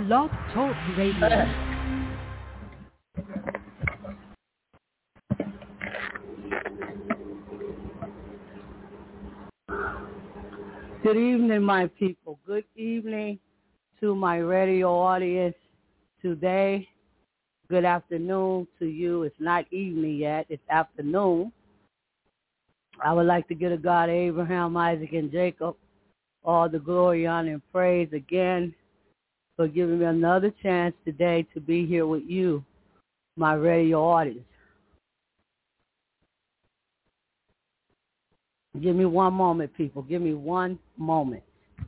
Blog Talk Radio. Good evening, my people. Good evening to my radio audience today. Good afternoon to you. It's not evening yet. It's afternoon. I would like to give to God, Abraham, Isaac, and Jacob all the glory, honor, and praise again for giving me another chance today to be here with you, my radio audience. Give me one moment, people. Give me one moment.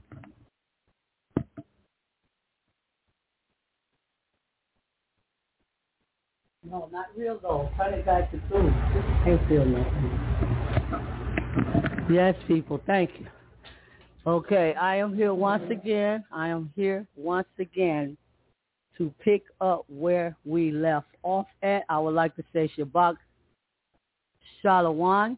No, not real low. Turn it back to 2. Ain't feel nothing. Yes, people. Thank you. Okay, I am here once again. To pick up where we left off at. I would like to say Shabbat Shalom.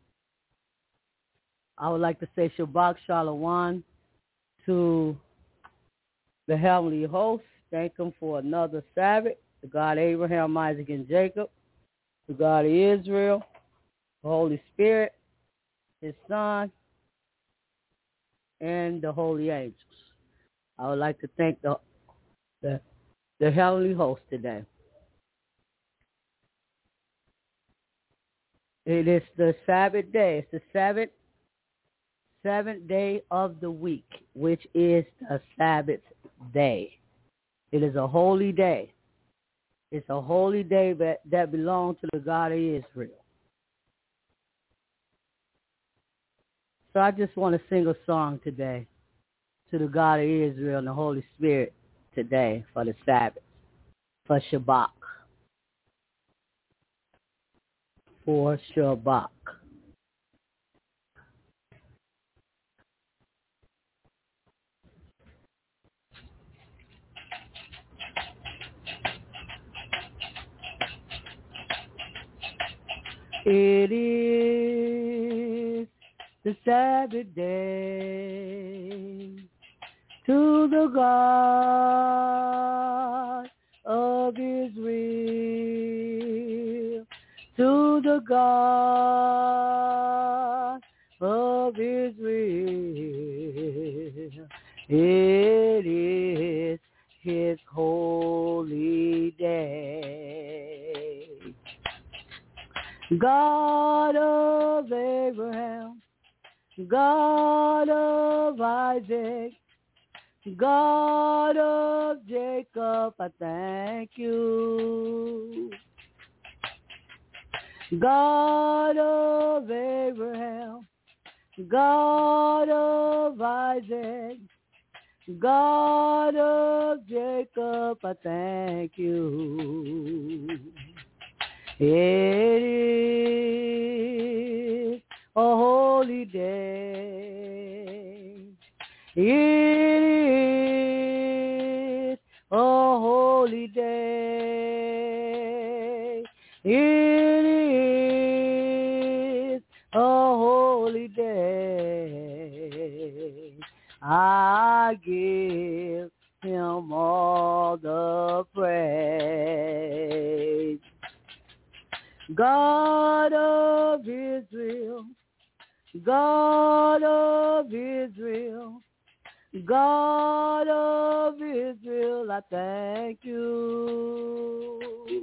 I would like to say Shabbat Shalom to the heavenly host. Thank him for another Sabbath. The God Abraham, Isaac, and Jacob. The God of Israel. The Holy Spirit. His Son. And the holy angels. I would like to thank the heavenly host today. It is the Sabbath day. It's the seventh day of the week, which is the Sabbath day. It is a holy day. It's a holy day that belongs to the God of Israel. So I just want to sing a song today to the God of Israel and the Holy Spirit today for the Sabbath, for Shabbat. For Shabbat. It is the Sabbath day to the God of Israel, to the God of Israel. It is his holy day. God of Abraham, God of Isaac, God of Jacob, I thank you. God of Abraham, God of Isaac, God of Jacob, I thank you. It is a holy day. It is a holy day. It is a holy day. I give him all the praise. God of Israel, God of Israel, God of Israel, I thank you.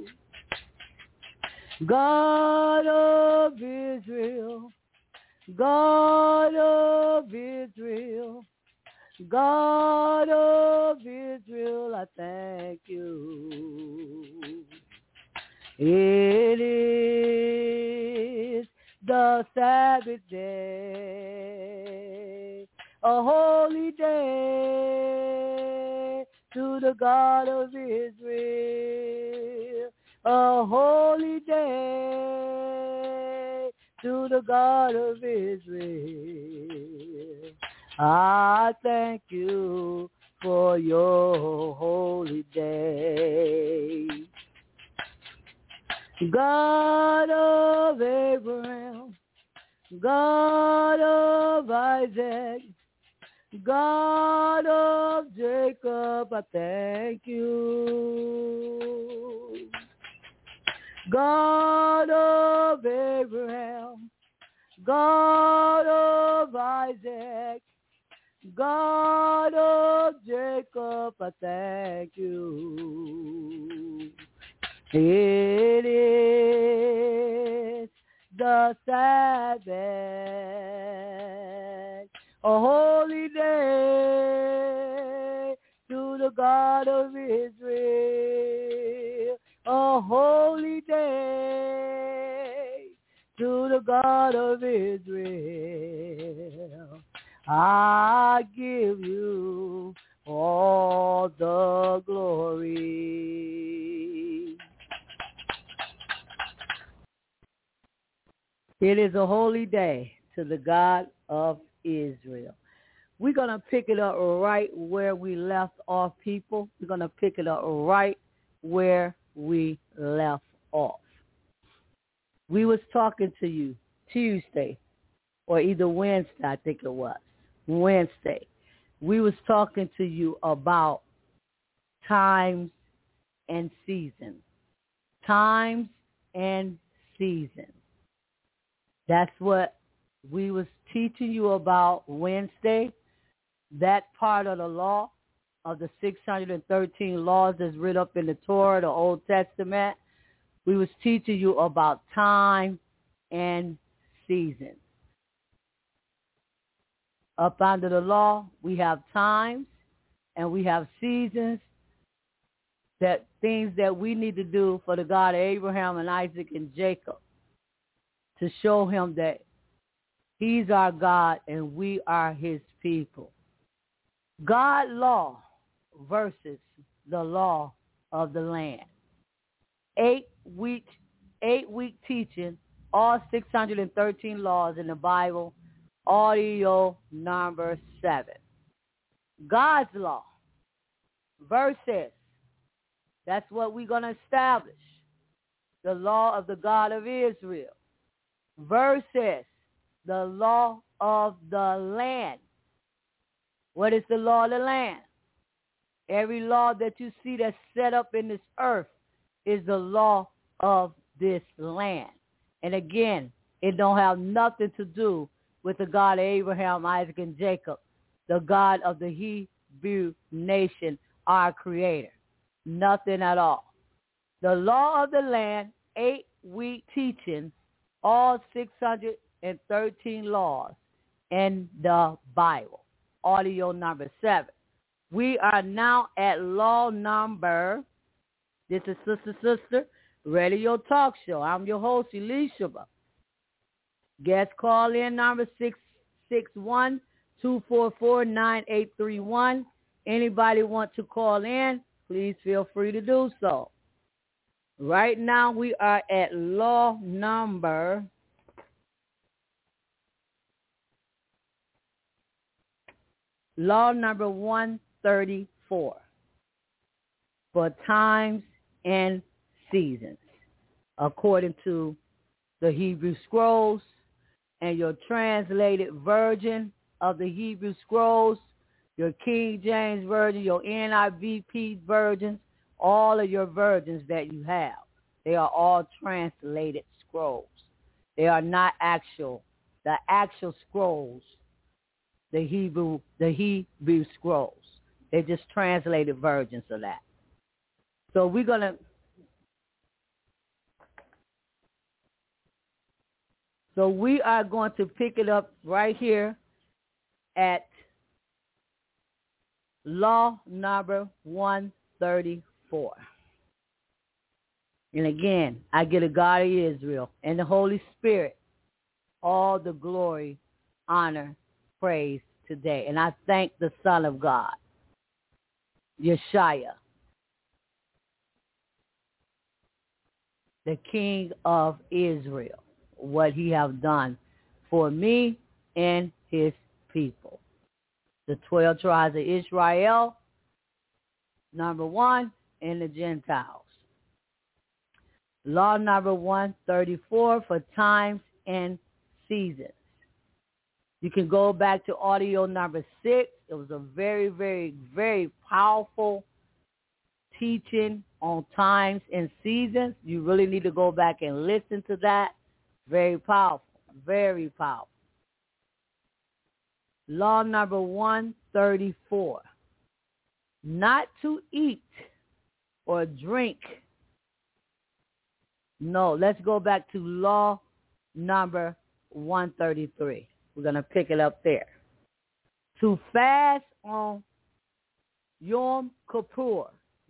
God of Israel, God of Israel, God of Israel, I thank you. It is the Sabbath day, a holy day to the God of Israel, a holy day to the God of Israel. I thank you for your holy day. God of Abraham, God of Isaac, God of Jacob, I thank you. God of Abraham, God of Isaac, God of Jacob, I thank you. It is the Sabbath, a holy day to the God of Israel, a holy day to the God of Israel. I give you all the glory. It is a holy day to the God of Israel. We're going to pick it up right where we left off, people. We're going to pick it up right where we left off. We was talking to you Tuesday, or either Wednesday, I think it was. Wednesday. We was talking to you about times and seasons. Times and seasons. That's what we was teaching you about Wednesday. That part of the law of the 613 laws that's written up in the Torah, the Old Testament. We was teaching you about time and seasons. Up under the law, we have times and we have seasons, that things that we need to do for the God of Abraham and Isaac and Jacob to show him that he's our God and we are his people. God law versus the law of the land. 8 week teaching, all 613 laws in the Bible, audio number 7. God's law versus, that's what we're going to establish, the law of the God of Israel versus the law of the land. What is the law of the land? Every law that you see that's set up in this earth is the law of this land. And again, it don't have nothing to do with the God of Abraham, Isaac, and Jacob, the God of the Hebrew nation, our creator. Nothing at all. The law of the land, 8-week teaching, all 613 laws in the Bible. Audio number 7. We are now at law number, this is Sister Radio Talk Show. I'm your host, Elishaba. Guest call in number 661-244-9831. Anybody want to call in, please feel free to do so. Right now we are at law number 134 for times and seasons, according to the Hebrew Scrolls and your translated version of the Hebrew Scrolls, your King James Version, your NIV versions, all of your versions that you have. They are all translated scrolls. They are not the actual scrolls, the Hebrew Scrolls. They're just translated versions of that. So we are going to pick it up right here at law number 134. And again, I give the God of Israel and the Holy Spirit all the glory, honor, praise today. And I thank the Son of God, Yeshua, the King of Israel, what he have done for me and his people. The 12 tribes of Israel, number 1, and the Gentiles. Law number 134 for times and seasons. You can go back to audio number 6. It was a very, very, very powerful teaching on times and seasons. You really need to go back and listen to that. Very powerful. Very powerful. Law number 134. Not to eat or drink. No, let's go back to law number 133. We're going to pick it up there. To fast on Yom Kippur,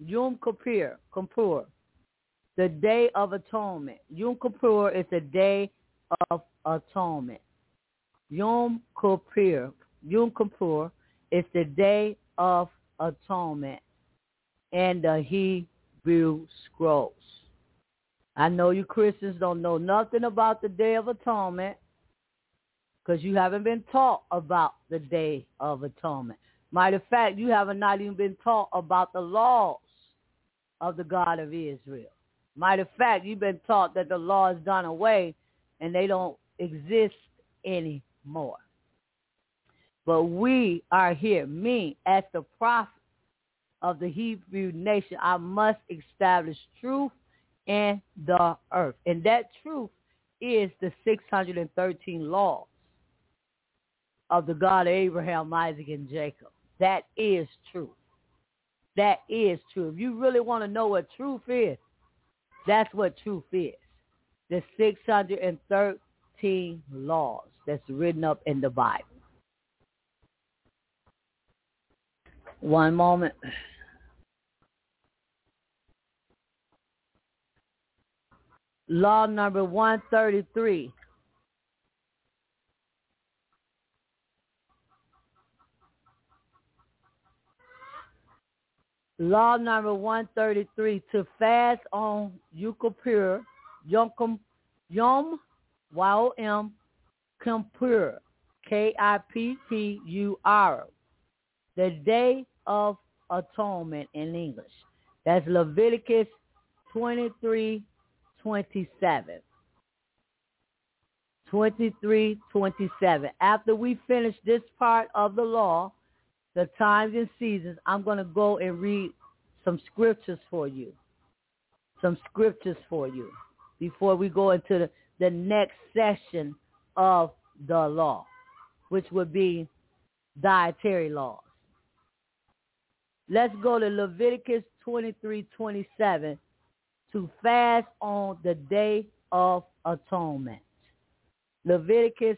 the Day of Atonement. Yom Kippur is the Day of Atonement. Yom Kippur is the Day of Atonement in the Hebrew Scrolls. I know you Christians don't know nothing about the Day of Atonement because you haven't been taught about the Day of Atonement. Matter of fact, you have not even been taught about the laws of the God of Israel. Matter of fact, you've been taught that the law is done away and they don't exist anymore. But we are here. Me, as the prophet of the Hebrew nation, I must establish truth in the earth. And that truth is the 613 laws of the God of Abraham, Isaac, and Jacob. That is truth. That is truth. If you really want to know what truth is, that's what truth is. The 613 laws that's written up in the Bible. One moment. Law number 133. Law number 133, to fast on Yom Kippur, Kippur, Kippur, the Day of Atonement in English. That's Leviticus 23:27. 23:27. After we finish this part of the law, the times and seasons, I'm going to go and read some scriptures for you. Before we go into the next session of the law, which would be dietary laws. Let's go to Leviticus 23:27 to fast on the Day of Atonement. Leviticus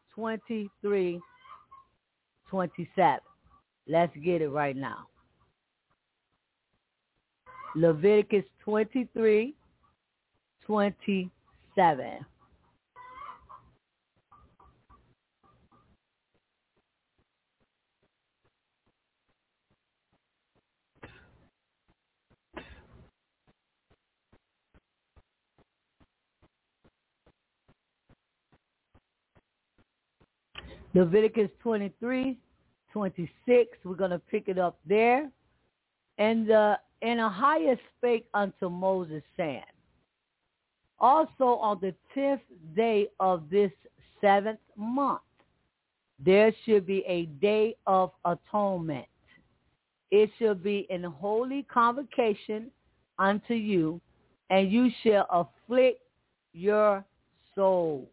23:27. Let's get it right now. Leviticus 23:27. Leviticus 23:26. We're going to pick it up there. And Ahiah spake unto Moses, saying, also on the 10th day of this 7th month, there should be a day of atonement. It shall be an holy convocation unto you, and you shall afflict your souls,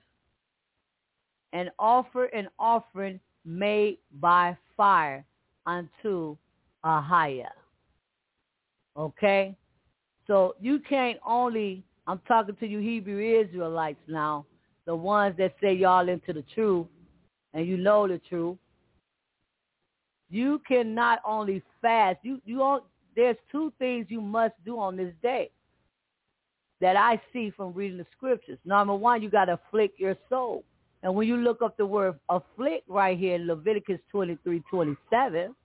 and offer an offering made by fire unto Ahiah. Okay? So you can't only, I'm talking to you Hebrew Israelites now, the ones that say y'all into the truth, and you know the truth. You cannot only fast. There's two things you must do on this day that I see from reading the scriptures. Number one, you got to afflict your soul. And when you look up the word afflict right here in Leviticus 23:27,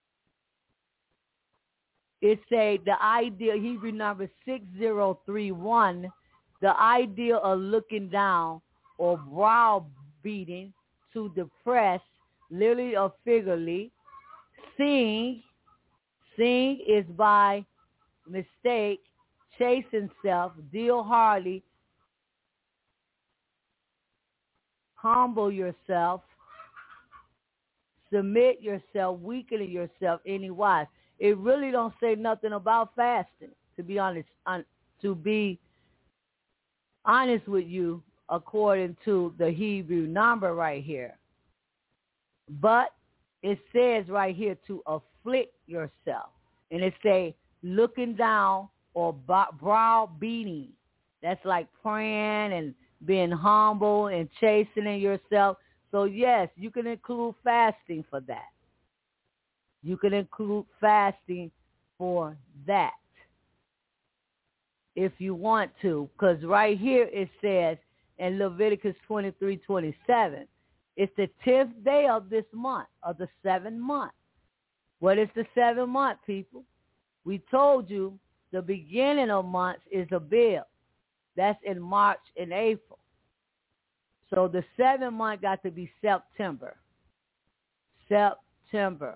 it say the idea, Hebrew number 6031, the idea of looking down or browbeating to depress, literally or figuratively. Sing is by mistake, chasten self, deal hardly, humble yourself, submit yourself, weakening yourself anywise. It really don't say nothing about fasting, to be honest. To be honest with you, according to the Hebrew number right here. But it says right here to afflict yourself. And it say looking down or brow beating. That's like praying and being humble and chastening yourself. So, yes, you can include fasting for that. You can include fasting for that if you want to. Because right here it says in Leviticus 23:27, it's the 10th day of this month, of the 7th month. What is the 7th month, people? We told you the beginning of months is Abib. That's in March and April. So the 7th month got to be September. September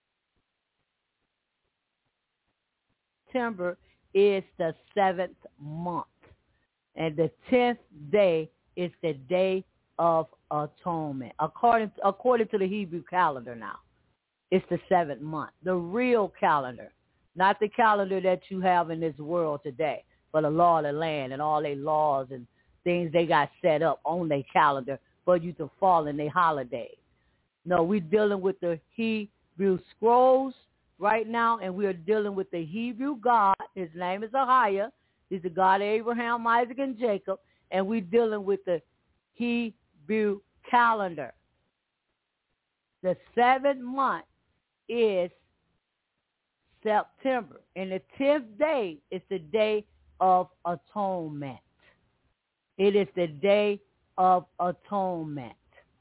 is the 7th month. And the 10th day is the Day of Atonement. According to the Hebrew calendar now, it's the 7th month. The real calendar, not the calendar that you have in this world today, but the law of the land and all their laws and things they got set up on their calendar for you to fall in their holidays. No, we're dealing with the Hebrew scrolls right now, and we are dealing with the Hebrew God. His name is Ahiah. He's the God of Abraham, Isaac, and Jacob, and we're dealing with the Hebrew calendar. The 7th month is September, and the 10th day is the Day of Atonement. It is the Day of Atonement.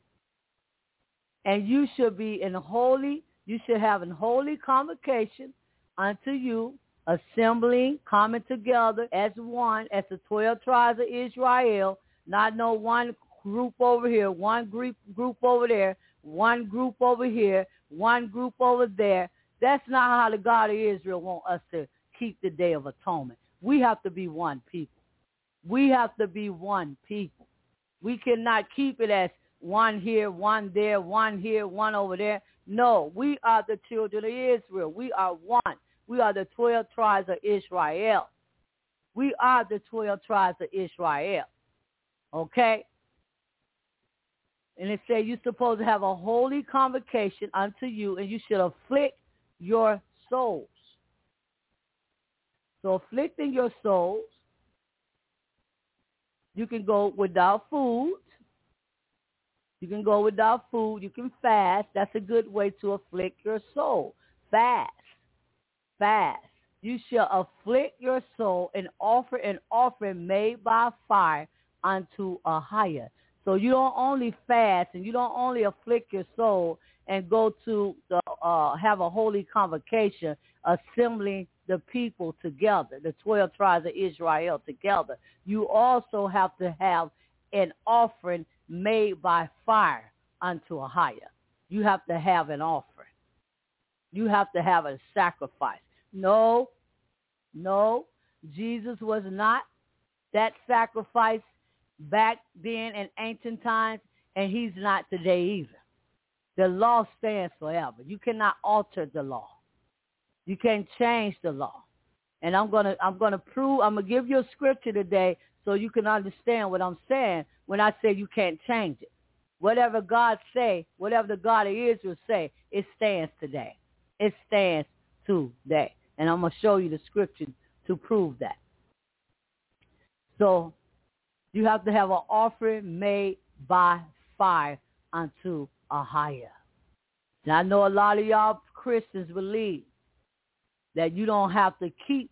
And you should have a holy convocation unto you, assembling, coming together as one, as the 12 tribes of Israel, not no one group over here, one group over there, one group over here, one group over there. That's not how the God of Israel wants us to keep the Day of Atonement. We have to be one people. We have to be one people. We cannot keep it as one here, one there, one here, one over there. No, we are the children of Israel. We are one. We are the 12 tribes of Israel. We are the 12 tribes of Israel. Okay? And it says you're supposed to have a holy convocation unto you, and you should afflict your souls. So afflicting your souls, you can go without food. You can go without food. You can fast. That's a good way to afflict your soul. Fast. Fast. You shall afflict your soul and offer an offering made by fire unto Ahiah. So you don't only fast and you don't only afflict your soul and go to have a holy convocation, assembling the people together, the 12 tribes of Israel together. You also have to have an offering made by fire unto Ahiah. You have to have an offering. You have to have a sacrifice. No, Jesus was not that sacrifice back then in ancient times, and he's not today either. The law stands forever. You cannot alter the law. You can't change the law. And I'm gonna give you a scripture today so you can understand what I'm saying when I say you can't change it. Whatever God say, whatever the God of Israel say, it stands today. It stands today. And I'm going to show you the scripture to prove that. So you have to have an offering made by fire unto Ahiah. Now, I know a lot of y'all Christians believe that you don't have to keep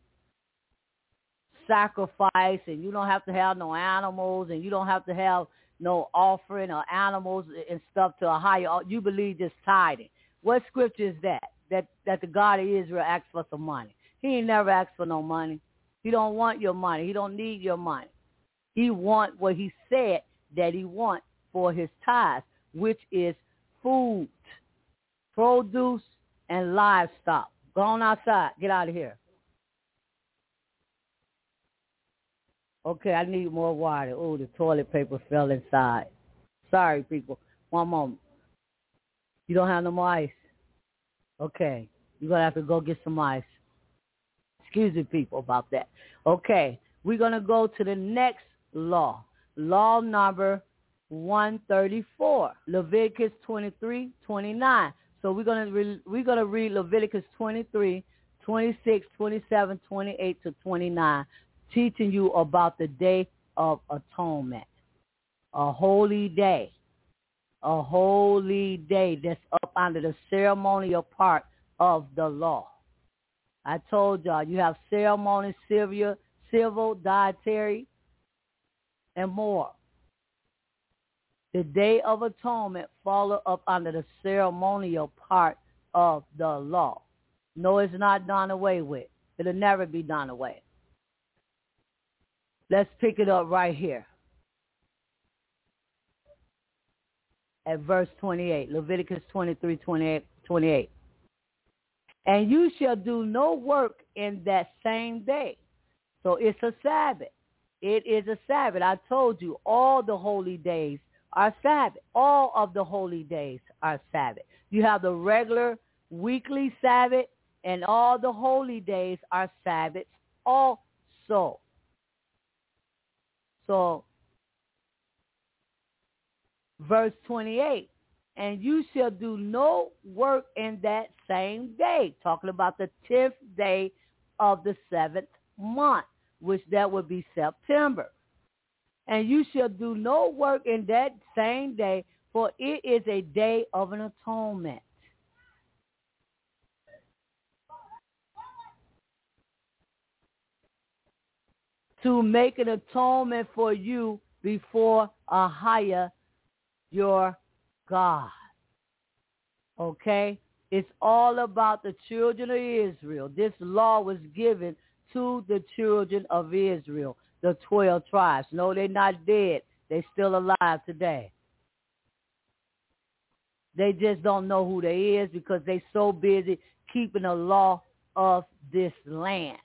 sacrifice and you don't have to have no animals and you don't have to have no offering or animals and stuff to Ahiah. You believe just tithing. What scripture is that? That the God of Israel asked for some money. He ain't never asked for no money. He don't want your money. He don't need your money. He want what he said that he want for his tithes, which is food, produce, and livestock. Go on outside. Get out of here. Okay, I need more water. Oh, the toilet paper fell inside. Sorry, people. One moment. You don't have no more ice? Okay. You're going to have to go get some ice. Excuse me, people, about that. Okay. We're going to go to the next law. Law number 134. Leviticus 23:29. So we're going to read Leviticus 23, 26, 27, 28 to 29, teaching you about the Day of Atonement. A holy day. A holy day that's up under the ceremonial part of the law. I told y'all you have ceremony, civil, dietary, and more. The Day of Atonement follow up under the ceremonial part of the law. No, it's not done away with. It'll never be done away. Let's pick it up right here at verse 28, Leviticus 23:28. And you shall do no work in that same day. So it's a Sabbath. It is a Sabbath. I told you all the holy days are Sabbath. All of the holy days are Sabbath. You have the regular weekly Sabbath, and all the holy days are Sabbaths also. So, verse 28, and you shall do no work in that same day, talking about the 10th day of the 7th month, which that would be September. And you shall do no work in that same day, for it is a day of an atonement. To make an atonement for you before Ahia, your God. Okay? It's all about the children of Israel. This law was given to the children of Israel, the 12 tribes. No, they're not dead. They're still alive today. They just don't know who they is because they're so busy keeping the law of this land.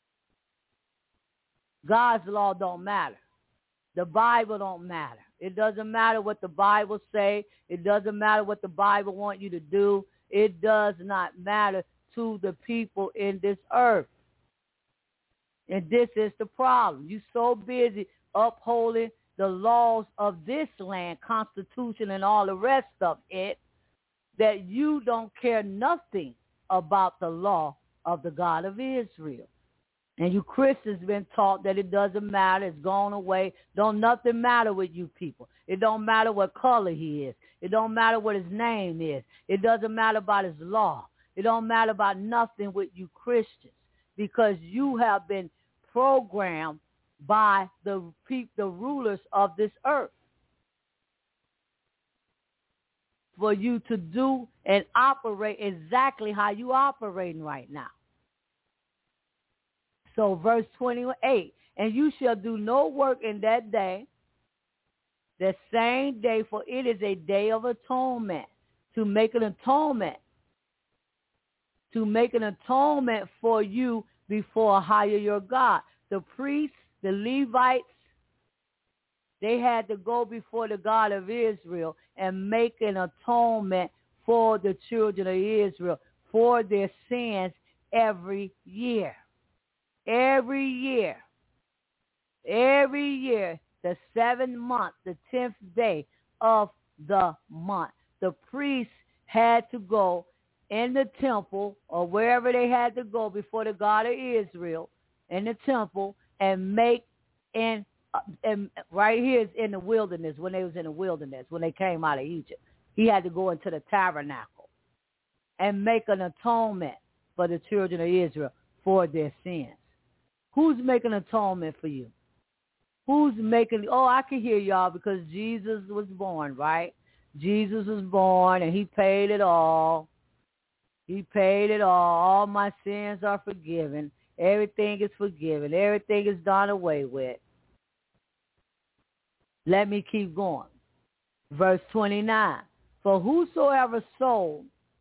God's law don't matter. The Bible don't matter. It doesn't matter what the Bible say. It doesn't matter what the Bible want you to do. It does not matter to the people in this earth. And this is the problem. You're so busy upholding the laws of this land, Constitution and all the rest of it, that you don't care nothing about the law of the God of Israel. And you Christians been taught that it doesn't matter. It's gone away. Don't nothing matter with you people. It don't matter what color he is. It don't matter what his name is. It doesn't matter about his law. It don't matter about nothing with you Christians, because you have been programmed by the rulers of this earth for you to do and operate exactly how you operating right now. So verse 28, and you shall do no work in that day, the same day, for it is a day of atonement, to make an atonement, for you before Ahia your God. The priests, the Levites, they had to go before the God of Israel and make an atonement for the children of Israel for their sins every year. Every year, the 7th month, the 10th day of the month, the priests had to go in the temple or wherever they had to go before the God of Israel in the temple and make, and right here is in the wilderness, when they was in the wilderness, when they came out of Egypt. He had to go into the tabernacle and make an atonement for the children of Israel for their sins. Who's making atonement for you? Who's making, I can hear y'all, because Jesus was born, right? Jesus was born and he paid it all. He paid it all. All my sins are forgiven. Everything is forgiven. Everything is done away with. Let me keep going. Verse 29. For whatsoever soul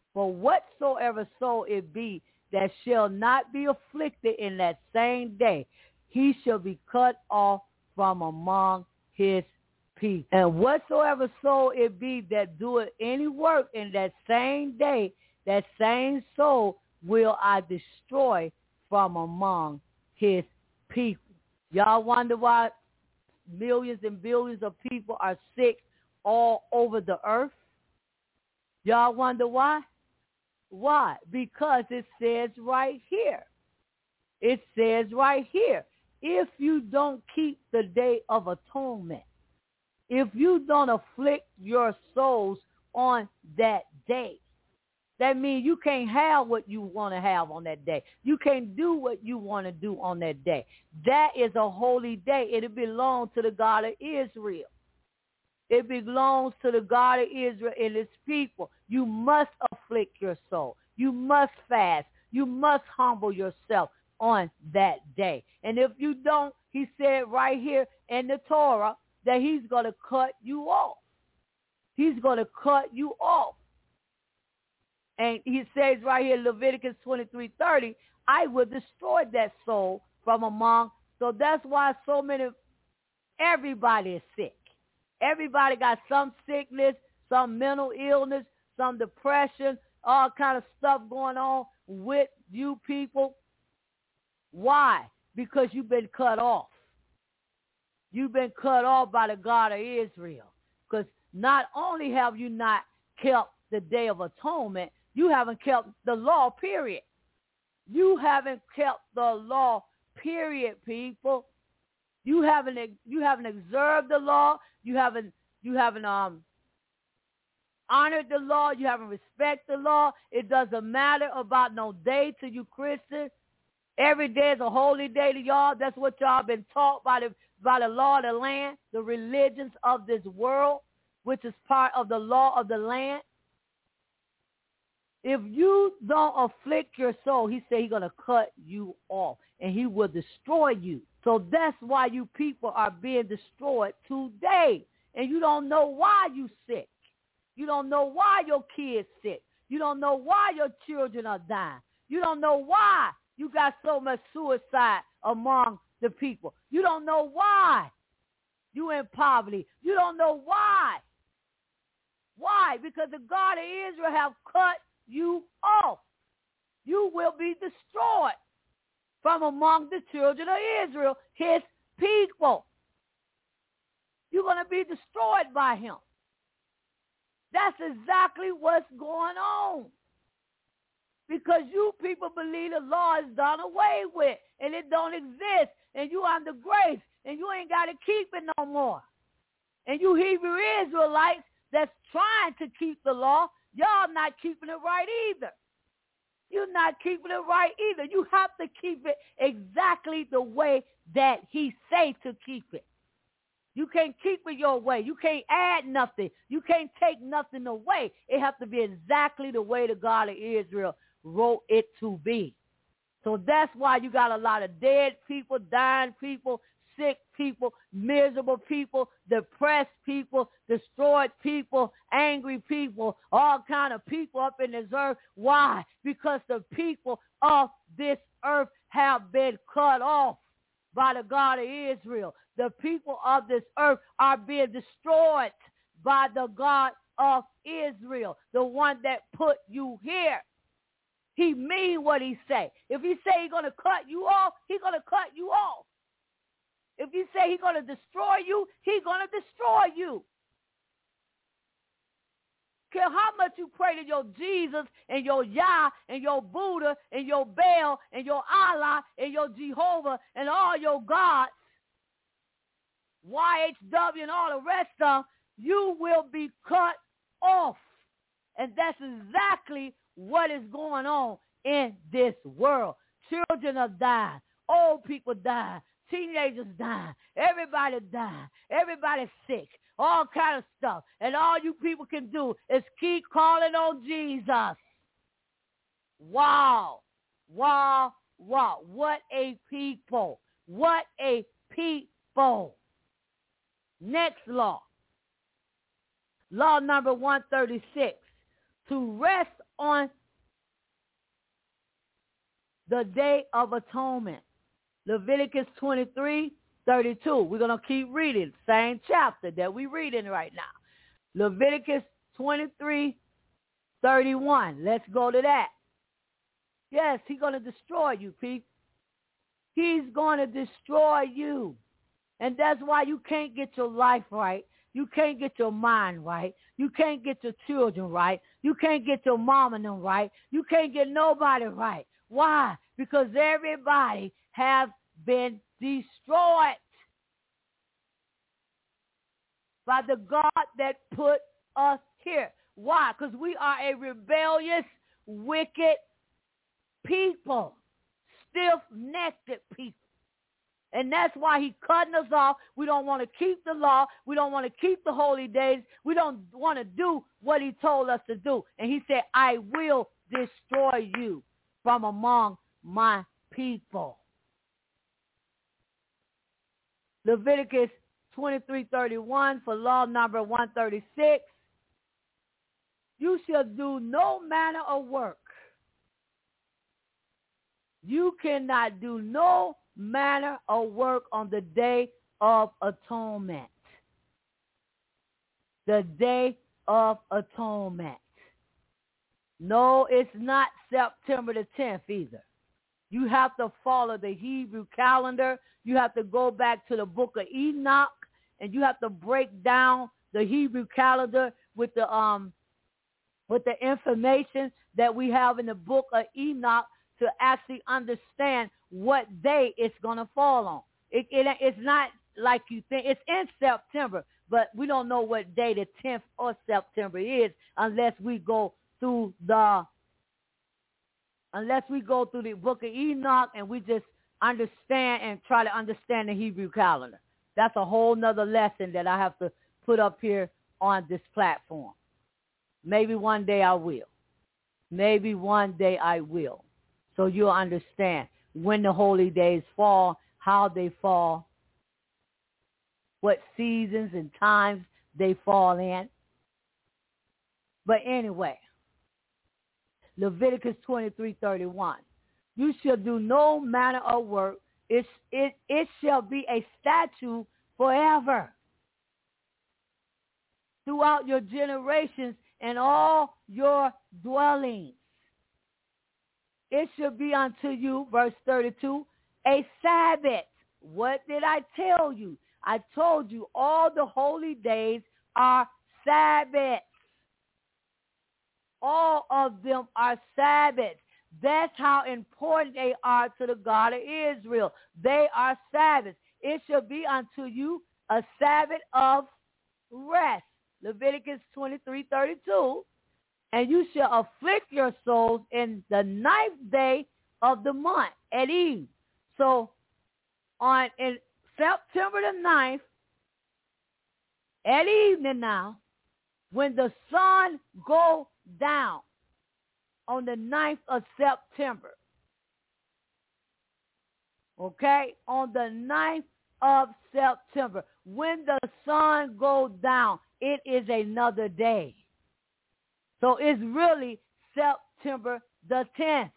it be that shall not be afflicted in that same day, he shall be cut off from among his people. And whatsoever soul it be that doeth any work in that same day, that same soul will I destroy from among his people. Y'all wonder why millions and billions of people are sick all over the earth? Y'all wonder why? Why? Because it says right here. It says right here, if you don't keep the day of atonement, if you don't afflict your souls on that day, that means you can't have what you want to have on that day. You can't do what you want to do on that day. That is a holy day. It belongs to the God of Israel. It belongs to the God of Israel and his people. You must afflict your soul. You must fast. You must humble yourself on that day. And if you don't, he said right here in the Torah that he's going to cut you off. He's going to cut you off. And he says right here, Leviticus 23:30, I will destroy that soul from among. So that's why everybody is sick. Everybody got some sickness, some mental illness, some depression, all kind of stuff going on with you people. Why? Because you've been cut off. You've been cut off by the God of Israel. Because not only have you not kept the Day of Atonement, you haven't kept the law, period. You haven't kept the law, period, people. You haven't observed the law. You haven't honored the law. You haven't respected the law. It doesn't matter about no day to you Christians. Every day is a holy day to y'all. That's what y'all been taught by the law of the land, the religions of this world, which is part of the law of the land. If you don't afflict your soul, he said he's going to cut you off and he will destroy you. So that's why you people are being destroyed today. And you don't know why you sick. You don't know why your kids sick. You don't know why your children are dying. You don't know why you got so much suicide among the people. You don't know why you in poverty. You don't know why. Why? Because the God of Israel have cut you off. You will be destroyed from among the children of Israel, his people. You're going to be destroyed by him. That's exactly what's going on. Because you people believe the law is done away with and it don't exist and you under grace and you ain't got to keep it no more. And you Hebrew Israelites that's trying to keep the law, y'all not keeping it right either. You're not keeping it right either. You have to keep it exactly the way that he say to keep it. You can't keep it your way. You can't add nothing. You can't take nothing away. It has to be exactly the way the God of Israel wrote it to be. So that's why you got a lot of dead people, dying people, sick people, miserable people, depressed people, destroyed people, angry people, all kind of people up in this earth. Why? Because the people of this earth have been cut off by the God of Israel. The people of this earth are being destroyed by the God of Israel, the one that put you here. He mean what he say. If he say he's going to cut you off, he's going to cut you off. If he say he's going to destroy you, he's going to destroy you. Care how much you pray to your Jesus and your Yah and your Buddha and your Baal and your Allah and your Jehovah and all your gods, YHW and all the rest of them, you will be cut off. And that's exactly what is going on in this world. Children are dying. Old people dying. Teenagers dying. Everybody dying. Everybody's sick. All kind of stuff. And all you people can do is keep calling on Jesus. Wow. Wow. Wow. What a people. What a people. Next law. Law number 136. To rest on the Day of Atonement. Leviticus 23 32. We're going to keep reading. Same chapter that we're reading right now. Leviticus 23:31. Let's go to that. Yes, he's going to destroy you, people. He's going to destroy you. And that's why you can't get your life right. You can't get your mind right. You can't get your children right. You can't get your mom and them right. You can't get nobody right. Why? Because everybody have been destroyed by the God that put us here. Why? Because we are a rebellious, wicked people, stiff-necked people. And that's why he's cutting us off. We don't want to keep the law. We don't want to keep the holy days. We don't want to do what he told us to do. And he said, I will destroy you from among my people. Leviticus 23:31 for law number 136. You shall do no manner of work. You cannot do no manner of work on the Day of Atonement. The Day of Atonement. No, it's not September the 10th either. You have to follow the Hebrew calendar. You have to go back to the book of Enoch, and you have to break down the Hebrew calendar with the information that we have in the book of Enoch to actually understand what day it's going to fall on. It's not like you think. It's in September, but we don't know what day the 10th of September is unless we go through the book of Enoch and we just understand and try to understand the Hebrew calendar. That's a whole nother lesson that I have to put up here on this platform. Maybe one day I will. Maybe one day I will. So you'll understand when the holy days fall, how they fall, what seasons and times they fall in. But anyway, Leviticus 23:31. You shall do no manner of work. It shall be a statute forever throughout your generations and all your dwellings. It shall be unto you, verse 32, a Sabbath. What did I tell you? I told you all the holy days are Sabbaths. All of them are Sabbaths. That's how important they are to the God of Israel. They are Sabbaths. It shall be unto you a Sabbath of rest. Leviticus 23:32. And you shall afflict your souls in the 9th day of the month at eve. So in September the 9th, at evening now, when the sun go down on the 9th of September, okay, on the 9th of September, when the sun goes down, it is another day. So it's really September the 10th.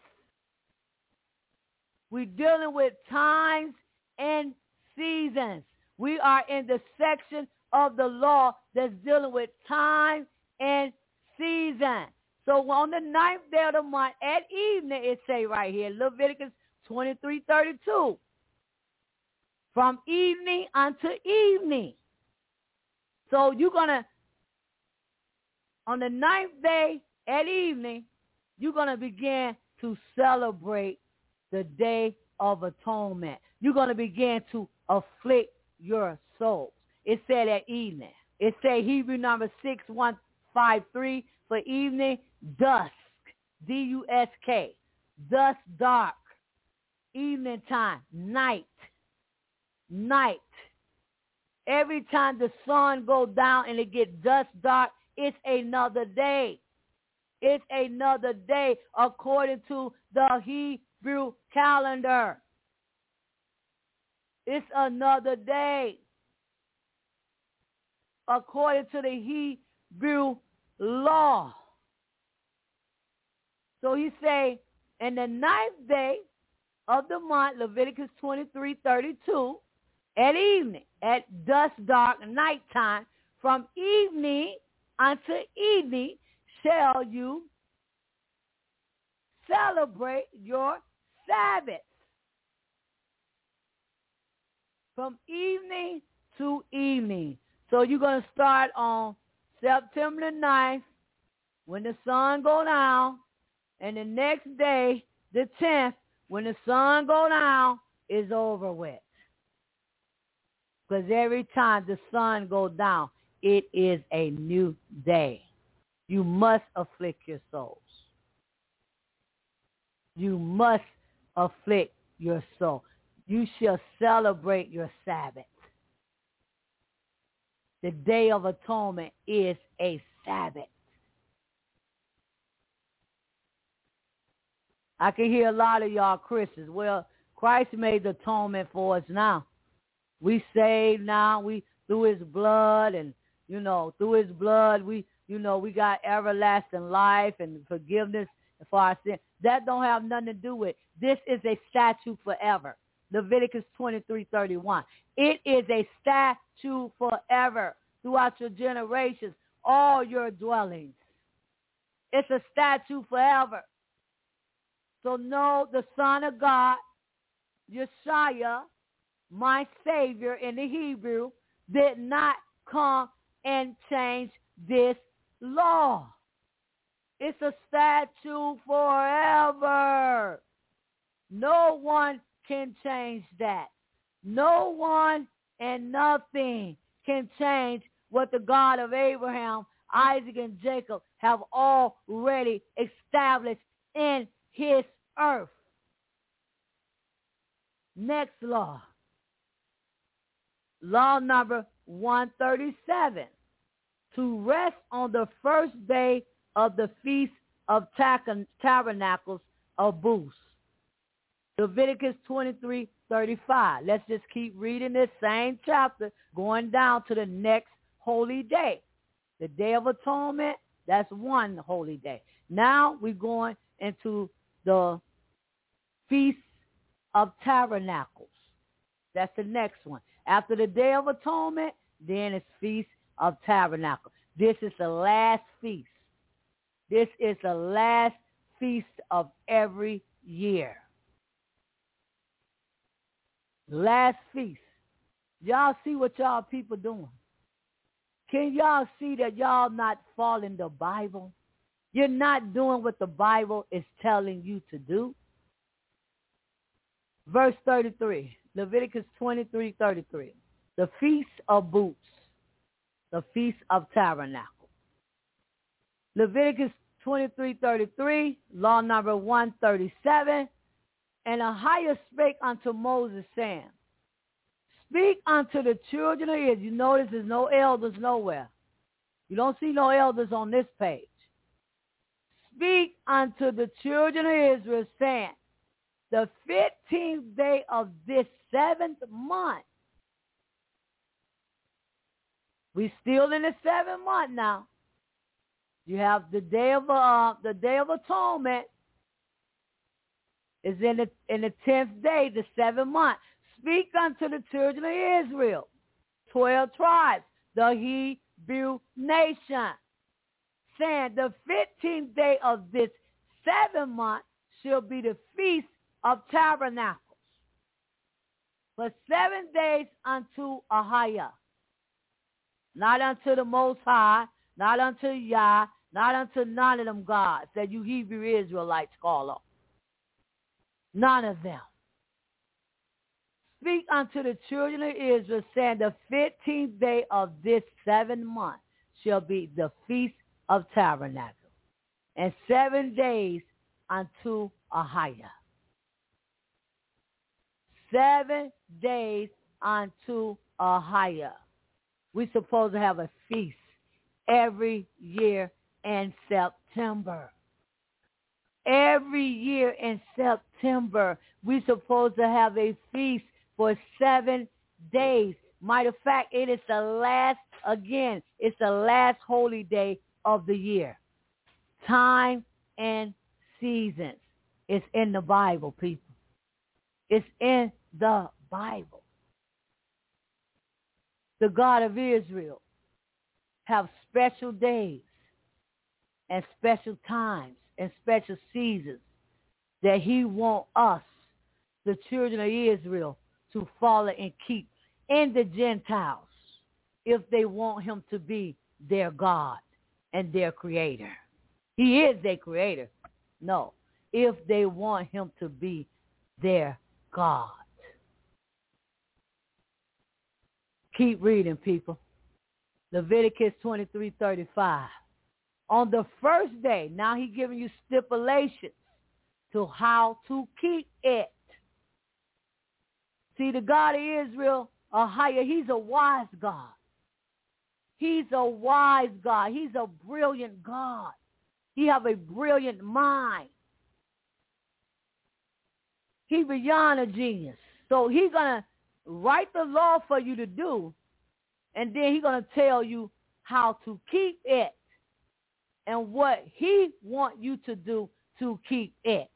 We're dealing with times and seasons. We are in the section of the law that's dealing with time and season. So on the 9th day of the month at evening, it say right here, Leviticus 23:32. From evening unto evening. So you're going to, on the 9th day at evening, you're going to begin to celebrate the Day of Atonement. You're going to begin to afflict your souls. It said at evening. It said Hebrew number 6153 for evening, dusk, D-U-S-K, dusk, dark, evening time, night, night. Every time the sun goes down and it gets dusk, dark, it's another day. It's another day according to the Hebrew calendar. It's another day according to the Hebrew law. So he say, in the 9th day of the month, Leviticus 23:32, at evening, at dusk, dark, nighttime, from evening unto evening shall you celebrate your Sabbath. From evening to evening. So you're going to start on September the 9th when the sun go down, and the next day, the 10th, when the sun go down, is over with. Because every time the sun goes down, it is a new day. You must afflict your souls. You must afflict your soul. You shall celebrate your Sabbath. The Day of Atonement is a Sabbath. I can hear a lot of y'all Christians. Well, Christ made the atonement for us now. We saved now. We through his blood, and through his blood we got everlasting life and forgiveness for our sin. That don't have nothing to do with it. This is a statute forever. Leviticus 23:31. It is a statute forever throughout your generations, all your dwellings. It's a statute forever. So know the Son of God, Yeshua, my Savior in the Hebrew, did not come and change this law. It's a statute forever. No one can change that. No one and nothing can change what the God of Abraham, Isaac, and Jacob have already established in his earth. Next law. Law number 137. To rest on the first day of the Feast of Tabernacles of Booths. Leviticus 23:35. Let's just keep reading this same chapter, going down to the next holy day. The Day of Atonement, that's one holy day. Now we're going into the Feast of Tabernacles. That's the next one. After the Day of Atonement, then it's Feast of Tabernacles. This is the last feast. This is the last feast of every year. Last feast. Y'all see what y'all people doing? Can y'all see that y'all not following the Bible? You're not doing what the Bible is telling you to do. Verse 33, Leviticus 23:33. The Feast of Booths, the Feast of Tabernacles. Leviticus 23:33, law number 137. And Ahiah spake unto Moses, saying, speak unto the children of Israel. You notice there's no elders nowhere. You don't see no elders on this page. Speak unto the children of Israel, saying, the 15th day of this 7th month. We still in the 7th month now. You have the Day of Atonement. Is in the 10th day, the 7th month. Speak unto the children of Israel, 12 tribes, the Hebrew nation, saying, the 15th day of this 7th month shall be the Feast of Tabernacles. For 7 days unto Ahiah, not unto the Most High, not unto Yah, not unto none of them gods that you Hebrew Israelites call them. None of them. Speak unto the children of Israel, saying, the 15th day of this 7th month shall be the Feast of Tabernacles, and 7 days unto Ahiah. 7 days unto Ahiah. We're supposed to have a feast every year in September. Every year in September, we're supposed to have a feast for 7 days. Matter of fact, it is the last holy day of the year. Time and seasons. It's in the Bible, people. It's in the Bible. the God of Israel, have special days and special times and special seasons that he wants us, the children of Israel, to follow and keep in the Gentiles if they want him to be their God and their creator. He is their creator. No, if they want him to be their God. Keep reading, people. Leviticus 23:35. On the first day, now he's giving you stipulations to how to keep it. See, the God of Israel, he's a wise God. He's a wise God. He's a brilliant God. He have a brilliant mind. He's beyond a genius. So he's going to write the law for you to do, and then he's going to tell you how to keep it and what he wants you to do to keep it.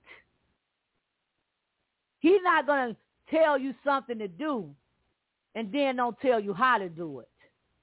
He's not going to tell you something to do and then don't tell you how to do it.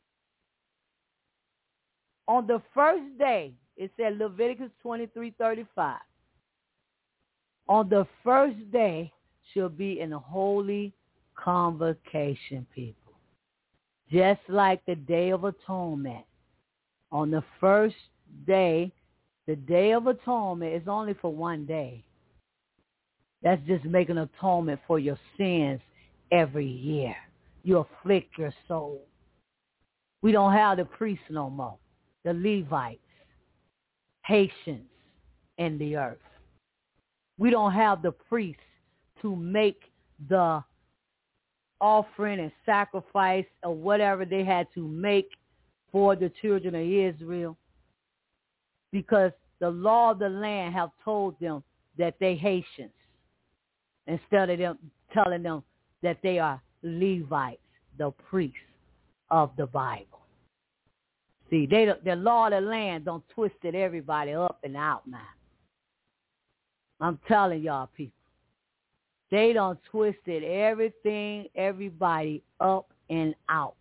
On the first day, it said Leviticus 23:35. On the first day shall be an holy convocation, people. Just like the Day of Atonement. On the first day, the Day of Atonement is only for one day. That's just making atonement for your sins every year. You afflict your soul. We don't have the priests no more, the Levites, Haitians in the earth. We don't have the priests to make the offering and sacrifice or whatever they had to make for the children of Israel, because the law of the land have told them that they Haitians instead of them telling them that they are Levites, the priests of the Bible. See, the law of the land don't twist it everybody up and out now. I'm telling y'all, people. They don't twisted everybody up and out.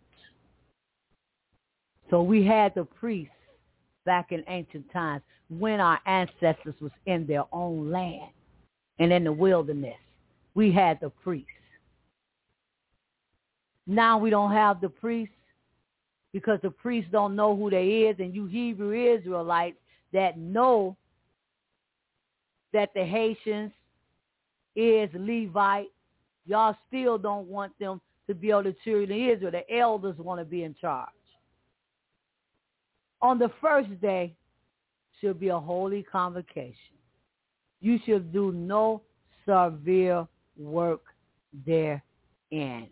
So we had the priests back in ancient times when our ancestors was in their own land and in the wilderness. We had the priests. Now we don't have the priests because the priests don't know who they is, and you Hebrew Israelites that know that the Haitians is Levite, y'all still don't want them to be able to children of Israel. The elders want to be in charge. On the first day should be a holy convocation. You should do no severe work therein.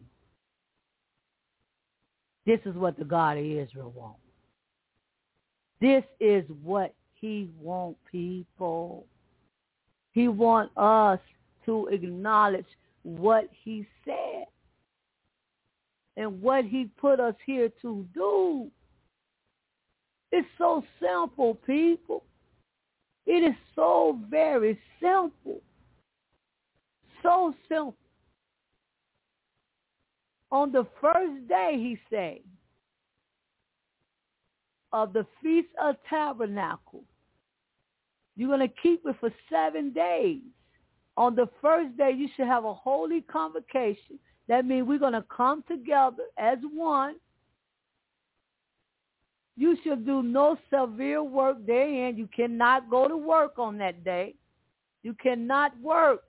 This is what the God of Israel wants. This is what he wants, people. He wants us to acknowledge what he said and what he put us here to do. It's so simple, people. It is so very simple. So simple. On the first day, he said, of the Feast of Tabernacle, you're going to keep it for 7 days. On the first day, you should have a holy convocation. That means we're going to come together as one. You should do no severe work therein. You cannot go to work on that day. You cannot work.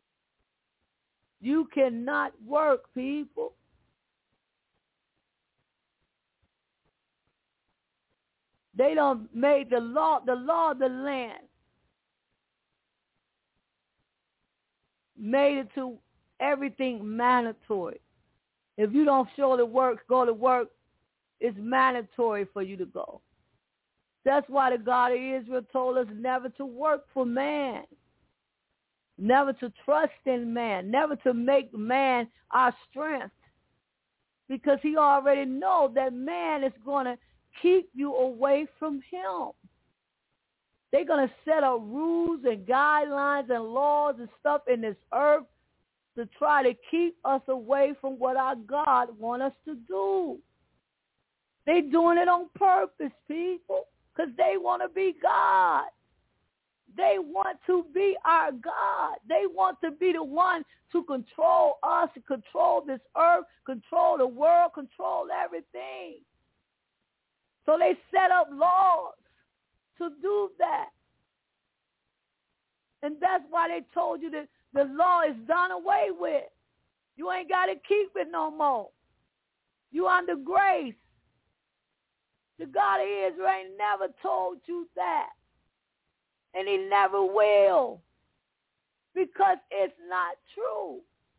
You cannot work, people. They don't make the law of the land made it to everything mandatory. If you don't show the work, go to work, it's mandatory for you to go. That's why the God of Israel told us never to work for man, never to trust in man, never to make man our strength, because he already knows that man is going to keep you away from him. They're going to set up rules and guidelines and laws and stuff in this earth to try to keep us away from what our God wants us to do. They doing it on purpose, people, because they want to be God. They want to be our God. They want to be the one to control us, control this earth, control the world, control everything. So they set up laws to do that. And that's why they told you that the law is done away with. You ain't got to keep it no more. You under grace. The God of Israel ain't never told you that. And he never will. Because it's not true.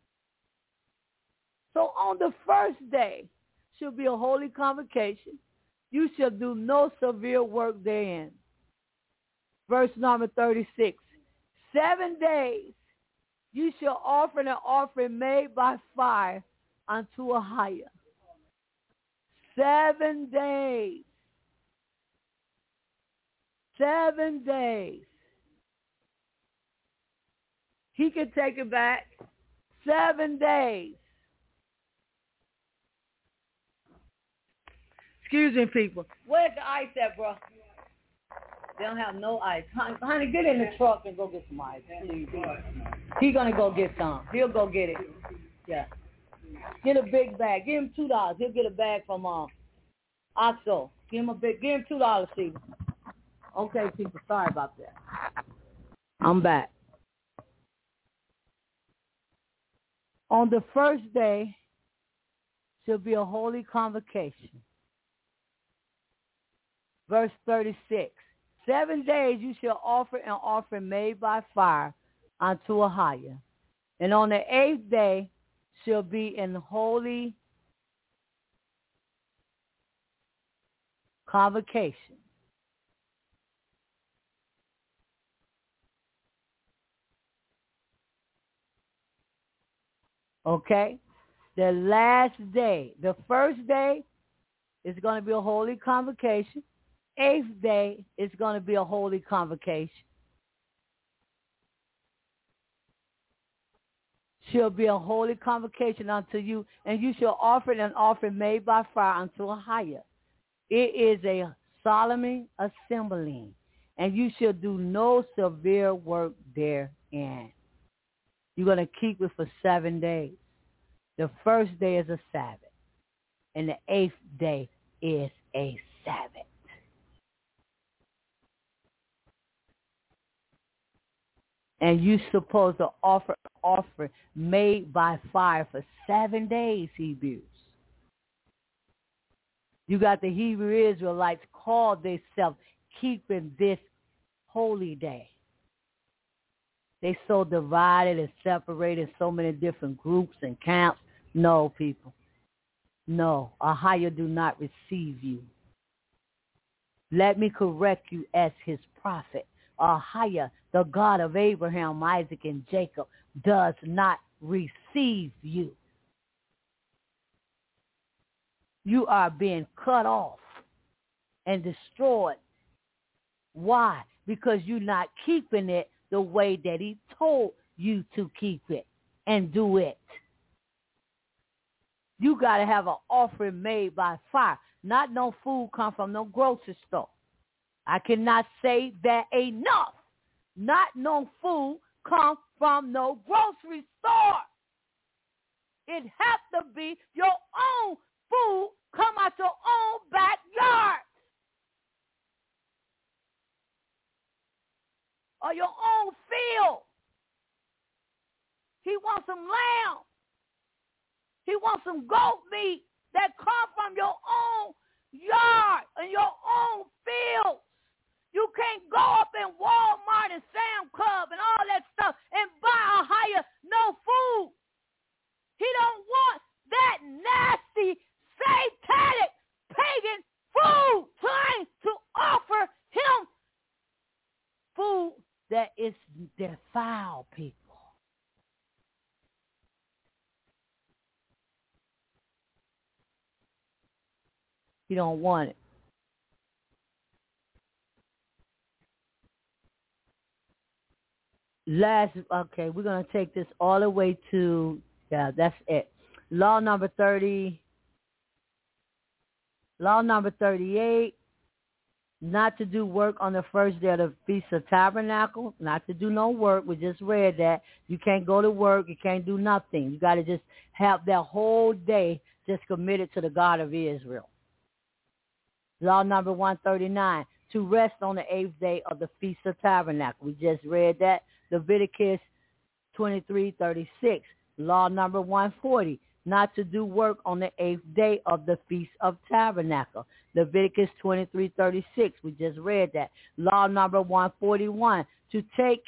So on the first day shall be a holy convocation. You shall do no severe work therein. Verse number 36. 7 days you shall offer an offering made by fire unto a higher. 7 days. 7 days. He can take it back. 7 days. Excuse me, people. Where's the ice at, bro? They don't have no ice. Honey, get in the truck and go get some ice, please. He's going to go get some. He'll go get it. Yeah. Get a big bag. Give him $2. He'll get a bag from Oxo. Give him $2, Steve. Okay, people. Sorry about that. I'm back. On the first day shall be a holy convocation. Verse 36. 7 days you shall offer an offering made by fire unto a higher. And on the 8th day shall be an holy convocation. Okay? The last day, the first day is going to be a holy convocation. 8th day is going to be a holy convocation. Shall be a holy convocation unto you, and you shall offer an offering made by fire unto a higher. It is a solemn assembling, and you shall do no severe work therein. You're going to keep it for 7 days. The first day is a Sabbath, and the 8th day is a Sabbath. And you're supposed to offer an offering made by fire for 7 days, Hebrews. You got the Hebrew Israelites called themselves keeping this holy day. They so divided and separated, so many different groups and camps. No, people. No, Ahia do not receive you. Let me correct you as his prophet. Ahia, the God of Abraham, Isaac, and Jacob, does not receive you. You are being cut off and destroyed. Why? Because you're not keeping it the way that he told you to keep it and do it. You got to have an offering made by fire. Not no food come from no grocery store. I cannot say that enough. Not no food come from no grocery store. It has to be your own food come out your own backyard. Or your own field. He wants some lamb. He wants some goat meat that come from your own yard and your own fields. You can't go up in Walmart and Sam Club and all that stuff and buy or hire no food. He don't want that nasty, satanic, pagan food trying to offer him food that is defiled, people. He don't want it. Okay, we're going to take this all the way to, that's it. Law number 30. Law number 38, not to do work on the first day of the Feast of Tabernacle, not to do no work. We just read that. You can't go to work. You can't do nothing. You got to just have that whole day just committed to the God of Israel. Law number 139, to rest on the 8th day of the Feast of Tabernacle. We just read that. Leviticus 23:36. Law number 140, not to do work on the 8th day of the Feast of Tabernacle. Leviticus 23:36. We just read that. Law number 141, to take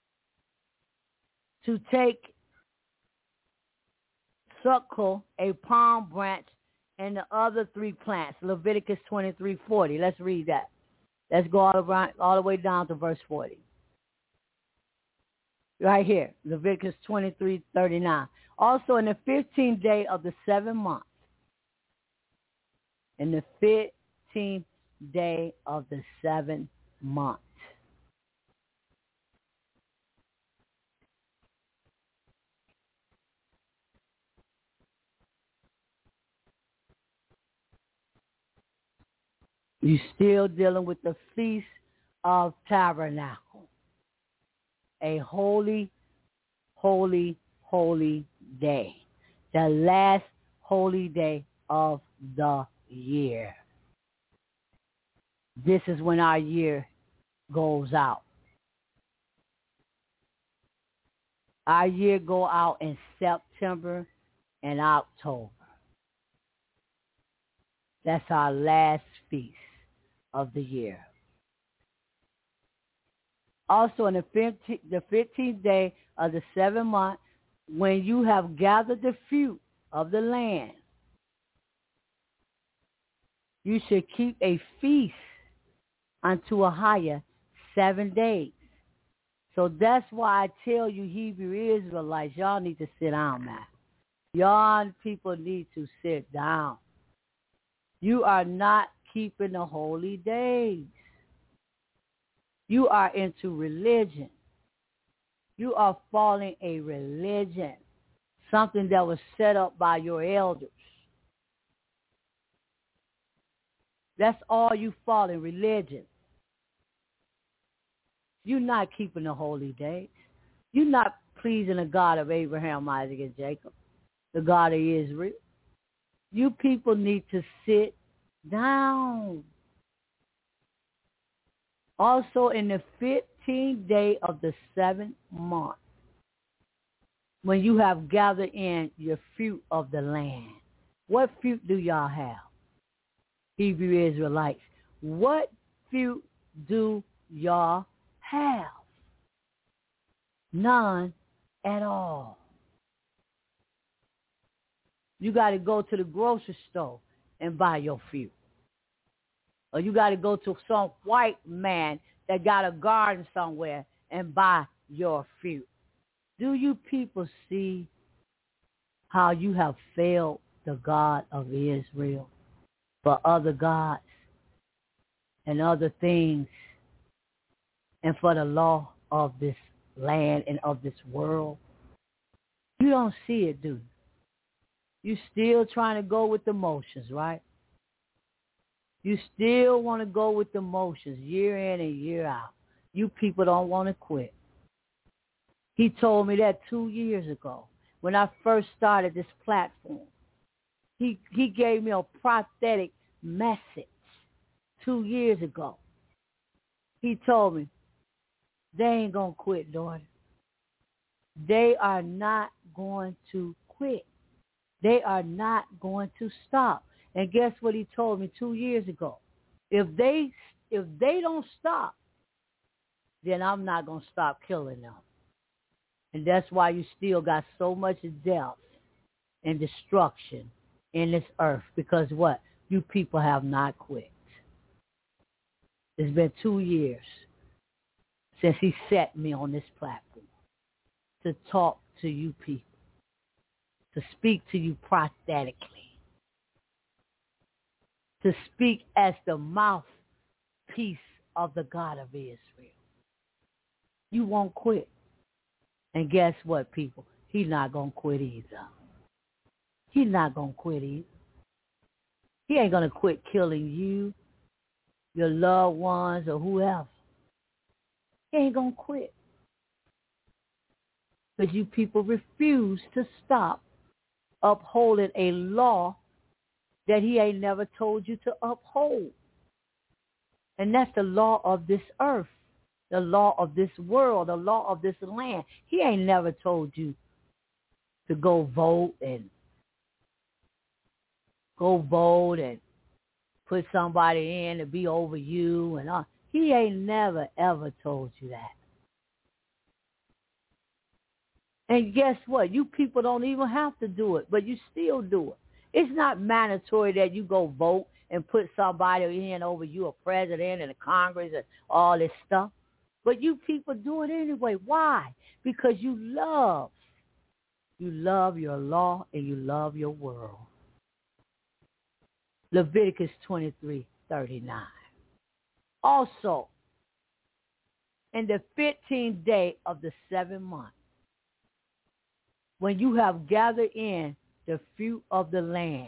suckle, a palm branch, and the other 3 plants. Leviticus 23:40. Let's read that. Let's go all the way down to verse 40. Right here, Leviticus 23:39. Also in the 15th day of the 7th month. In the 15th day of the 7th month. You're still dealing with the Feast of Tabernacle. A holy, holy, holy day. The last holy day of the year. This is when our year goes out. Our year go out in September and October. That's our last feast of the year. Also in the 15th day of the 7th month, when you have gathered the fruit of the land, you should keep a feast unto Ahiah 7 days. So that's why I tell you Hebrew Israelites, y'all need to sit down, man. Y'all people need to sit down. You are not keeping the holy days. You are into religion. You are following a religion, something that was set up by your elders. That's all you follow, religion. You're not keeping the holy days. You're not pleasing the God of Abraham, Isaac, and Jacob, the God of Israel. You people need to sit down. Also in the 15th day of the 7th month, when you have gathered in your fruit of the land. What fruit do y'all have? Hebrew Israelites. What fruit do y'all have? None at all. You got to go to the grocery store and buy your fruit. Or you got to go to some white man that got a garden somewhere and buy your fruit. Do you people see how you have failed the God of Israel for other gods and other things and for the law of this land and of this world? You don't see it, do you? You still trying to go with the motions, right? You still want to go with the motions year in and year out. You people don't want to quit. He told me that 2 years ago when I first started this platform. He gave me a prophetic message 2 years ago. He told me, they ain't going to quit, daughter. They are not going to quit. They are not going to stop. And guess what he told me 2 years ago? If they don't stop, then I'm not going to stop killing them. And that's why you still got so much death and destruction in this earth. Because what? You people have not quit. It's been 2 years since he set me on this platform to talk to you people, to speak to you prophetically, to speak as the mouthpiece of the God of Israel. You won't quit. And guess what, people? He's not going to quit either. He's not going to quit either. He ain't going to quit killing you, your loved ones, or whoever. He ain't going to quit. Because you people refuse to stop upholding a law that he ain't never told you to uphold. And that's the law of this earth, the law of this world, the law of this land. He ain't never told you to go vote and put somebody in to be over you and all. He ain't never, ever told you that. And guess what? You people don't even have to do it, but you still do it. It's not mandatory that you go vote and put somebody in over you, a president and a Congress and all this stuff. But you people do it anyway. Why? Because you love. You love your law and you love your world. Leviticus 23:39. Also, in the 15th day of the 7th month, when you have gathered in the fruit of the land.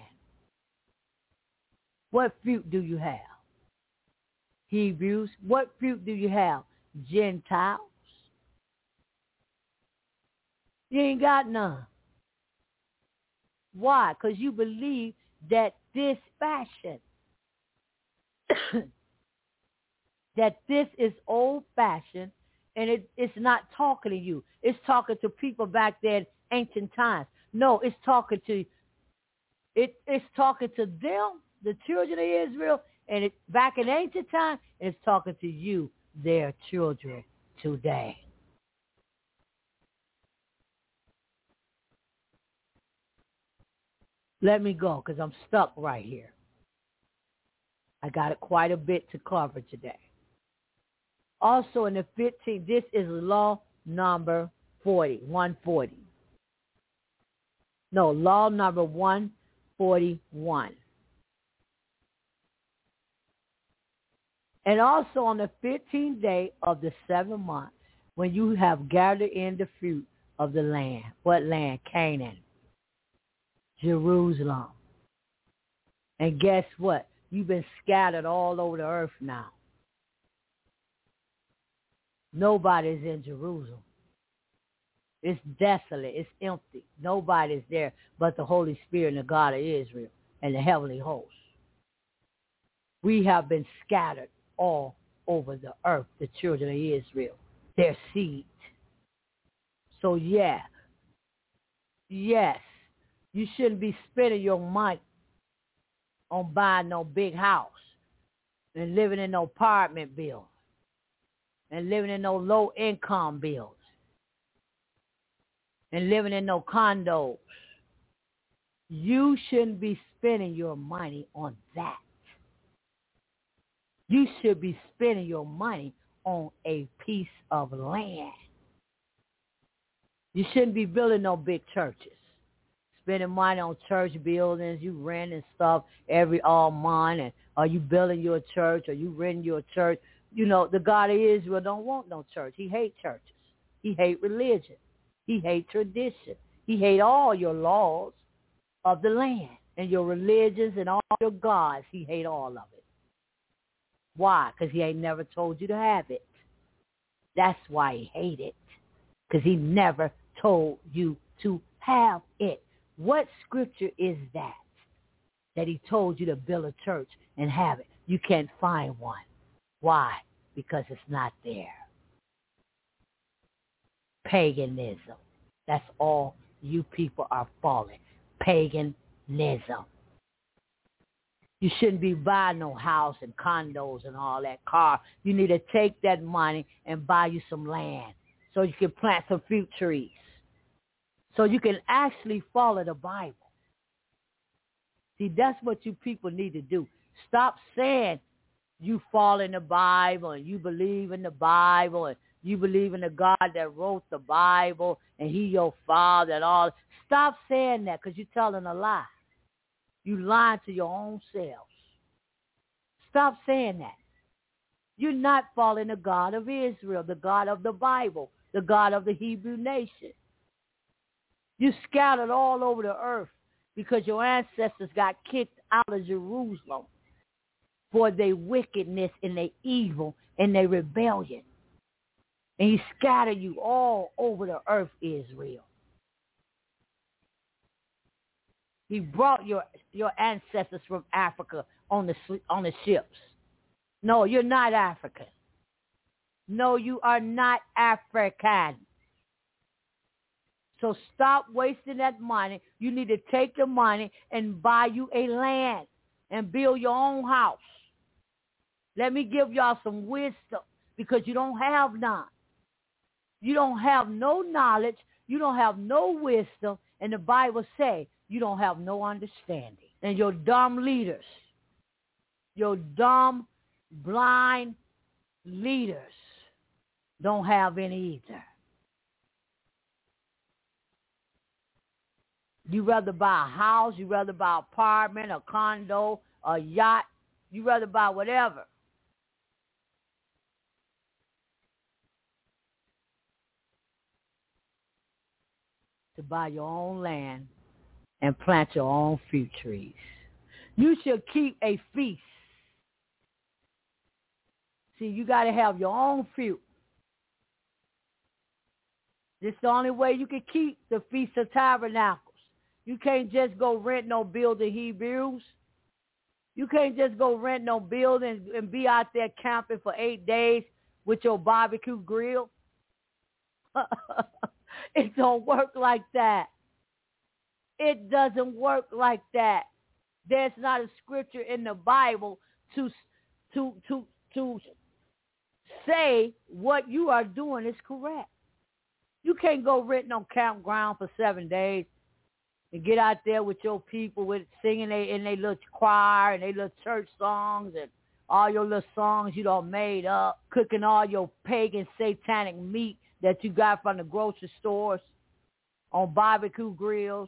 What fruit do you have? Hebrews. What fruit do you have? Gentiles. You ain't got none. Why? Because you believe that this fashion, that this is old-fashioned, and it's not talking to you. It's talking to people back there in ancient times. No, it's talking to them, the children of Israel, and back in ancient times, it's talking to you, their children, today. Let me go, because I'm stuck right here. I got quite a bit to cover today. Also in the 15th, this is law number 140. No, law number 141. And also on the 15th day of the 7th month, when you have gathered in the fruit of the land. What land? Canaan. Jerusalem. And guess what? You've been scattered all over the earth now. Nobody's in Jerusalem. It's desolate. It's empty. Nobody's there but the Holy Spirit and the God of Israel and the heavenly host. We have been scattered all over the earth, the children of Israel, their seed. So yes, you shouldn't be spending your money on buying no big house and living in no apartment building and living in no low-income buildings and living in no condos. You shouldn't be spending your money on that. You should be spending your money on a piece of land. You shouldn't be building no big churches. Spending money on church buildings, you renting stuff all month, and are you building your church, or you renting your church? You know, the God of Israel don't want no church. He hates churches. He hates religion. He hates tradition. He hates all your laws of the land and your religions and all your gods. He hates all of it. Why? Because he ain't never told you to have it. That's why he hates it. Because he never told you to have it. What scripture is that he told you to build a church and have it? You can't find one. Why? Because it's not there. Paganism. That's all you people are falling. Paganism. You shouldn't be buying no house and condos and all that car. You need to take that money and buy you some land so you can plant some fruit trees. So you can actually follow the Bible. See, that's what you people need to do. Stop saying you follow in the Bible and you believe in the Bible and you believe in the God that wrote the Bible and he your father and all. Stop saying that, because you're telling a lie. You lying to your own selves. Stop saying that. You're not following the God of Israel, the God of the Bible, the God of the Hebrew nation. You scattered all over the earth, because your ancestors got kicked out of Jerusalem for their wickedness and their evil and their rebellion. And he scattered you all over the earth, Israel. He brought your ancestors from Africa on the ships. No, you're not African. No, you are not African. So stop wasting that money. You need to take the money and buy you a land and build your own house. Let me give y'all some wisdom, because you don't have none. You don't have no knowledge. You don't have no wisdom. And the Bible says you don't have no understanding. And your dumb leaders, your dumb, blind leaders don't have any either. You rather buy a house, you rather buy an apartment, a condo, a yacht, you rather buy whatever. To buy your own land and plant your own fruit trees. You should keep a feast. See, you got to have your own fruit. This is the only way you can keep the Feast of Tabernacles. You can't just go rent no building, Hebrews. You can't just go rent no building and be out there camping for 8 days with your barbecue grill. It don't work like that. It doesn't work like that. There's not a scripture in the Bible to say what you are doing is correct. You can't go rent no campground for 7 days and get out there with your people with singing in their little choir and their little church songs and all your little songs you done made up, cooking all your pagan satanic meat that you got from the grocery stores on barbecue grills.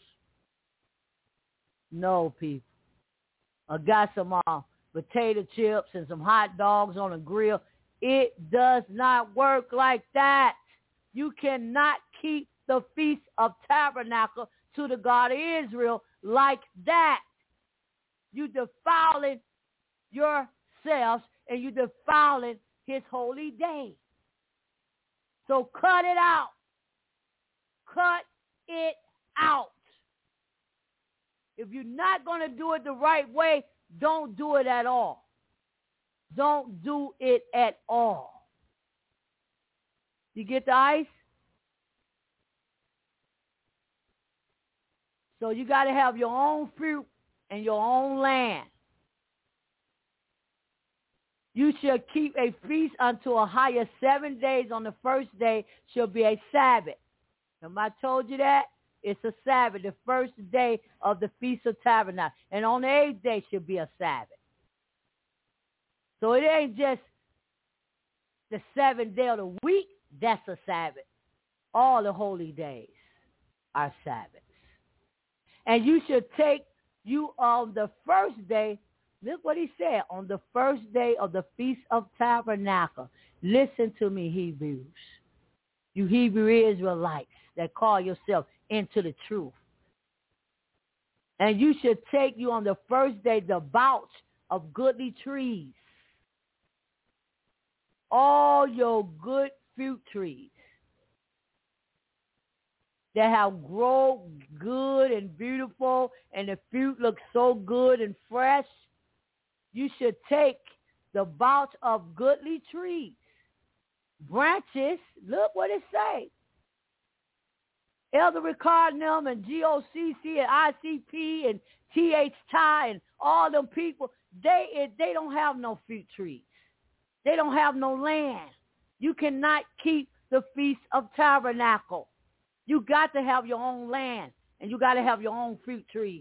No, people. I got some potato chips and some hot dogs on a grill. It does not work like that. You cannot keep the Feast of Tabernacle to the God of Israel like that. You defiling yourselves and you defiling his holy day. So cut it out. Cut it out. If you're not going to do it the right way, don't do it at all. Don't do it at all. You get the ice? So you got to have your own fruit and your own land. You shall keep a feast unto a higher 7 days. On the first day shall be a Sabbath. Remember I told you that? It's a Sabbath, the first day of the Feast of Tabernacles. And on the 8th day shall be a Sabbath. So it ain't just the 7th day of the week, that's a Sabbath. All the holy days are Sabbaths. And you should take you on the first day. Look what he said, on the first day of the Feast of Tabernacle. Listen to me, Hebrews. You Hebrew Israelites that call yourself into the truth. And you should take you on the first day the boughs of goodly trees. All your good fruit trees that have grown good and beautiful and the fruit looks so good and fresh. You should take the boughs of goodly trees, branches. Look what it says. Elder Ricardinum and GOCC and ICP and TH Ty and all them people, they don't have no fruit trees. They don't have no land. You cannot keep the Feast of Tabernacle. You got to have your own land, and you got to have your own fruit trees.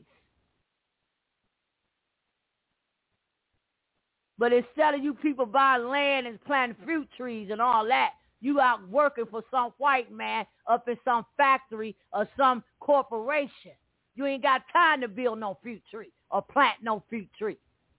But instead of you people buying land and planting fruit trees and all that, you out working for some white man up in some factory or some corporation. You ain't got time to build no fruit tree or plant no fruit tree.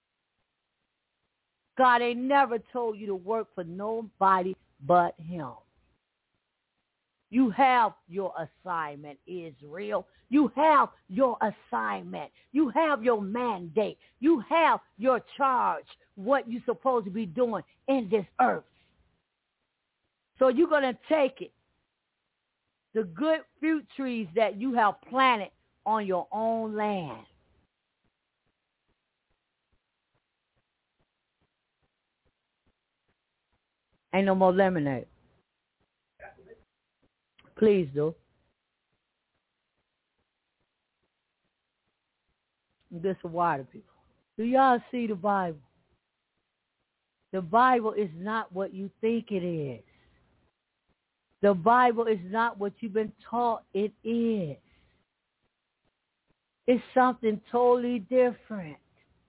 God ain't never told you to work for nobody but him. You have your assignment, Israel. You have your assignment. You have your mandate. You have your charge, what you're supposed to be doing in this earth. So you're going to take it, the good fruit trees that you have planted on your own land. Ain't no more lemonade. Please do. This is water, people. Do y'all see the Bible? The Bible is not what you think it is. The Bible is not what you've been taught it is. It's something totally different.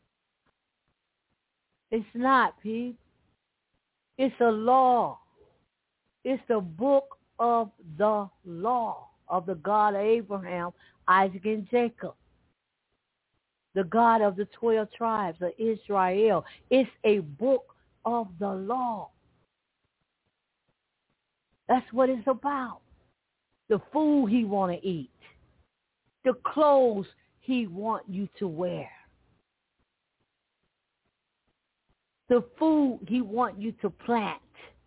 It's not, people. It's a law. It's the book of the law of the God of Abraham, Isaac, and Jacob. The God of the 12 tribes of Israel. It's a book of the law. That's what it's about. The food he want to eat. The clothes he want you to wear. The food he want you to plant.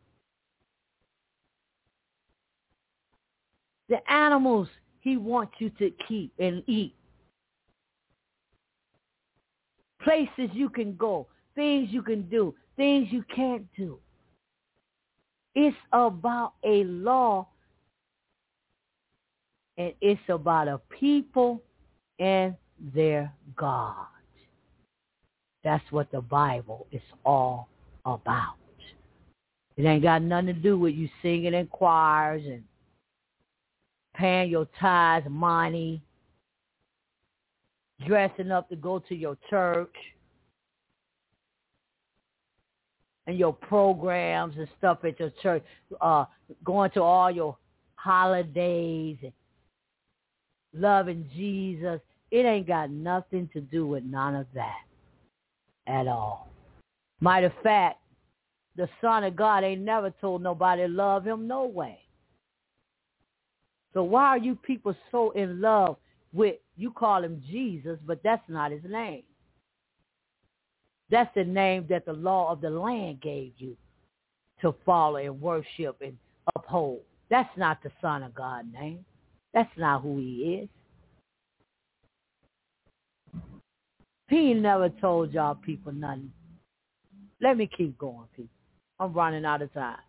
The animals he wants you to keep and eat. Places you can go, things you can do, things you can't do. It's about a law, and it's about a people and their God. That's what the Bible is all about. It ain't got nothing to do with you singing in choirs and paying your tithes, money, dressing up to go to your church, and your programs and stuff at your church, going to all your holidays and loving Jesus. It ain't got nothing to do with none of that at all. Matter of fact, the Son of God ain't never told nobody to love him no way. So why are you people so in love with, you call him Jesus, but that's not his name. That's the name that the law of the land gave you to follow and worship and uphold. That's not the Son of God name. That's not who he is. He never told y'all people nothing. Let me keep going, people. I'm running out of time.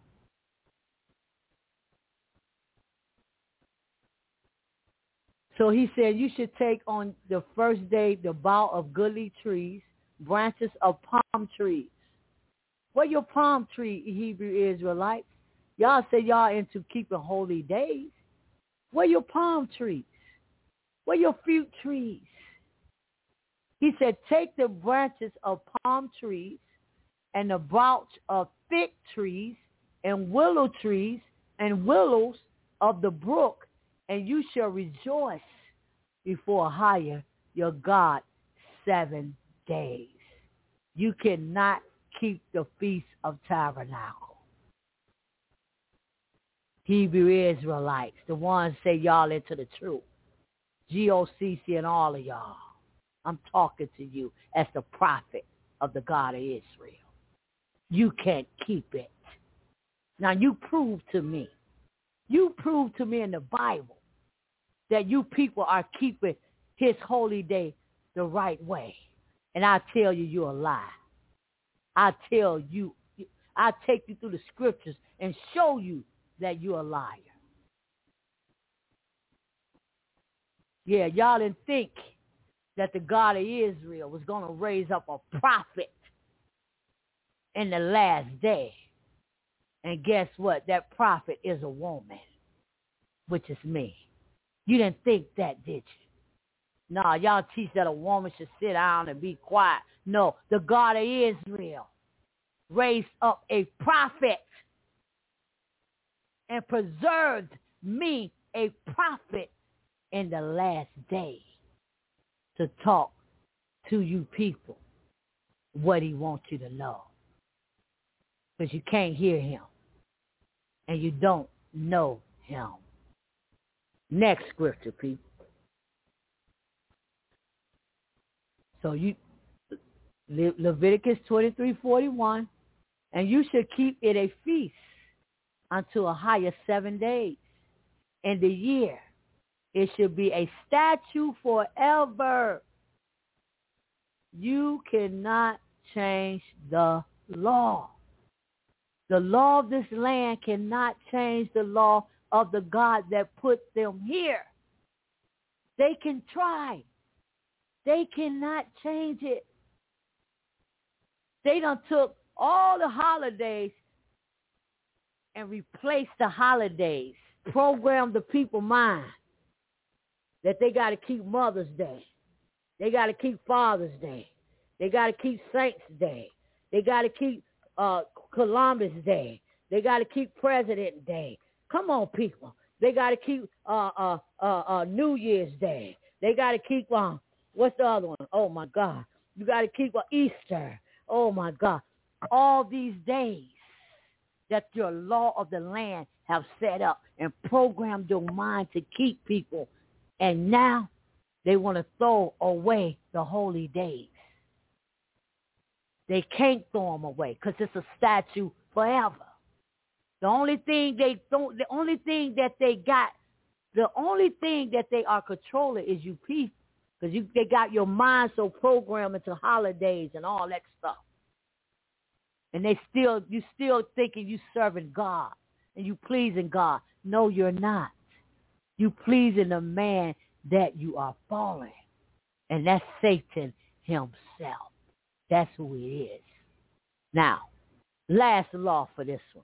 So he said you should take on the first day the bough of goodly trees, branches of palm trees. What your palm tree, Hebrew Israelites? Y'all say y'all into keeping holy days. What your palm trees? What your fruit trees? He said, take the branches of palm trees and the branch of fig trees and willow trees and willows of the brook, and you shall rejoice before Higher your God 7 days. You cannot keep the Feast of Tabernacle. Hebrew Israelites, the ones say y'all into the truth. GOCC and all of y'all. I'm talking to you as the prophet of the God of Israel. You can't keep it. Now you prove to me. You prove to me in the Bible that you people are keeping his holy day the right way. And I tell you, you're a lie. I tell you, I take you through the scriptures and show you that you're a liar. Yeah, y'all didn't think that the God of Israel was going to raise up a prophet in the last day. And guess what? That prophet is a woman, which is me. You didn't think that, did you? No, y'all teach that a woman should sit down and be quiet. No, the God of Israel raised up a prophet and preserved me a prophet in the last day to talk to you people what he wants you to know. Because you can't hear him and you don't know him. Next scripture, people. So Leviticus 23:41, and you should keep it a feast unto a higher 7 days in the year. It should be a statute forever. You cannot change the law. The law of this land cannot change the law of the God that put them here. They can try. They cannot change it. They done took all the holidays and replaced the holidays, programmed the people's mind that they got to keep Mother's Day. They got to keep Father's Day. They got to keep Saints Day. They got to keep Columbus Day. They got to keep President Day. Come on, people. They got to keep New Year's Day. They got to keep, what's the other one? Oh, my God. You got to keep Easter. Oh, my God. All these days that your law of the land have set up and programmed your mind to keep people. And now they want to throw away the holy days. They can't throw them away because it's a statute forever. The only thing that they are controlling is you people, because they got your mind so programmed into holidays and all that stuff. And you still thinking you serving God and you pleasing God. No, you're not. You pleasing the man that you are following, and that's Satan himself. That's who he is. Now, last law for this one.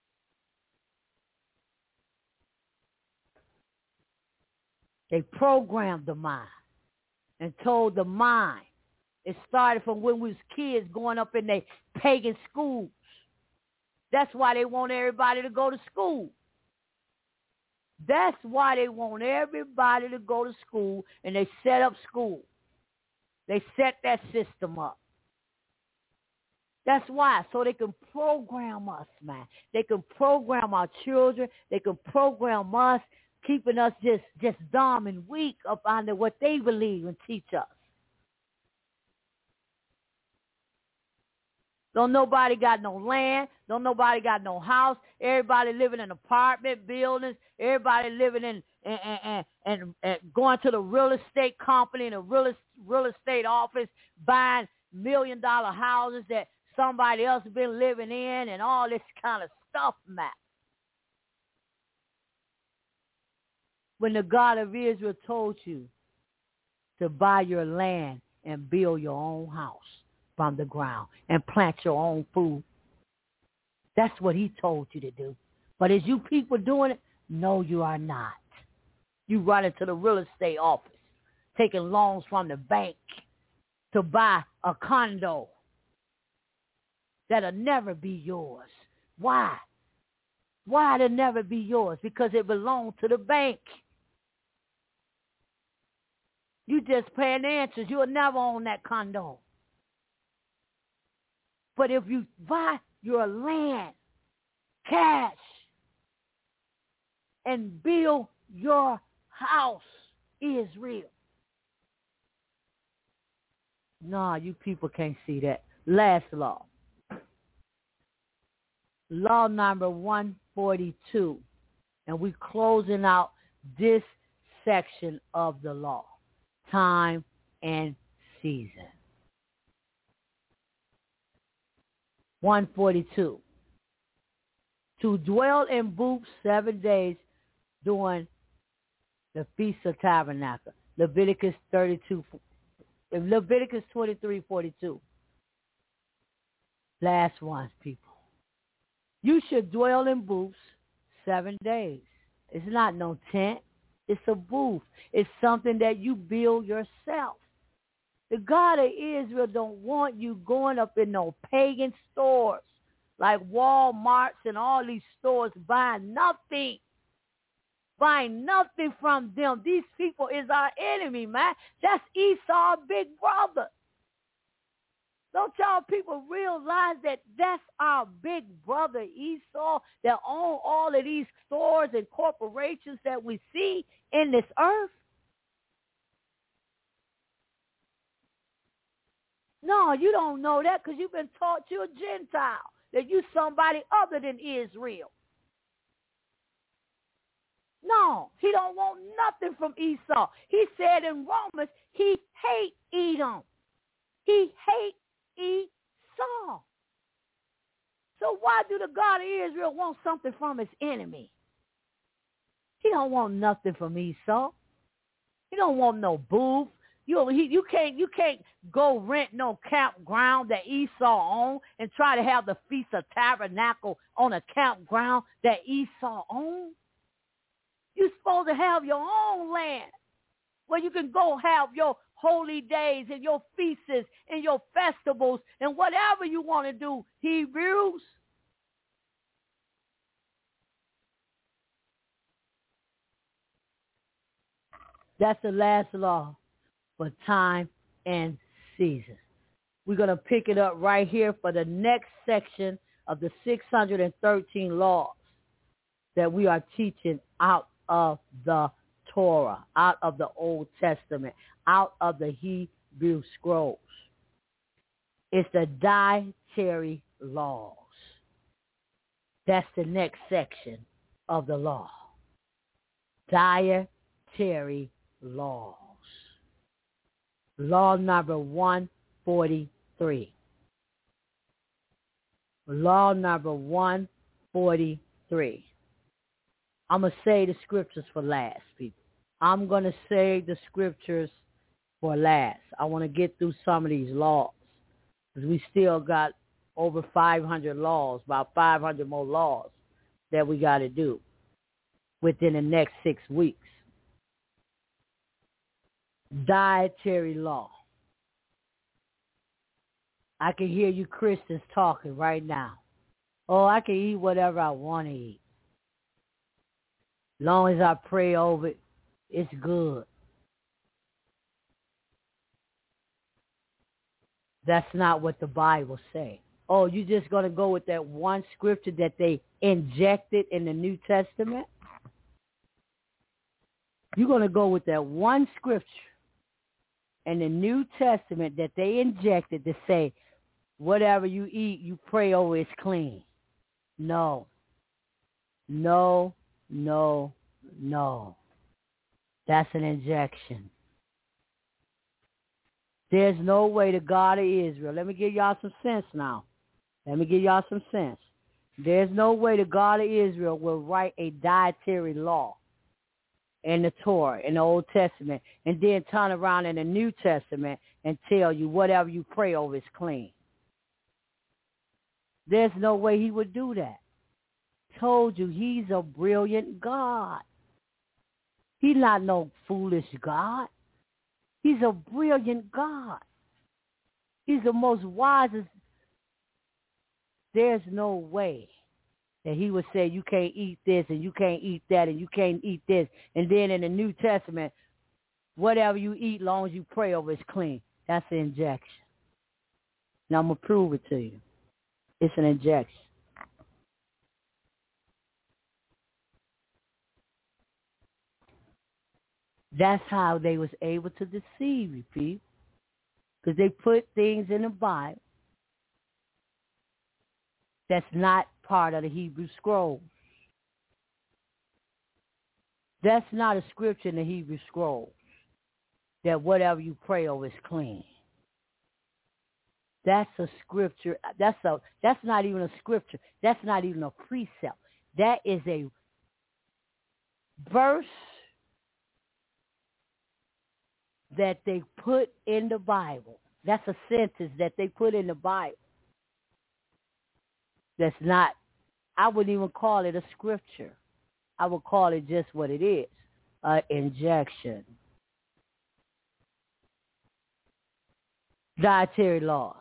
They programmed the mind and told the mind. It started from when we was kids going up in their pagan schools. That's why they want everybody to go to school. That's why they want everybody to go to school, and they set up school. They set that system up. That's why, so they can program us, man. They can program our children. They can program us, keeping us just dumb and weak up under what they believe and teach us. Don't nobody got no land. Don't nobody got no house. Everybody living in apartment buildings. Everybody living in and going to the real estate company and the real estate office, buying $1 million houses that somebody else has been living in and all this kind of stuff, man. When the God of Israel told you to buy your land and build your own house from the ground and plant your own food. That's what he told you to do. But is you people doing it? No, you are not. You run into the real estate office, taking loans from the bank to buy a condo that'll never be yours. Why? Why it'll never be yours? Because it belongs to the bank. You just paying the interest. You'll never own that condo. But if you buy your land, cash, and build your house, Israel. Nah, you people can't see that. Last law. Law number 142. And we're closing out this section of the law. Time and season. 142. To dwell in booths 7 days during the Feast of Tabernacle. Leviticus 23:42. Last one, people. You should dwell in booths 7 days. It's not no tent. It's a booth. It's something that you build yourself. The God of Israel don't want you going up in no pagan stores like Walmarts and all these stores buying nothing. Buying nothing from them. These people is our enemy, man. That's Esau, big brother. Don't y'all people realize that that's our big brother Esau that own all of these stores and corporations that we see in this earth? No, you don't know that because you've been taught you're a Gentile, that you somebody other than Israel. No, he don't want nothing from Esau. He said in Romans, he hate Edom. He hate Esau. So why do the God of Israel want something from his enemy? He don't want nothing from Esau. He don't want no booth. You can't go rent no campground that Esau owned and try to have the Feast of Tabernacle on a campground that Esau owned. You're supposed to have your own land where you can go have your holy days and your feasts and your festivals and whatever you want to do, Hebrews. That's the last law for time and season. We're going to pick it up right here for the next section of the 613 laws that we are teaching out of the Torah, out of the Old Testament, out of the Hebrew Scrolls. It's the dietary laws. That's the next section of the law. Dietary laws. Law number 143. Law number 143. I'm going to say the scriptures for last, people. I'm going to say the scriptures for last. I want to get through some of these laws because we still got over 500 laws, about 500 more laws that we got to do within the next 6 weeks. Dietary law. I can hear you Christians talking right now. Oh, I can eat whatever I want to eat. Long as I pray over it, it's good. That's not what the Bible says. Oh, you just going to go with that one scripture that they injected in the New Testament? You're going to go with that one scripture in the New Testament that they injected to say, whatever you eat, you pray over, it's clean. No. No. No, no. That's an injection. There's no way the God of Israel. Let me give y'all some sense now. There's no way the God of Israel will write a dietary law in the Torah, in the Old Testament, and then turn around in the New Testament and tell you whatever you pray over is clean. There's no way he would do that. Told you he's a brilliant God. He's not no foolish God. He's a brilliant God. He's the most wisest. There's no way that he would say you can't eat this and you can't eat that and you can't eat this. And then in the New Testament, whatever you eat, long as you pray over, is clean. That's an injection. Now I'm going to prove it to you. It's an injection. That's how they was able to deceive you, people. Because they put things in the Bible that's not part of the Hebrew Scrolls. That's not a scripture in the Hebrew Scrolls that whatever you pray over is clean. That's a scripture. That's not even a scripture. That's not even a precept. That is a verse that they put in the Bible. That's a sentence that they put in the Bible. That's not, I wouldn't even call it a scripture. I would call it just what it is, an injection. Dietary laws,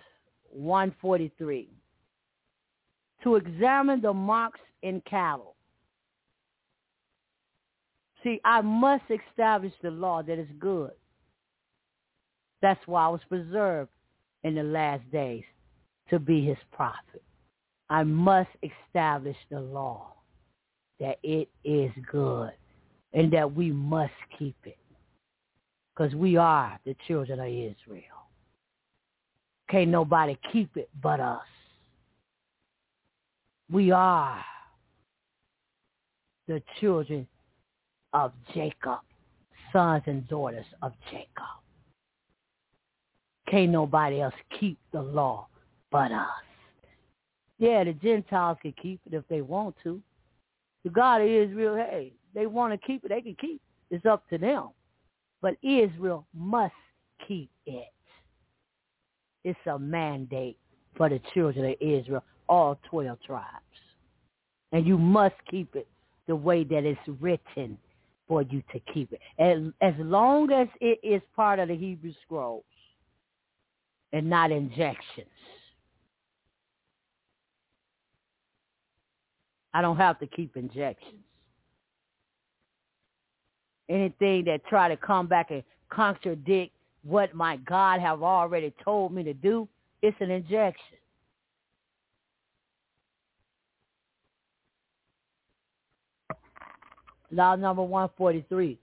143. To examine the marks in cattle. See, I must establish the law that is good. That's why I was preserved in the last days to be his prophet. I must establish the law that it is good and that we must keep it because we are the children of Israel. Can't nobody keep it but us. We are the children of Jacob, sons and daughters of Jacob. Can't nobody else keep the law but us. Yeah, the Gentiles can keep it if they want to. The God of Israel, hey, they want to keep it, they can keep it. It's up to them. But Israel must keep it. It's a mandate for the children of Israel, all 12 tribes. And you must keep it the way that it's written for you to keep it. And as long as it is part of the Hebrew Scrolls and not injections. I don't have to keep injections. Anything that try to come back and contradict what my God have already told me to do, it's an injection. Law number 143.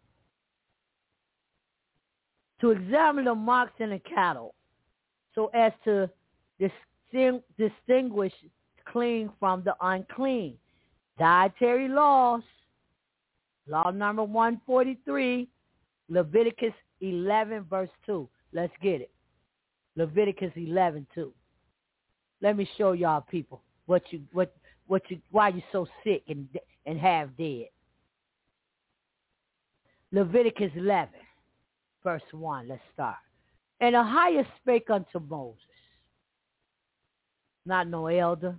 To examine the marks in the cattle so as to distinguish clean from the unclean. Dietary laws. Law number 143, Leviticus 11, verse 2. Let's get it. Leviticus 11, 2. Let me show y'all people why you're so sick and half dead. Leviticus 11, verse 1. Let's start. And the highest spake unto Moses, not no elder,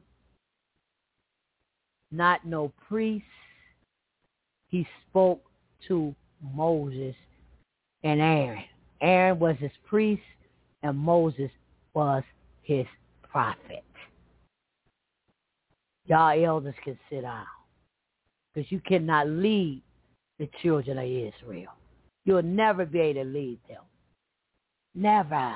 not no priest. He spoke to Moses and Aaron. Aaron was his priest, and Moses was his prophet. Y'all elders can sit down, because you cannot lead the children of Israel. You'll never be able to lead them. Never.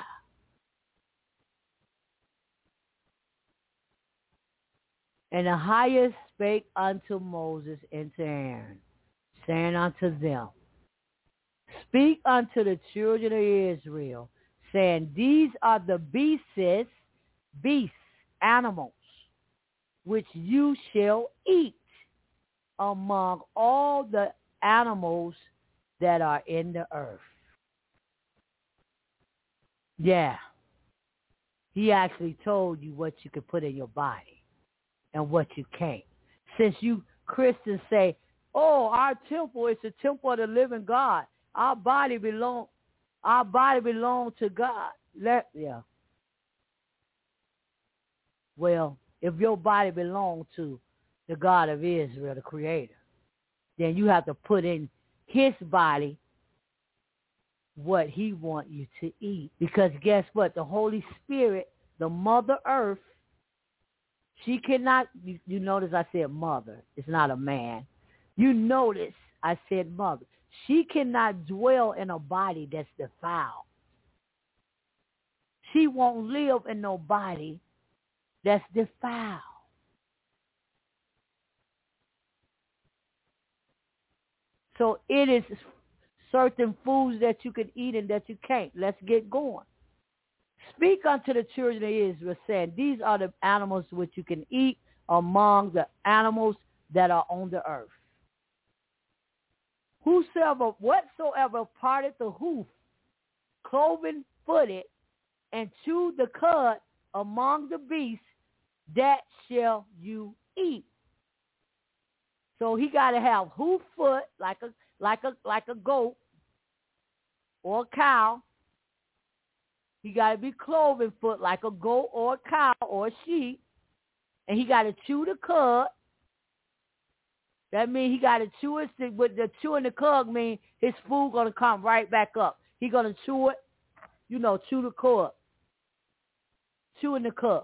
And the highest spake unto Moses and to Aaron, saying unto them, speak unto the children of Israel, saying, these are the beasts, animals, which you shall eat among all the animals that are in the earth. Yeah. He actually told you what you could put in your body and what you can't. Since you Christians say, oh, our temple is the temple of the living God. Our body belong to God. Yeah. Well, if your body belongs to the God of Israel, the Creator, then you have to put in his body what he wants you to eat. Because guess what? The Holy Spirit, the Mother Earth, she cannot, you notice I said mother. It's not a man. You notice I said mother. She cannot dwell in a body that's defiled. She won't live in no body that's defiled. So it is certain foods that you can eat and that you can't. Let's get going. Speak unto the children of Israel, saying, these are the animals which you can eat among the animals that are on the earth. Whatsoever parted the hoof, cloven-footed, and chewed the cud among the beasts, that shall you eat. So he got to have hoof foot like a goat or a cow. He got to be cloven foot like a goat or a cow or a sheep. And he got to chew the cud. That means he got to chew it. With the chewing the cud means his food going to come right back up. He going to chew it, chew the cud. Chewing the cud.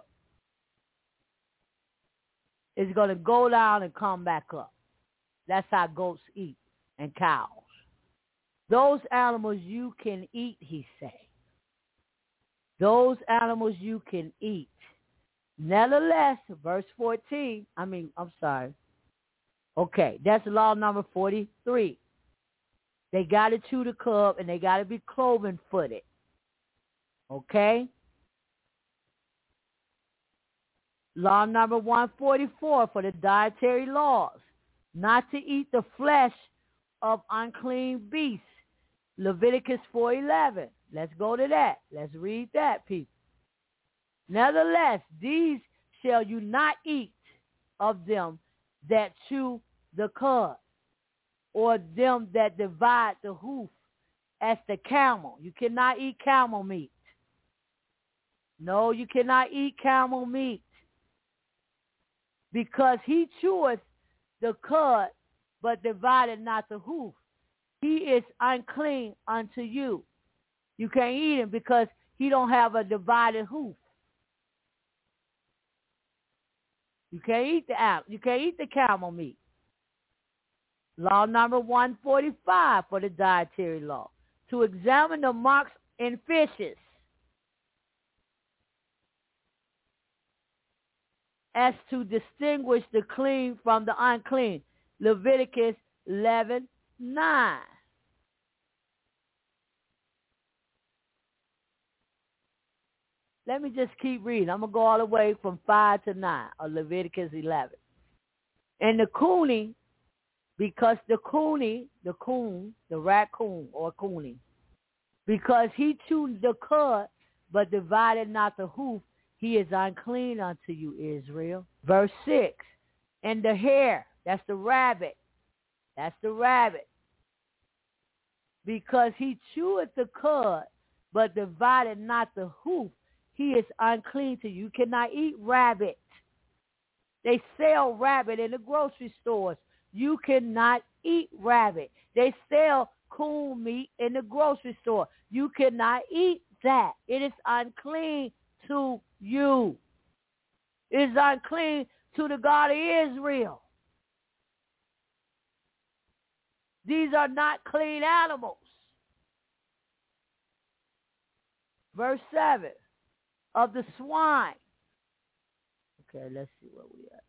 It's going to go down and come back up. That's how goats eat and cows. Those animals you can eat, he say. Those animals you can eat. Nevertheless, verse 14, okay, that's law number 43. They got to chew the cud and they got to be cloven-footed. Okay? Law number 144 for the dietary laws. Not to eat the flesh of unclean beasts. Leviticus 4:11. Let's go to that. Let's read that, people. Nevertheless, these shall you not eat of them that chew the cud, or them that divide the hoof as the camel. You cannot eat camel meat. No, you cannot eat camel meat. Because he cheweth the cud, but divided not the hoof. He is unclean unto you. You can't eat him because he don't have a divided hoof. You can't eat the camel meat. Law number 145 for the dietary law. To examine the marks in fishes as to distinguish the clean from the unclean. Leviticus 11:9. Let me just keep reading. I'm going to go all the way from 5 to 9 of Leviticus 11. And the coonie, because the raccoon or coonie, because he chewed the cud but divided not the hoof, he is unclean unto you, Israel. Verse 6. And the hare, that's the rabbit. Because he chewed the cud but divided not the hoof, he is unclean to you. You cannot eat rabbit. They sell rabbit in the grocery stores. You cannot eat rabbit. They sell coon meat in the grocery store. You cannot eat that. It is unclean to you. It is unclean to the God of Israel. These are not clean animals. Verse 7 of the swine. Okay, let's see where we at.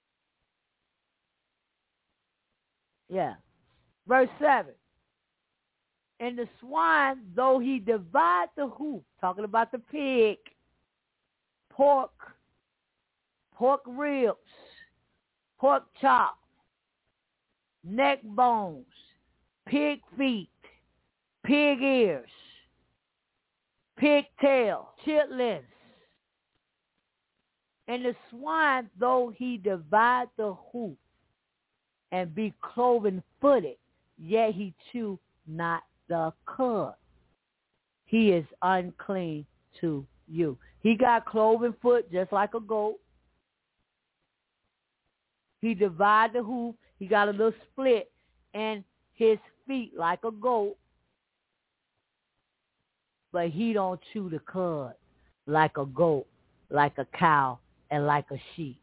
Yeah. Verse 7. And the swine, though he divide the hoof, talking about the pig, pork ribs, pork chop, neck bones, pig feet, pig ears, pig tail, chitlins. And the swine, though he divide the hoof and be cloven-footed, yet he chew not the cud. He is unclean to you. He got cloven foot just like a goat. He divide the hoof. He got a little split and his feet like a goat. But he don't chew the cud like a goat, like a cow, and like a sheep.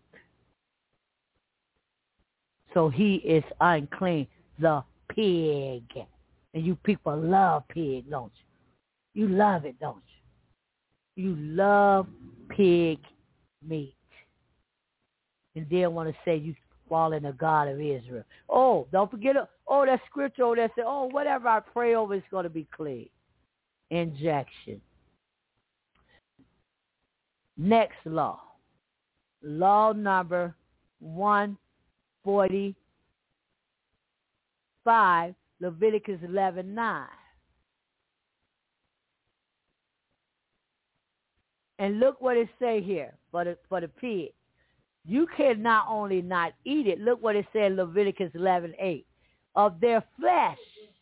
So he is unclean. The pig. And you people love pig, don't you? You love it, don't you? You love pig meat. And then want to say you fall in the God of Israel. Oh, don't forget, that scripture over there said, whatever I pray over is going to be clean. Injection. Next law. Law number 145, Leviticus 11:9. And look what it say here for the pig. You can not only not eat it, look what it said in Leviticus 11:8. Of their flesh.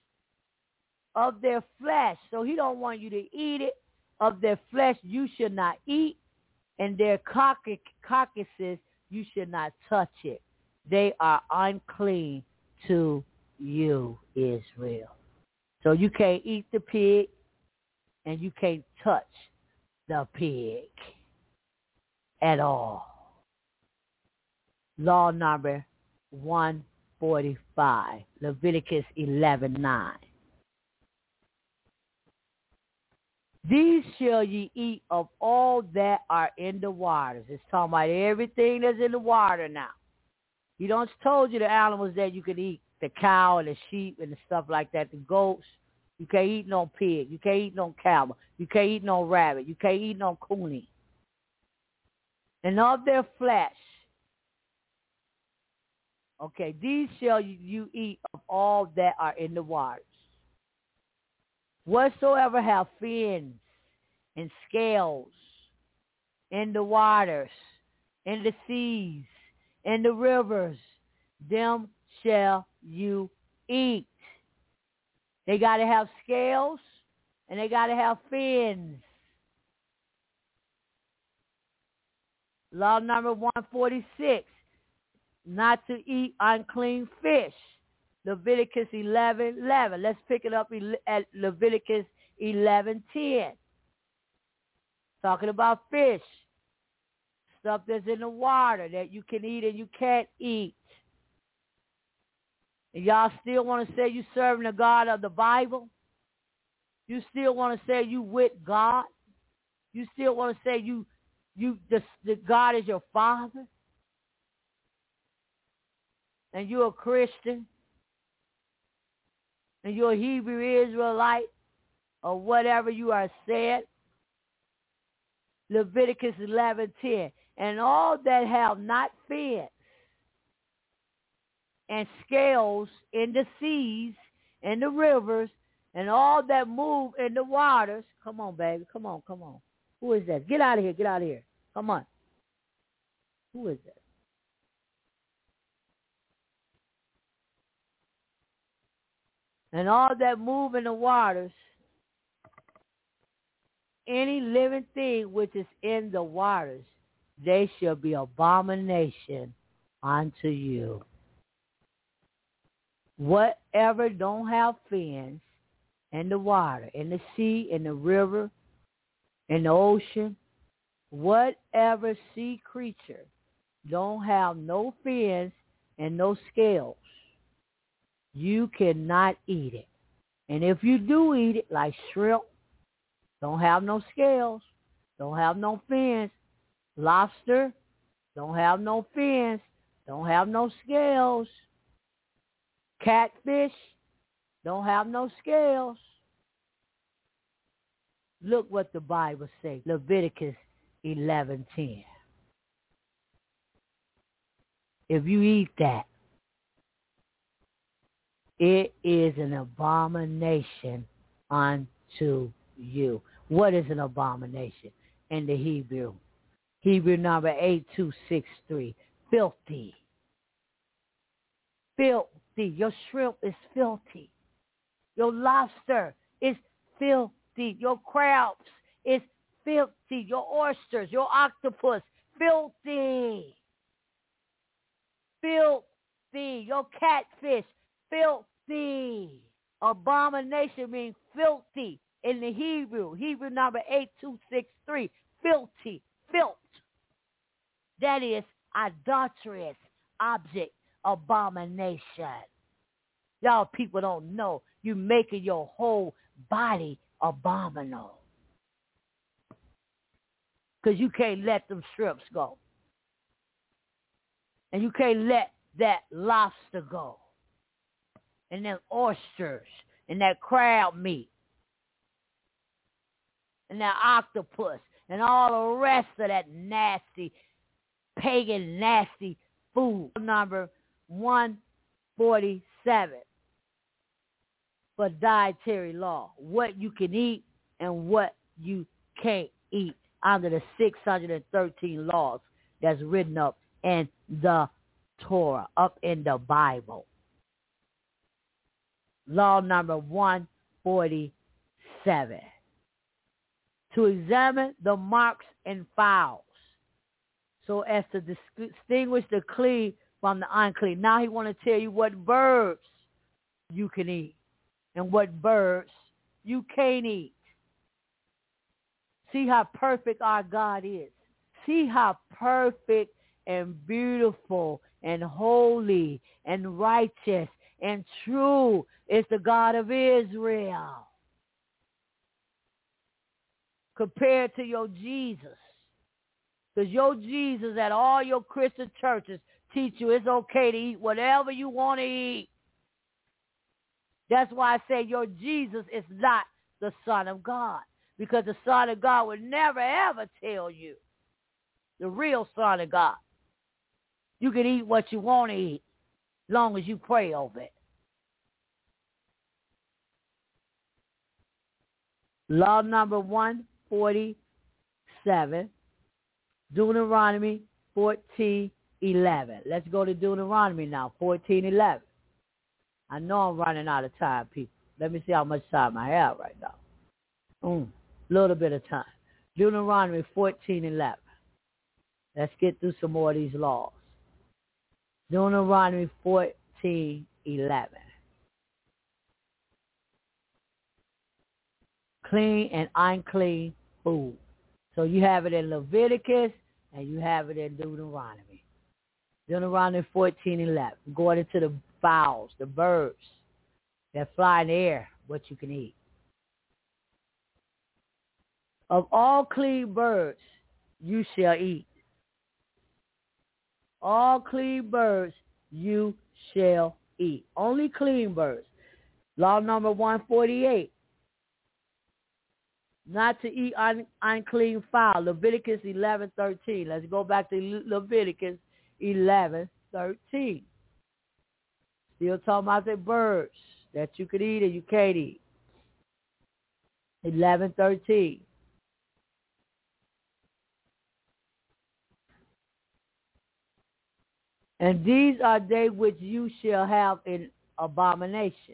So he don't want you to eat it. Of their flesh you should not eat, and their carcasses you should not touch it. They are unclean to you, Israel. So you can't eat the pig, and you can't touch the pig at all. Law number 145, Leviticus 11:9. These shall ye eat of all that are in the waters. It's talking about everything that's in the water now. He don't told you the animals that you can eat, the cow and the sheep and the stuff like that, the goats. You can't eat no pig. You can't eat no camel. You can't eat no rabbit. You can't eat no coonie. And of their flesh, okay, these shall you eat of all that are in the waters. Whatsoever have fins and scales in the waters, in the seas, in the rivers, them shall you eat. They got to have scales and they got to have fins. Law number 146, not to eat unclean fish. Leviticus 11:11. Let's pick it up at Leviticus 11:10. Talking about fish, stuff that's in the water that you can eat and you can't eat. And y'all still want to say you serving the God of the Bible? You still want to say you with God? You still want to say the God is your Father? And you're a Christian? And you're a Hebrew Israelite? Or whatever you are said? Leviticus 11:10. And all that have not fins and scales in the seas and the rivers and all that move in the waters. Come on, baby. Come on. Who is that? Get out of here. Come on. Who is that? And all that move in the waters, any living thing which is in the waters, they shall be abomination unto you. Whatever don't have fins in the water, in the sea, in the river, in the ocean, whatever sea creature don't have no fins and no scales, you cannot eat it. And if you do eat it, like shrimp, don't have no scales, don't have no fins. Lobster, don't have no fins, don't have no scales. Catfish, don't have no scales. Look what the Bible says, Leviticus 11:10. If you eat that, it is an abomination unto you. What is an abomination in the Hebrew? Hebrew number 8263, filthy. Filthy. Your shrimp is filthy. Your lobster is filthy. Your crabs is filthy. Your oysters, your octopus, filthy. Filthy. Your catfish, filthy. Abomination means filthy in the Hebrew. Hebrew number 8263, filthy. Filth. That is idolatrous object abomination. Y'all people don't know. You making your whole body abominable. Because you can't let them shrimps go. And you can't let that lobster go. And them oysters. And that crab meat. And that octopus. And all the rest of that nasty, pagan, nasty food. Number 147 for dietary law. What you can eat and what you can't eat under the 613 laws that's written up in the Torah, up in the Bible. Law number 147. To examine the marks and fowls, so as to distinguish the clean from the unclean. Now he want to tell you what birds you can eat and what birds you can't eat. See how perfect our God is. See how perfect and beautiful and holy and righteous and true is the God of Israel. compared to your Jesus. Because your Jesus at all your Christian churches teach you it's okay to eat whatever you want to eat. That's why I say your Jesus is not the Son of God. Because the Son of God would never, ever tell you. The real Son of God. You can eat what you want to eat as long as you pray over it. Law number 147, Deuteronomy 14:11. Let's go to Deuteronomy now, 14:11. I know I'm running out of time, people. Let me see how much time I have right now. Little bit of time. Deuteronomy 14:11. Let's get through some more of these laws. Deuteronomy 14:11. Clean and unclean food. So you have it in Leviticus and you have it in Deuteronomy. Deuteronomy 14:11. Going into the fowls, the birds that fly in the air, what you can eat. Of all clean birds you shall eat. All clean birds you shall eat. Only clean birds. Law number 148. Not to eat unclean fowl. Leviticus 11:13. Let's go back to Leviticus 11:13. Still talking about the birds that you could eat and you can't eat. 11:13. And these are they which you shall have in abomination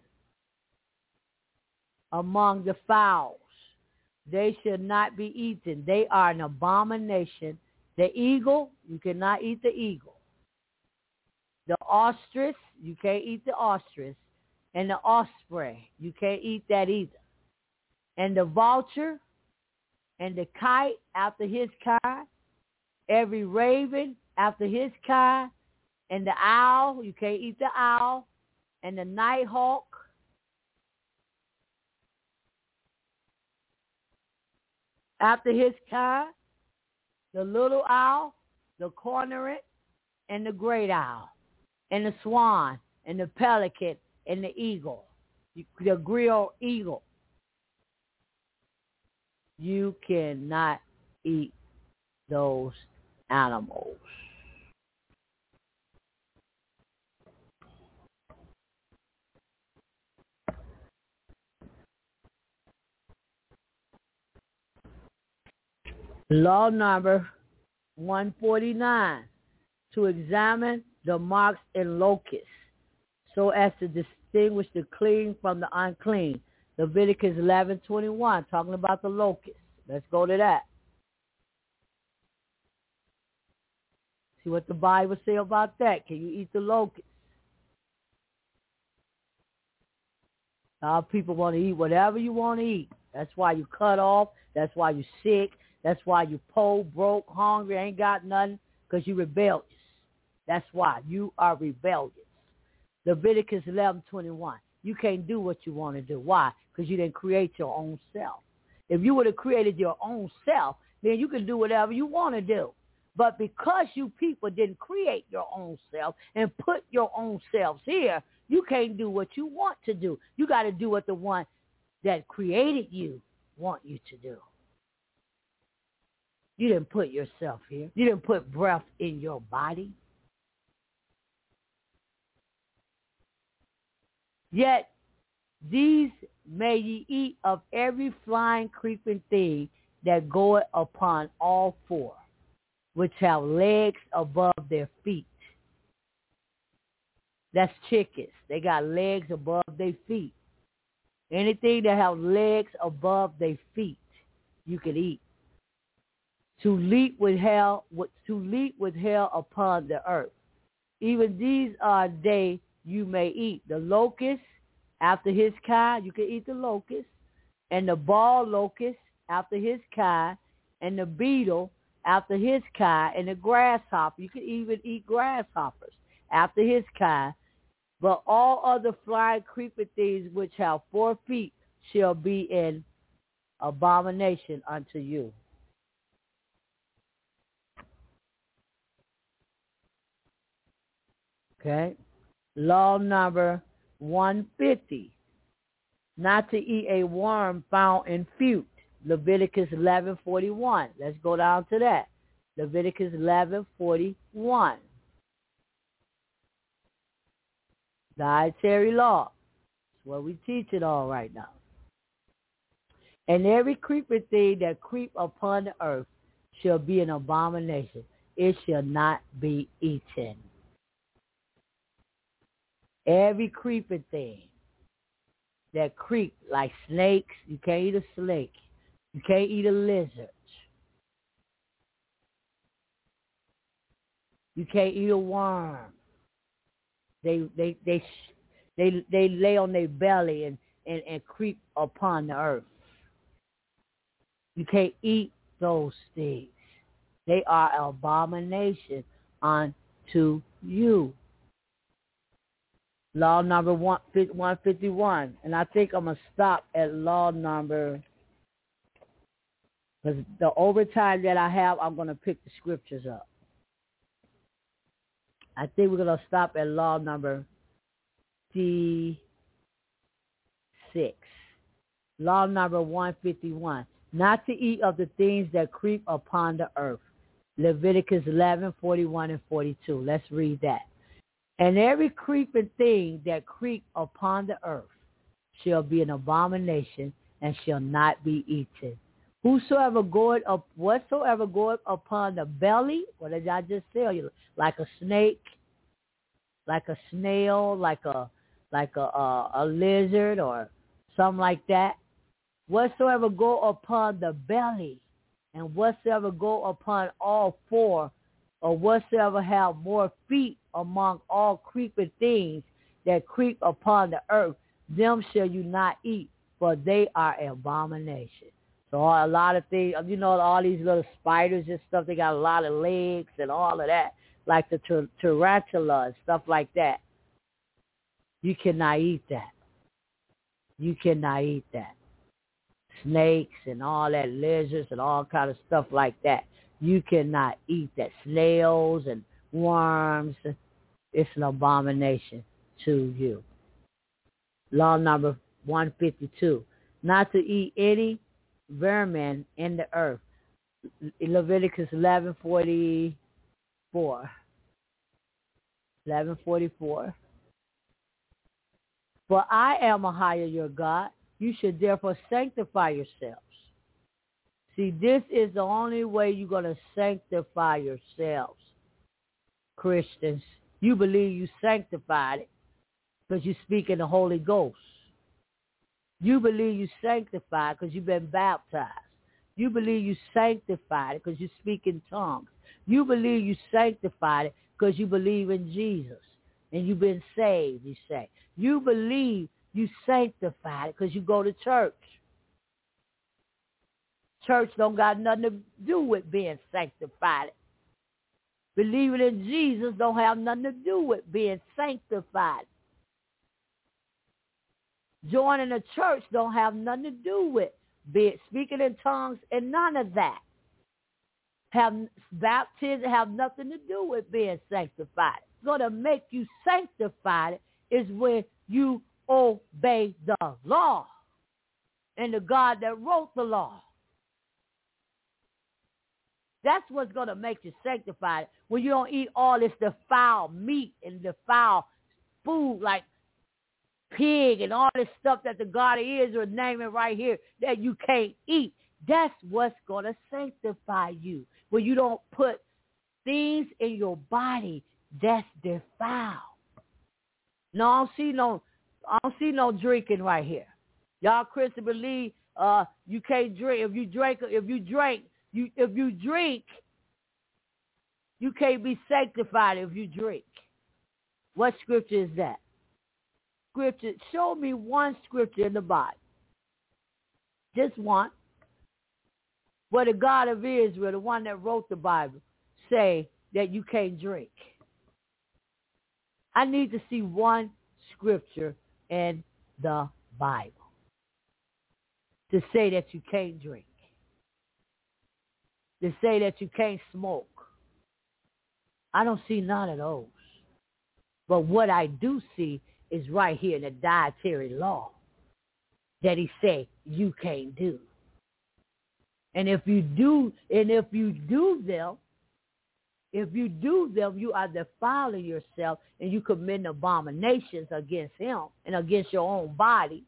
among the fowls. They shall not be eaten. They are an abomination. The eagle, you cannot eat the eagle. The ostrich, you can't eat the ostrich. And the osprey, you can't eat that either. And the vulture, and the kite after his kind, every raven after his kind, and the owl, you can't eat the owl, and the nighthawk, after his kind, the little owl, the cormorant, and the great owl, and the swan, and the pelican, and the eagle, the grilled eagle. You cannot eat those animals. Law number 149, to examine the marks in locusts so as to distinguish the clean from the unclean. Leviticus 11:21, talking about the locusts. Let's go to that. See what the Bible say about that. Can you eat the locusts? Our people want to eat whatever you want to eat. That's why you cut off. That's why you're sick. That's why you poor, broke, hungry, ain't got nothing, because you're rebellious. That's why you are rebellious. Leviticus 11:21. You can't do what you want to do. Why? Because you didn't create your own self. If you would have created your own self, then you can do whatever you want to do. But because you people didn't create your own self and put your own selves here, you can't do what you want to do. You got to do what the one that created you want you to do. You didn't put yourself here. You didn't put breath in your body. Yet these may ye eat of every flying, creeping thing that goeth upon all four, which have legs above their feet. That's chickens. They got legs above their feet. Anything that have legs above their feet, you can eat. To leap with hell upon the earth. Even these are they you may eat. The locust, after his kind, you can eat the locust, and the bald locust, after his kind, and the beetle, after his kind, and the grasshopper. You can even eat grasshoppers, after his kind. But all other flying, creeping things which have 4 feet shall be in abomination unto you. Okay. Law number 150. Not to eat a worm found in fruit. Leviticus 11:41. Let's go down to that. Leviticus 11:41. Dietary law. That's what we teach it all right now. And every creeping thing that creep upon the earth shall be an abomination. It shall not be eaten. Every creeping thing that creep like snakes, you can't eat a snake. You can't eat a lizard. You can't eat a worm. They lay on their belly and creep upon the earth. You can't eat those things. They are an abomination unto you. Law number 151. And I think I'm going to stop at law number, because the overtime that I have, I'm going to pick the scriptures up. I think we're going to stop at law number C6. Law number 151. Not to eat of the things that creep upon the earth. Leviticus 11:41 and 42. Let's read that. And every creeping thing that creep upon the earth shall be an abomination and shall not be eaten. Whatsoever goeth upon the belly, what did I just tell you? Like a snake, like a snail, like a lizard or something like that. Whatsoever go upon the belly, and whatsoever go upon all four, or whatsoever have more feet among all creeping things that creep upon the earth, them shall you not eat, for they are an abomination. So a lot of things, all these little spiders and stuff, they got a lot of legs and all of that, like the tarantula and stuff like that. You cannot eat that. You cannot eat that. Snakes and all that, lizards and all kind of stuff like that. You cannot eat that. Snails and worms, it's an abomination to you. Law number 152. Not to eat any vermin in the earth. Leviticus 11:44. 11:44. For I am a higher your God. You should therefore sanctify yourselves. See, this is the only way you're going to sanctify yourselves, Christians. You believe you sanctified it because you speak in the Holy Ghost. You believe you sanctified because you've been baptized. You believe you sanctified it because you speak in tongues. You believe you sanctified it because you believe in Jesus and you've been saved, you say. You believe you sanctified it because you go to church. Church don't got nothing to do with being sanctified. Believing in Jesus don't have nothing to do with being sanctified. Joining a church don't have nothing to do with speaking in tongues and none of that. Baptism have nothing to do with being sanctified. What's going to make you sanctified is when you obey the law and the God that wrote the law. That's what's going to make you sanctified. When you don't eat all this defiled meat and defiled food like pig and all this stuff that the God of Israel naming right here that you can't eat. That's what's going to sanctify you. When you don't put things in your body that's defiled. No, I don't see no drinking right here. Y'all Christians believe you can't drink. If you drink, you can't be sanctified if you drink. What scripture is that? Scripture. Show me one scripture in the Bible. Just one. Where the God of Israel, the one that wrote the Bible, say that you can't drink. I need to see one scripture in the Bible to say that you can't drink, to say that you can't smoke. I don't see none of those. But what I do see is right here in the dietary law that he said you can't do. And if you do them, you are defiling yourself and you commit abominations against him and against your own body.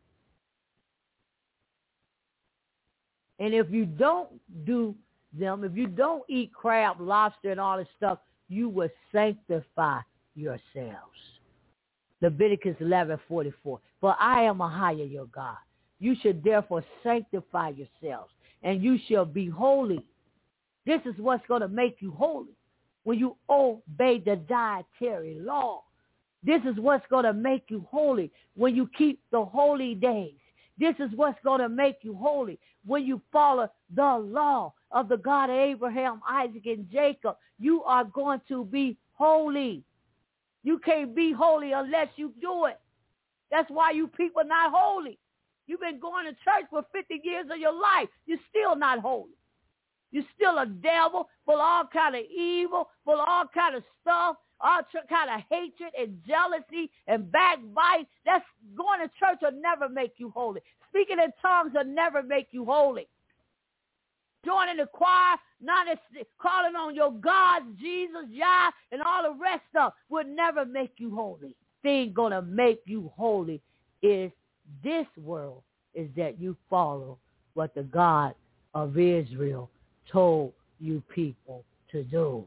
And if you don't do them, if you don't eat crab, lobster, and all this stuff, you will sanctify yourselves. Leviticus 11:44. For I am Ahia your God. You should therefore sanctify yourselves, and you shall be holy. This is what's going to make you holy when you obey the dietary law. This is what's going to make you holy when you keep the holy days. This is what's going to make you holy when you follow the law of the God of Abraham, Isaac, and Jacob. You are going to be holy. You can't be holy unless you do it. That's why you people are not holy. You've been going to church for 50 years of your life. You're still not holy. You're still a devil, full of all kind of evil, full of all kind of stuff, all kind of hatred and jealousy and backbite. That's going to church will never make you holy. Speaking in tongues will never make you holy. Joining the choir, not calling on your gods, Jesus, Yah, and all the rest of will never make you holy. Thing going to make you holy is this world, is that you follow what the God of Israel told you people to do.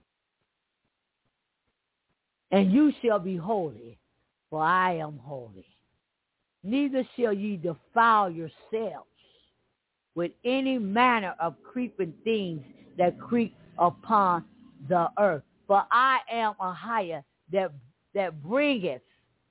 And you shall be holy, for I am holy. Neither shall ye defile yourselves with any manner of creeping things that creep upon the earth. For I am Ahia that bringeth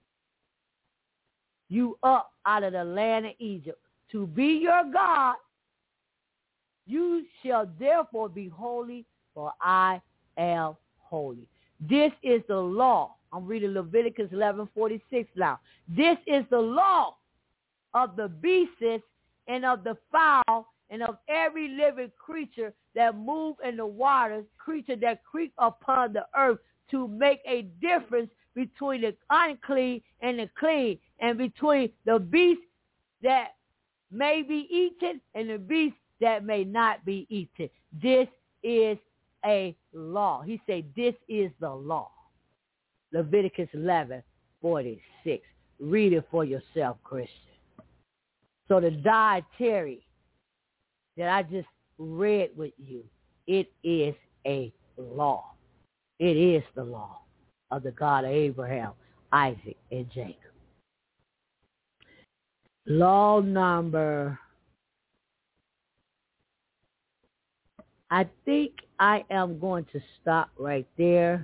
you up out of the land of Egypt to be your God. You shall therefore be holy, for I am holy. This is the law. I'm reading Leviticus 11:46 now. This is the law of the beasts and of the fowl and of every living creature that move in the waters, creature that creep upon the earth, to make a difference between the unclean and the clean, and between the beast that may be eaten and the beast that may not be eaten. This is a law. He said, this is the law. Leviticus 11:46. Read it for yourself, Christian. So the dietary that I just read with you, it is a law. It is the law of the God of Abraham, Isaac, and Jacob. Law number, I think I am going to stop right there,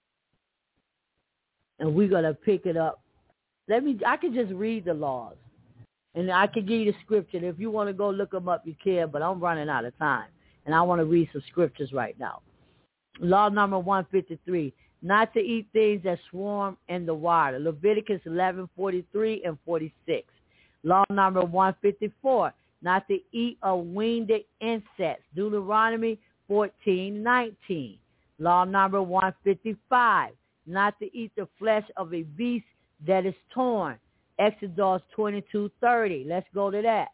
and we're going to pick it up. I can just read the laws, and I can give you the scripture. If you want to go look them up, you can, but I'm running out of time, and I want to read some scriptures right now. Law number 153, not to eat things that swarm in the water. Leviticus 11:43 and 46. Law number 154, not to eat of winged insects. Deuteronomy 14:19. Law number 155, not to eat the flesh of a beast that is torn. Exodus 22:30. Let's go to that.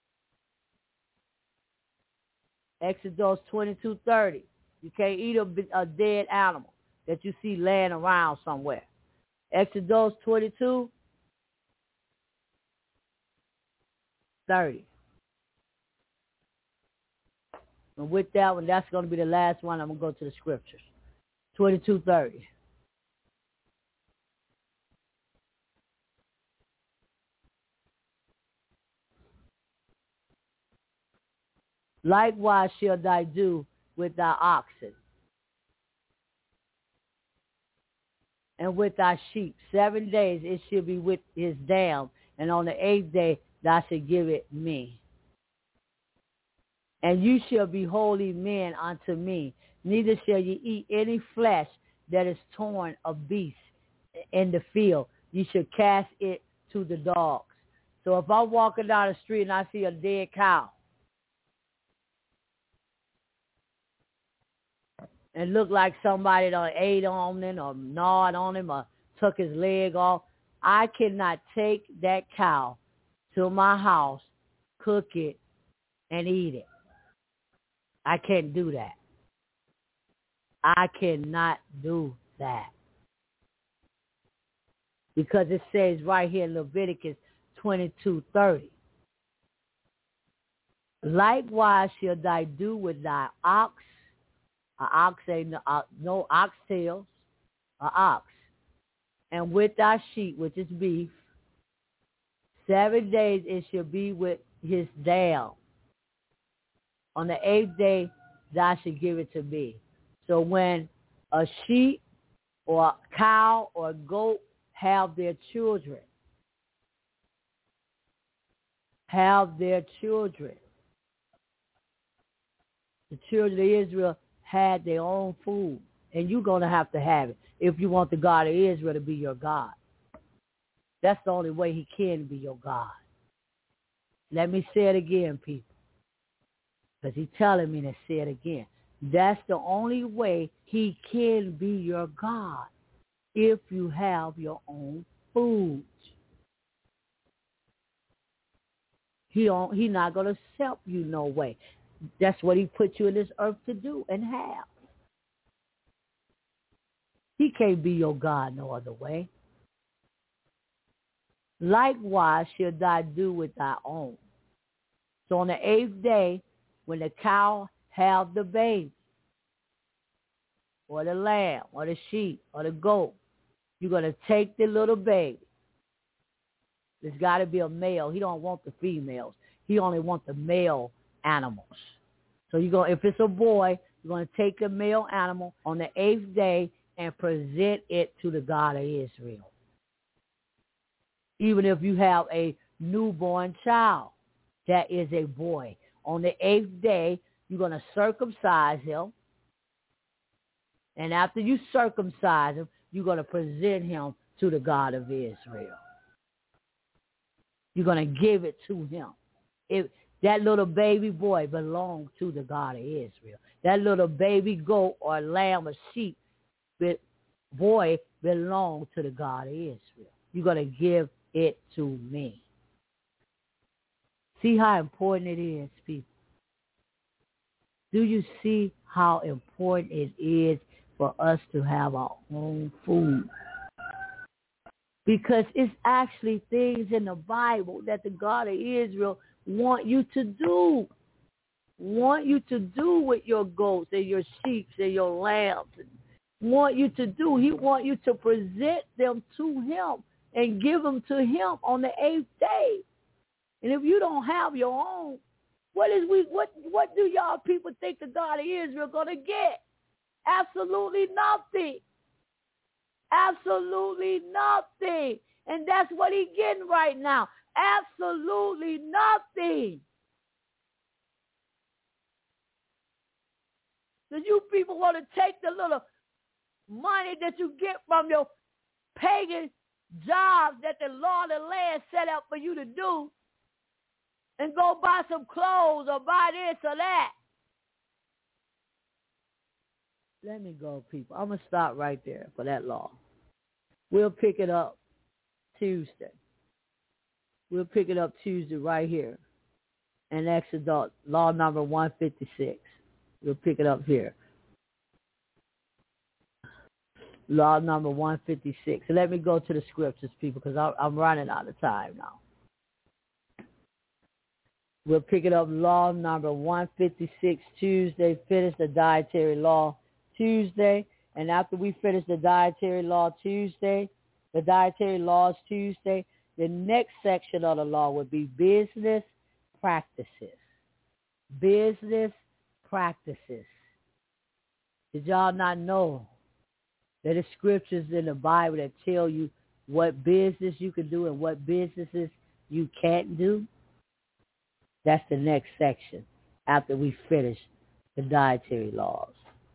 Exodus 22:30. You can't eat a dead animal that you see laying around somewhere. Exodus 22:30. And with that one, that's going to be the last one. I'm going to go to the scriptures. 22:30. Likewise shall thy do with thy oxen and with thy sheep. 7 days it shall be with his dam, and on the 8th day thou shalt give it me. And you shall be holy men unto me. Neither shall ye eat any flesh that is torn of beasts in the field. You shall cast it to the dogs. So if I'm walking down the street and I see a dead cow and look like somebody done ate on him or gnawed on him or took his leg off, I cannot take that cow to my house, cook it, and eat it. I can't do that. I cannot do that. Because it says right here in Leviticus 22:30. Likewise shall thy do with thy ox. An ox ain't no oxtails, an ox. And with thy sheep, which is beef, 7 days it shall be with his dam. On the 8th day thou shalt give it to me. So when a sheep or a cow or a goat have their children, the children of Israel had their own food, and you're going to have it if you want the God of Israel to be your God. That's the only way he can be your God. Let me say it again, people, because he's telling me to say it again. That's the only way he can be your God, if you have your own food. He not going to help you no way. That's what he put you in this earth to do and have. He can't be your God no other way. Likewise shall thou do with thy own. So on the 8th day, when the cow have the baby, or the lamb, or the sheep, or the goat, you're going to take the little baby. There's got to be a male. He don't want the females. He only wants the male animals. So if it's a boy, you're going to take a male animal on the 8th day and present it to the God of Israel. Even if you have a newborn child that is a boy, on the 8th day, you're going to circumcise him. And after you circumcise him, you're going to present him to the God of Israel. You're going to give it to him. That little baby boy belongs to the God of Israel. That little baby goat or lamb or sheep boy belongs to the God of Israel. You're going to give it to me. See how important it is, people? Do you see how important it is for us to have our own food? Because it's actually things in the Bible that the God of Israel want you to do. Want you to do with your goats and your sheep and your lambs. Want you to do. He want you to present them to him and give them to him on the 8th day. And if you don't have your own, what do y'all people think the God of Israel gonna get? Absolutely nothing. Absolutely nothing. And that's what he's getting right now. Absolutely nothing. Because you people want to take the little money that you get from your pagan jobs that the law of the land set up for you to do and go buy some clothes or buy this or that. Let me go, people. I'm going to stop right there for that law. We'll pick it up Tuesday. We'll pick it up Tuesday right here in Exodus, law number 156. We'll pick it up here. Law number 156. So let me go to the scriptures, people, because I'm running out of time now. We'll pick it up law number 156 Tuesday, finish the dietary law Tuesday. And after we finish the dietary law Tuesday, the dietary laws Tuesday, the next section of the law would be business practices. Business practices. Did y'all not know that the scriptures in the Bible that tell you what business you can do and what businesses you can't do? That's the next section after we finish the dietary laws.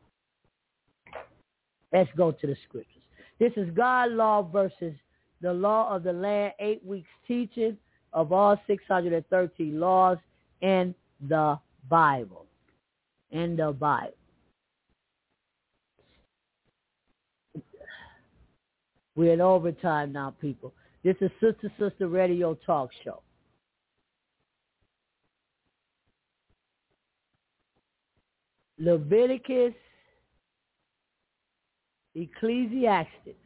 Let's go to the scriptures. This is God's law versus the law of the land, 8 weeks teaching of all 613 laws in the Bible. In the Bible. We're in overtime now, people. This is Sister Radio Talk Show. Leviticus, Ecclesiastes.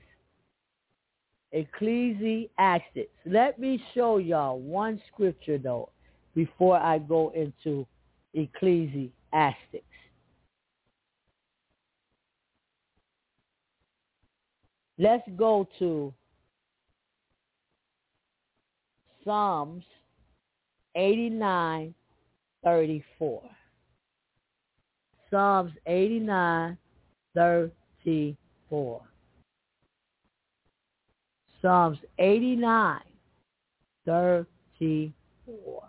Let me show y'all one scripture, though, before I go into Ecclesiastes. Let's go to Psalms 89:34. Psalms 89:34. Psalms 89:34.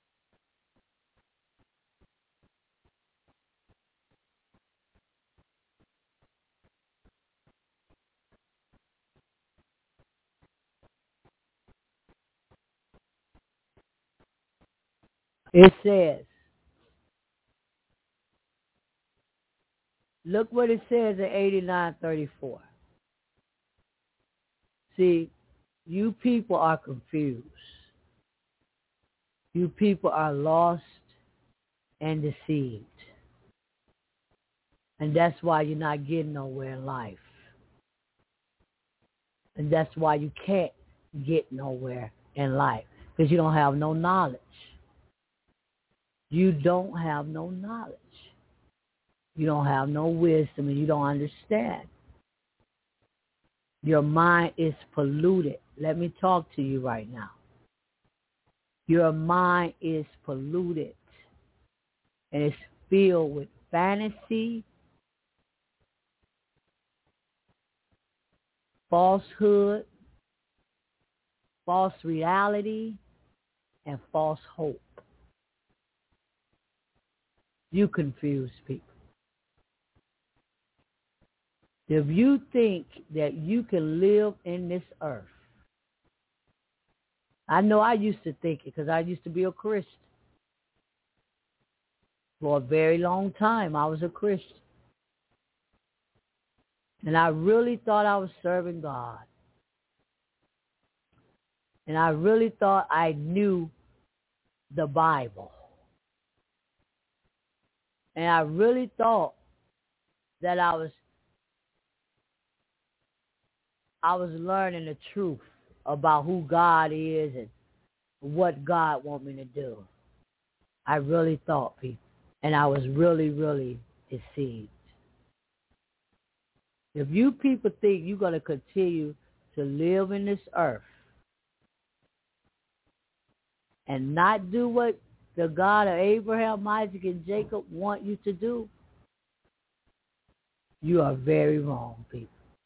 It says, look what it says in 89:34. See, you people are confused. You people are lost and deceived. And that's why you're not getting nowhere in life. And that's why you can't get nowhere in life. Because you don't have no knowledge. You don't have no knowledge. You don't have no wisdom and you don't understand. Your mind is polluted. Let me talk to you right now. Your mind is polluted. And it's filled with fantasy, falsehood, false reality, and false hope. You confuse people. If you think that you can live in this earth, I know I used to think it because I used to be a Christian. For a very long time, I was a Christian. And I really thought I was serving God. And I really thought I knew the Bible. And I really thought that I was learning the truth about who God is and what God wants me to do. I really thought, people. And I was really, really deceived. If you people think you're going to continue to live in this earth and not do what the God of Abraham, Isaac, and Jacob want you to do, you are very wrong, people.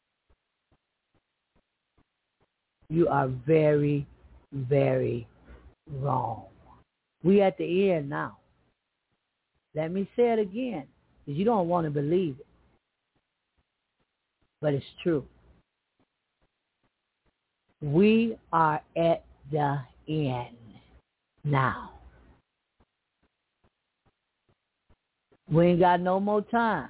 You are very, very wrong. We at the end now. Let me say it again, because you don't want to believe it. But it's true. We are at the end now. We ain't got no more time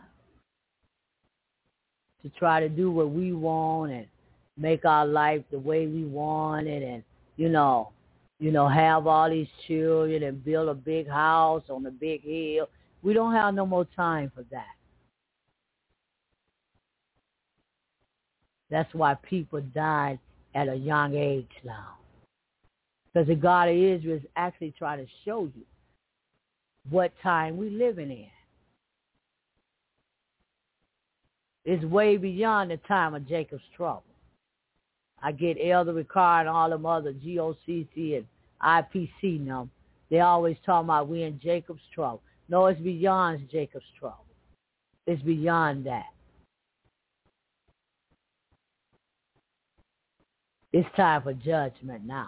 to try to do what we want and make our life the way we want it and, have all these children and build a big house on a big hill. We don't have no more time for that. That's why people died at a young age now. Because the God of Israel is actually trying to show you what time we're living in. It's way beyond the time of Jacob's trouble. I get Elder Ricard and all them other GOCC and IPC now. They always talk about we in Jacob's trouble. No, it's beyond Jacob's trouble. It's beyond that. It's time for judgment now.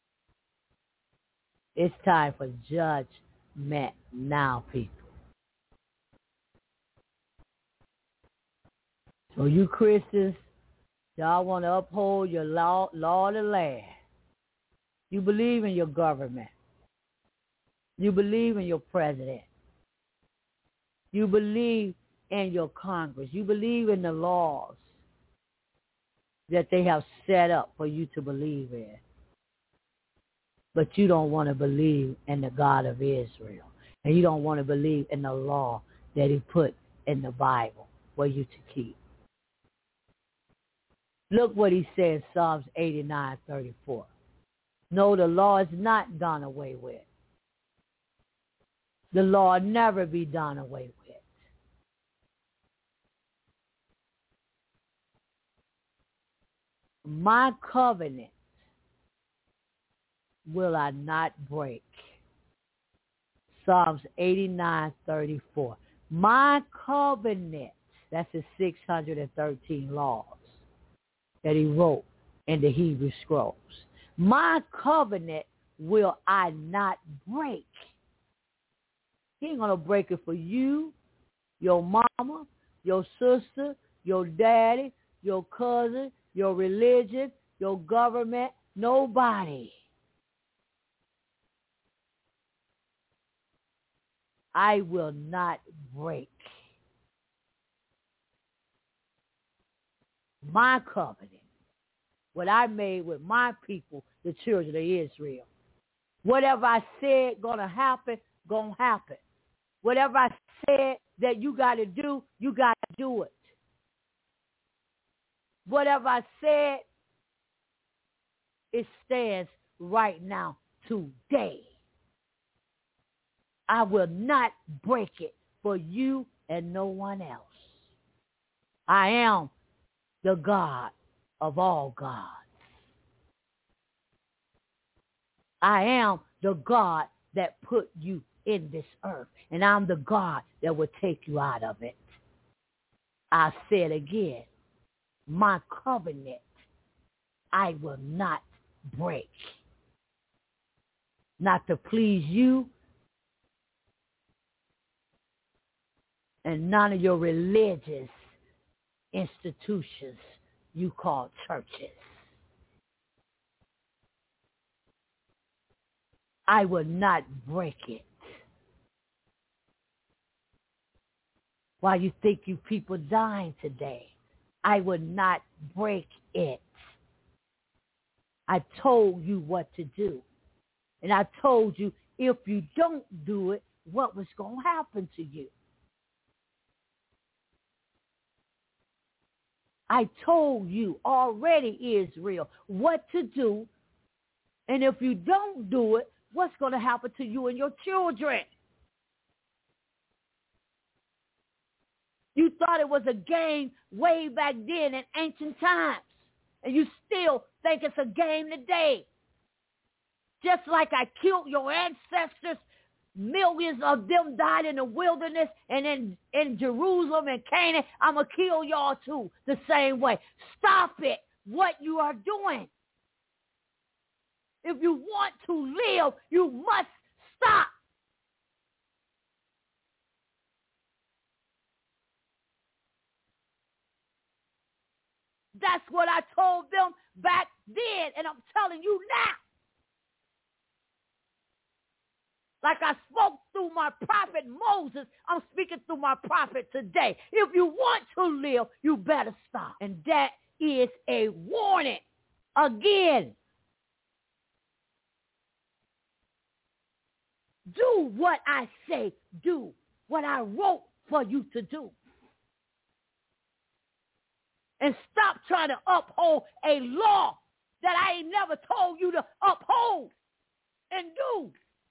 It's time for judgment now, people. So you Christians, y'all want to uphold your law of the land. You believe in your government. You believe in your president. You believe in your Congress. You believe in the laws that they have set up for you to believe in. But you don't want to believe in the God of Israel. And you don't want to believe in the law that he put in the Bible for you to keep. Look what he says, Psalms 89:34. No, the law is not done away with. The law will never be done away with. My covenant will I not break. Psalms 89:34. My covenant, that's the 613 laws that he wrote in the Hebrew Scrolls. My covenant will I not break. He ain't going to break it for you, your mama, your sister, your daddy, your cousin, your religion, your government, nobody. I will not break my covenant, what I made with my people, the children of Israel. Whatever I said gonna happen. Whatever I said that you got to do, you got to do it. Whatever I said, it stands right now, today. I will not break it for you and no one else. I am the God of all gods. I am the God that put you in this earth, and I'm the God that will take you out of it. I said again, my covenant I will not break. Not to please you and none of your religious institutions you call churches. I will not break it. Why you think you people dying today? I will not break it. I told you what to do. And I told you if you don't do it, what was going to happen to you. I told you already, Israel, what to do. And if you don't do it, what's going to happen to you and your children? You thought it was a game way back then in ancient times. And you still think it's a game today. Just like I killed your ancestors, millions of them died in the wilderness and in Jerusalem and Canaan, I'm going to kill y'all too the same way. Stop it, what you are doing. If you want to live, you must stop. That's what I told them back then, and I'm telling you now. Like I spoke through my prophet Moses, I'm speaking through my prophet today. If you want to live, you better stop. And that is a warning. Again, do what I say, do what I wrote for you to do. And stop trying to uphold a law that I ain't never told you to uphold and do.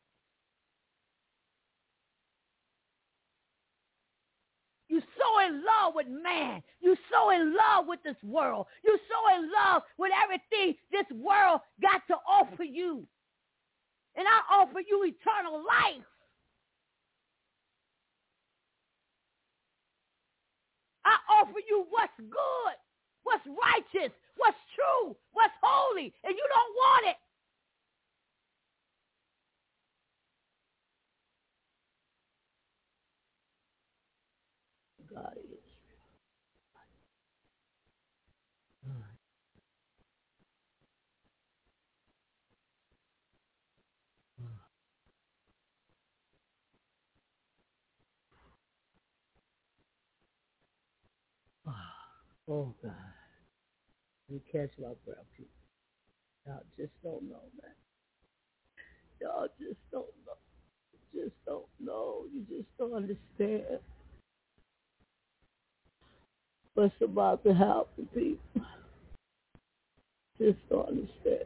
You're so in love with man. You're so in love with this world. You're so in love with everything this world got to offer you. And I offer you eternal life. I offer you what's good, what's righteous, what's true, what's holy, and you don't want it. God is. Oh, God. You catch my breath, people. Y'all just don't know, man. Y'all just don't know. Just don't know. You just don't understand what's about to happen, people. Just don't understand.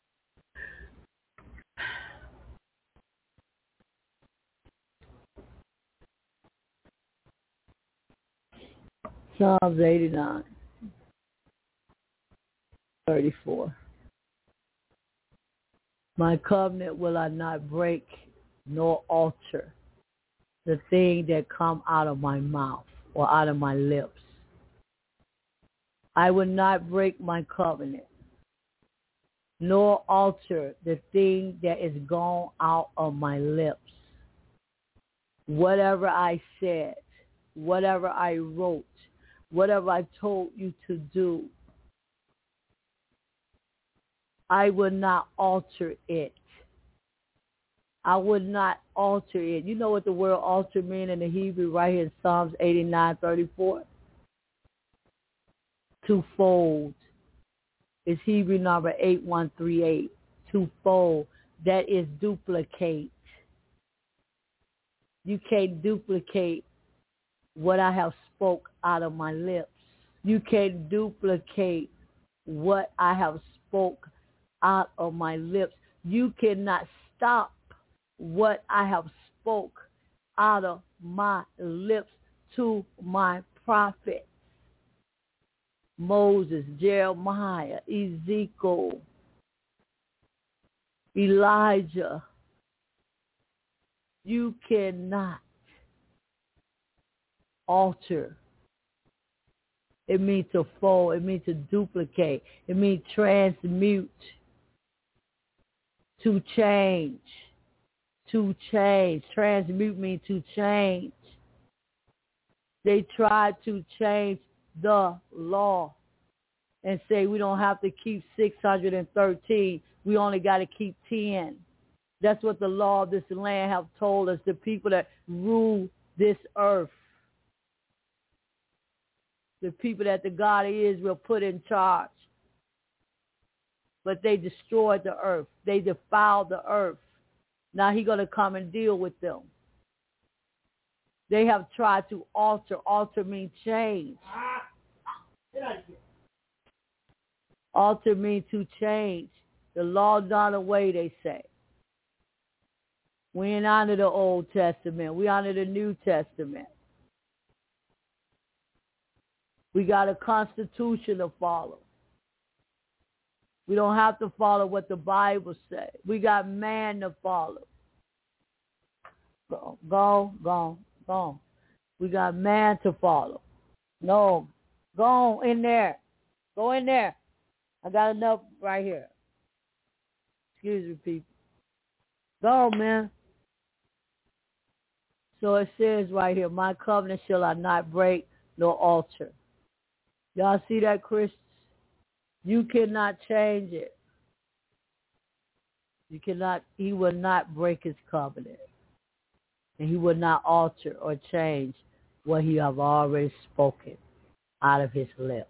Psalms 89, 34. My covenant will I not break nor alter the thing that come out of my mouth or out of my lips. I will not break my covenant nor alter the thing that is gone out of my lips. Whatever I said, whatever I wrote, whatever I told you to do, I will not alter it. I would not alter it. You know what the word alter means in the Hebrew right here in Psalms 89:34? Twofold. It's Hebrew number 8138. Twofold. That is duplicate. You can't duplicate what I have spoke out of my lips. You can't duplicate what I have spoke out of my lips. You cannot stop what I have spoke out of my lips to my prophet. Moses, Jeremiah, Ezekiel, Elijah. You cannot alter. It means to fold. It means to duplicate. It means transmute. To change. To change. Transmute means to change. They tried to change the law and say we don't have to keep 613. We only got to keep 10. That's what the law of this land have told us, the people that rule this earth. The people that the God of Israel put in charge. But they destroyed the earth. They defiled the earth. Now he's going to come and deal with them. They have tried to alter. Alter means change. Alter means to change. The law done away, they say. We ain't honor the Old Testament. We honor the New Testament. We got a constitution to follow. We don't have to follow what the Bible says. We got man to follow. Go. We got man to follow. No, go in there. Go in there. I got enough right here. Excuse me, people. Go, man. So it says right here, my covenant shall I not break nor alter. Y'all see that, Christians? You cannot change it. You cannot, he will not break his covenant. And he will not alter or change what he have already spoken out of his lips.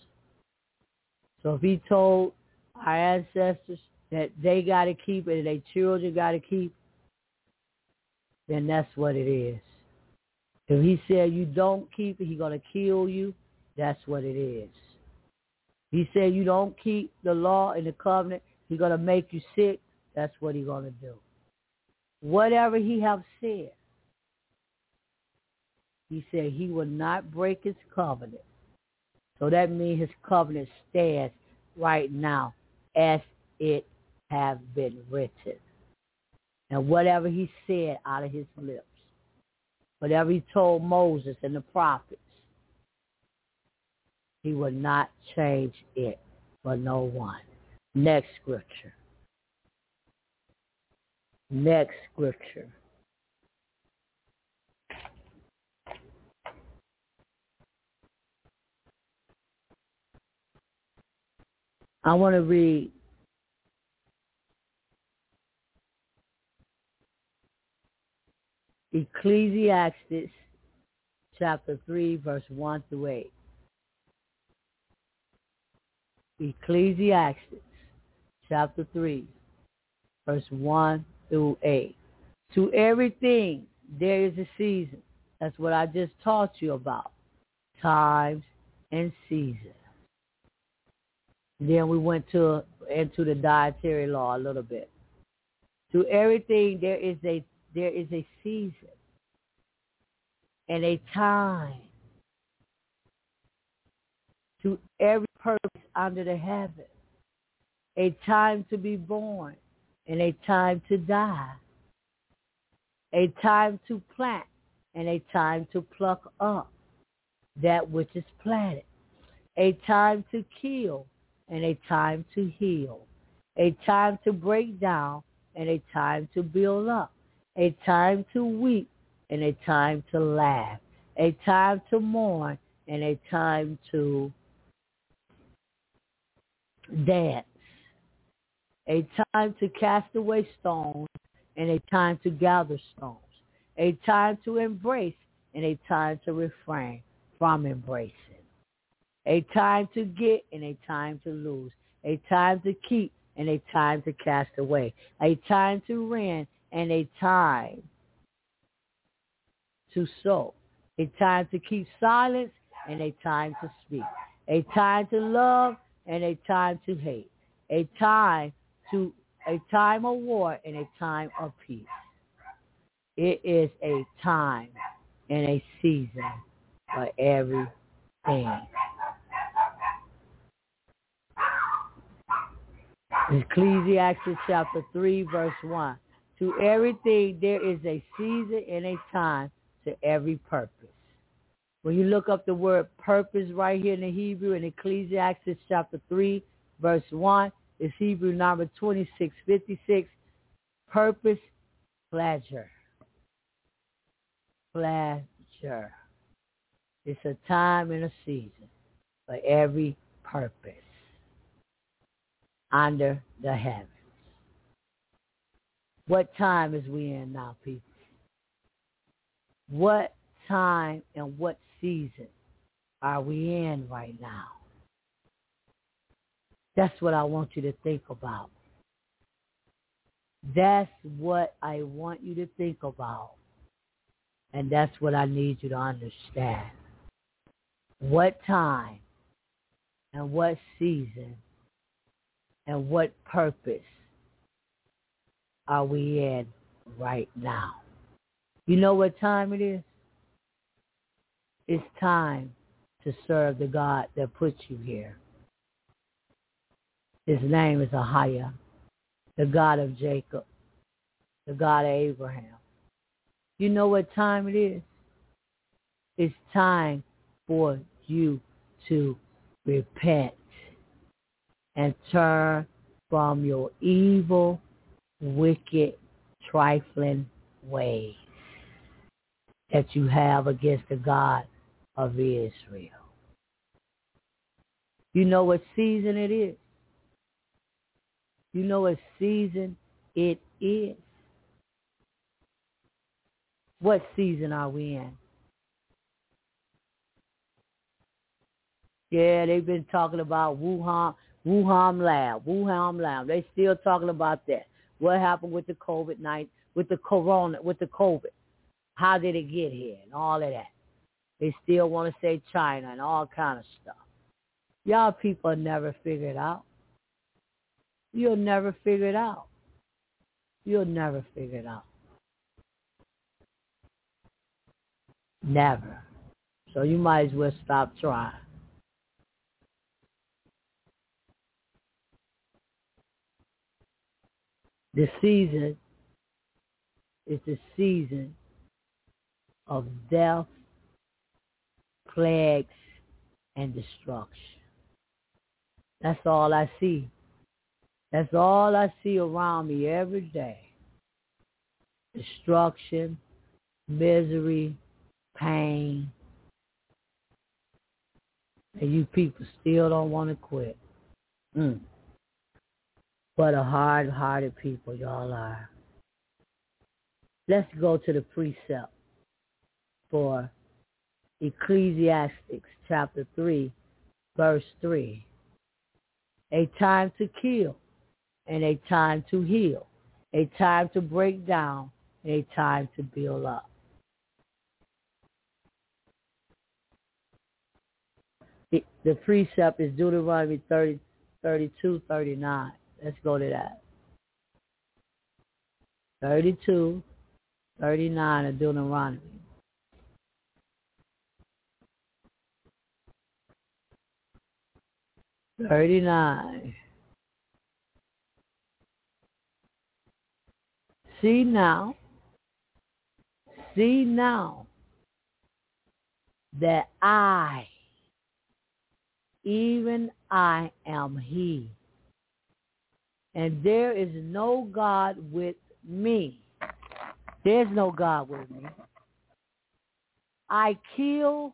So if he told our ancestors that they got to keep it and their children got to keep, then that's what it is. If he said you don't keep it, he's going to kill you, that's what it is. He said you don't keep the law and the covenant, he's going to make you sick, that's what he's going to do. Whatever he have said, he said he will not break his covenant. So that means his covenant stands right now as it have been written. And whatever he said out of his lips, whatever he told Moses and the prophets, he will not change it for no one. Next scripture. Next scripture. I want to read Ecclesiastes chapter 3, verse 1 through 8. Ecclesiastes chapter 3, verse 1 through 8. To everything there is a season. That's what I just taught you about. Times and seasons. Then we went into the dietary law a little bit. To everything there is a season and a time. To every purpose under the heaven. A time to be born and a time to die. A time to plant and a time to pluck up that which is planted. A time to kill and a time to heal. A time to break down and a time to build up. A time to weep and a time to laugh. A time to mourn and a time to dance. A time to cast away stones and a time to gather stones. A time to embrace and a time to refrain from embracing. A time to get and a time to lose. A time to keep and a time to cast away. A time to rend and a time to sow. A time to keep silence and a time to speak. A time to love and a time to hate. A time of war and a time of peace. It is a time and a season for everything. Ecclesiastes chapter 3, verse 1. To everything there is a season and a time to every purpose. When you look up the word purpose right here in the Hebrew in Ecclesiastes chapter 3, verse 1, it's Hebrew number 2656. Purpose, pleasure. Pleasure. It's a time and a season for every purpose under the heavens. What time is we in now, people? What time and what season are we in right now? That's what I want you to think about. That's what I want you to think about. And that's what I need you to understand. What time and what season and what purpose are we in right now? You know what time it is? It's time to serve the God that put you here. His name is Ahia, the God of Jacob, the God of Abraham. You know what time it is? It's time for you to repent and turn from your evil, wicked, trifling ways that you have against the God of Israel. You know what season it is? You know what season it is? What season are we in? Yeah, they've been talking about Wuhan lab. They still talking about that. What happened with the COVID-19, with the corona, with the COVID? How did it get here and all of that? They still want to say China and all kind of stuff. Y'all people never figure it out. You'll never figure it out. You'll never figure it out. Never. So you might as well stop trying. The season is the season of death, plagues, and destruction. That's all I see. That's all I see around me every day. Destruction, misery, pain. And you people still don't want to quit. What a hard-hearted people y'all are. Let's go to the precept for Ecclesiastes chapter 3, verse 3. a time to kill, and a time to heal, a time to break down, and a time to build up. The precept is Deuteronomy 32, 39. Let's go to that. 32, 39 of Deuteronomy. $39. See now that I, even I am He, and there is no God with me. There's no God with me. I kill.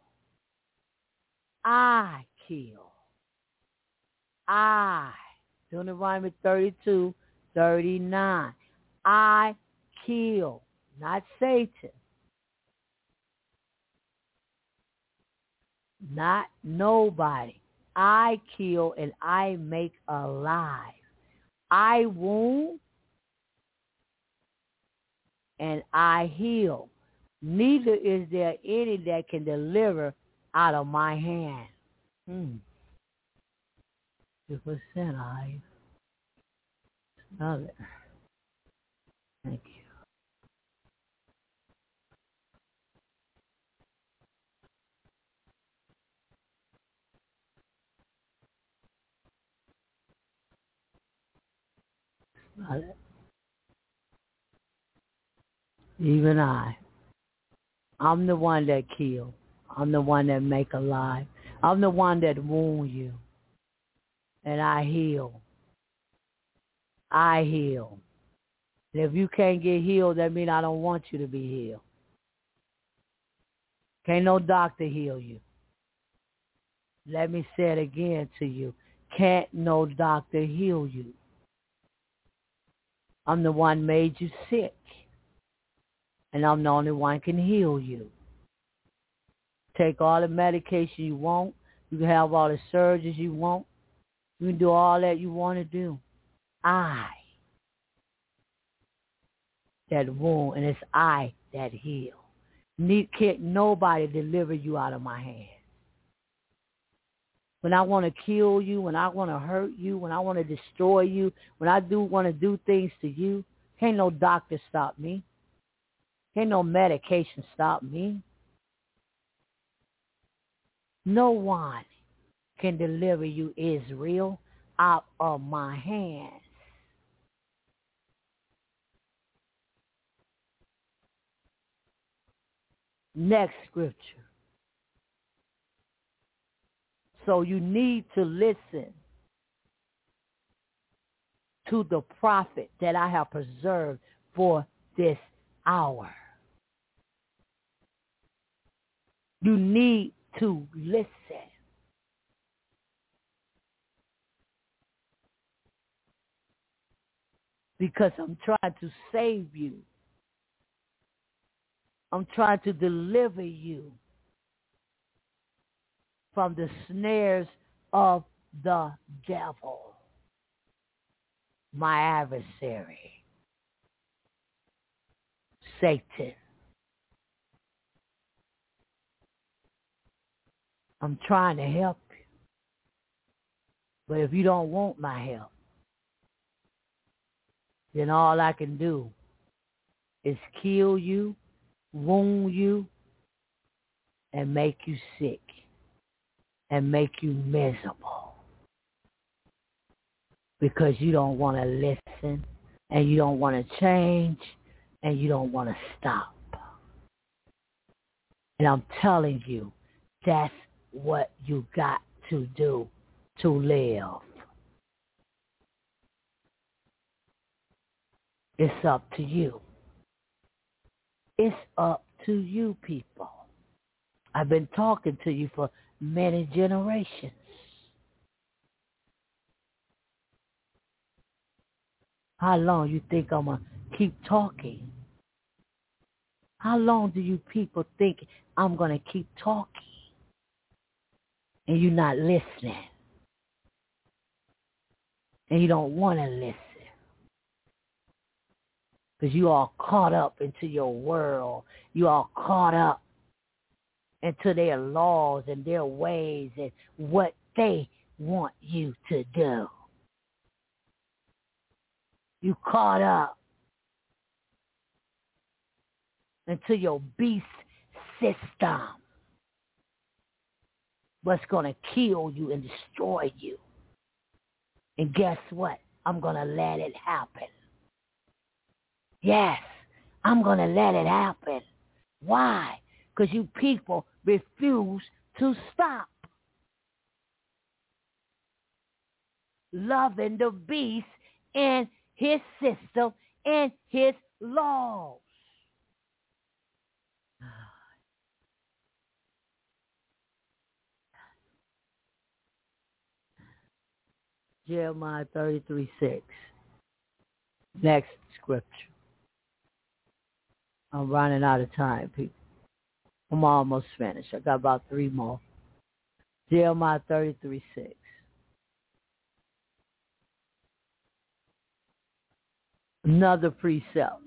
Deuteronomy 32, 39. I kill, not Satan, not nobody. I kill and I make alive. I wound and I heal. Neither is there any that can deliver out of my hand. 2% I. Another. Thank you. Even I'm the one that kill. I'm the one that make alive. I'm the one that wound you. And I heal. And if you can't get healed, that means I don't want you to be healed. Can't no doctor heal you. Let me say it again to you. Can't no doctor heal you. I'm the one made you sick. And I'm the only one can heal you. Take all the medication you want. You can have all the surgeries you want. You can do all that you want to do. I that wound, and it's I that heal. Can't nobody deliver you out of my hand. When I want to kill you, when I want to hurt you, when I want to destroy you, when I do want to do things to you, can't no doctor stop me. Can't no medication stop me. No one can deliver you, Israel, out of my hands. Next scripture. So you need to listen to the prophet that I have preserved for this hour. You need to listen. Because I'm trying to save you. I'm trying to deliver you from the snares of the devil, my adversary, Satan. I'm trying to help you. But if you don't want my help, then all I can do is kill you, wound you, and make you sick, and make you miserable. Because you don't want to listen, and you don't want to change, and you don't want to stop. And I'm telling you, that's what you got to do to live. It's up to you. It's up to you, people. I've been talking to you for many generations. How long you think I'm going to keep talking? How long do you people think I'm going to keep talking? And you're not listening. And you don't want to listen. Because you are caught up into your world. You are caught up into their laws and their ways and what they want you to do. You caught up into your beast system. What's going to kill you and destroy you. And guess what? I'm going to let it happen. Yes, I'm going to let it happen. Why? Because you people refuse to stop loving the beast and his system and his laws. Jeremiah 33:6. Next scripture. I'm running out of time, people. I'm almost finished. I got about 3 more. Jeremiah 33:6. Another precept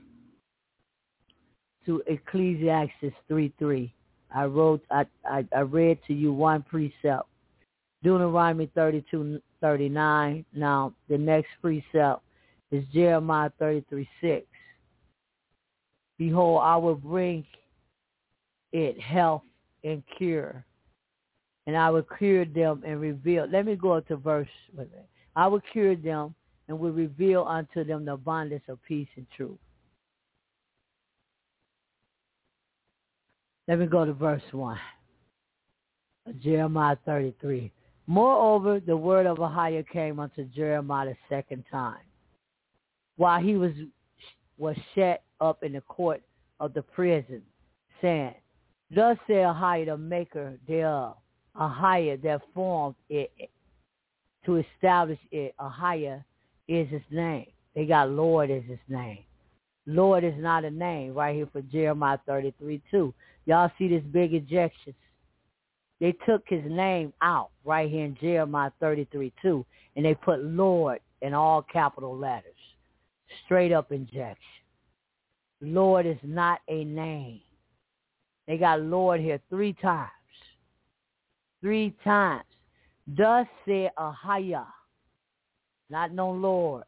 to Ecclesiastes 3:3. I read to you one precept. Deuteronomy 32:39. Now the next precept is Jeremiah 33:6. Behold, I will bring it health and cure, and I will cure them and reveal. Let me go to verse. I will cure them and will reveal unto them the abundance of peace and truth. Let me go to verse 1. Jeremiah 33. Moreover, the word of Ahijah came unto Jeremiah the second time, while he was shut up in the court of the prison, saying, Thus said Ahijah, the maker thereof, Ahijah that formed it to establish it. Ahijah is his name. They got Lord as his name. Lord is not a name right here for Jeremiah 33:2. Y'all see this big ejection? They took his name out right here in Jeremiah 33:2, and they put Lord in all capital letters. Straight up injection. Lord is not a name. They got Lord here 3 times. 3 times. Thus said Ahijah, not no Lord,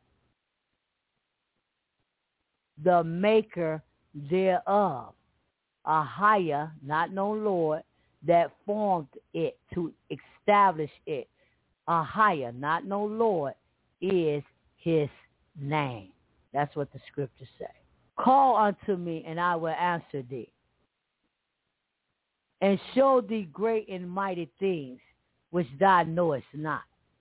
the maker thereof. Ahijah, not no Lord, that formed it to establish it. Ahijah, not no Lord, is his name. That's what the scriptures say. Call unto me, and I will answer thee, and show thee great and mighty things which thou knowest not.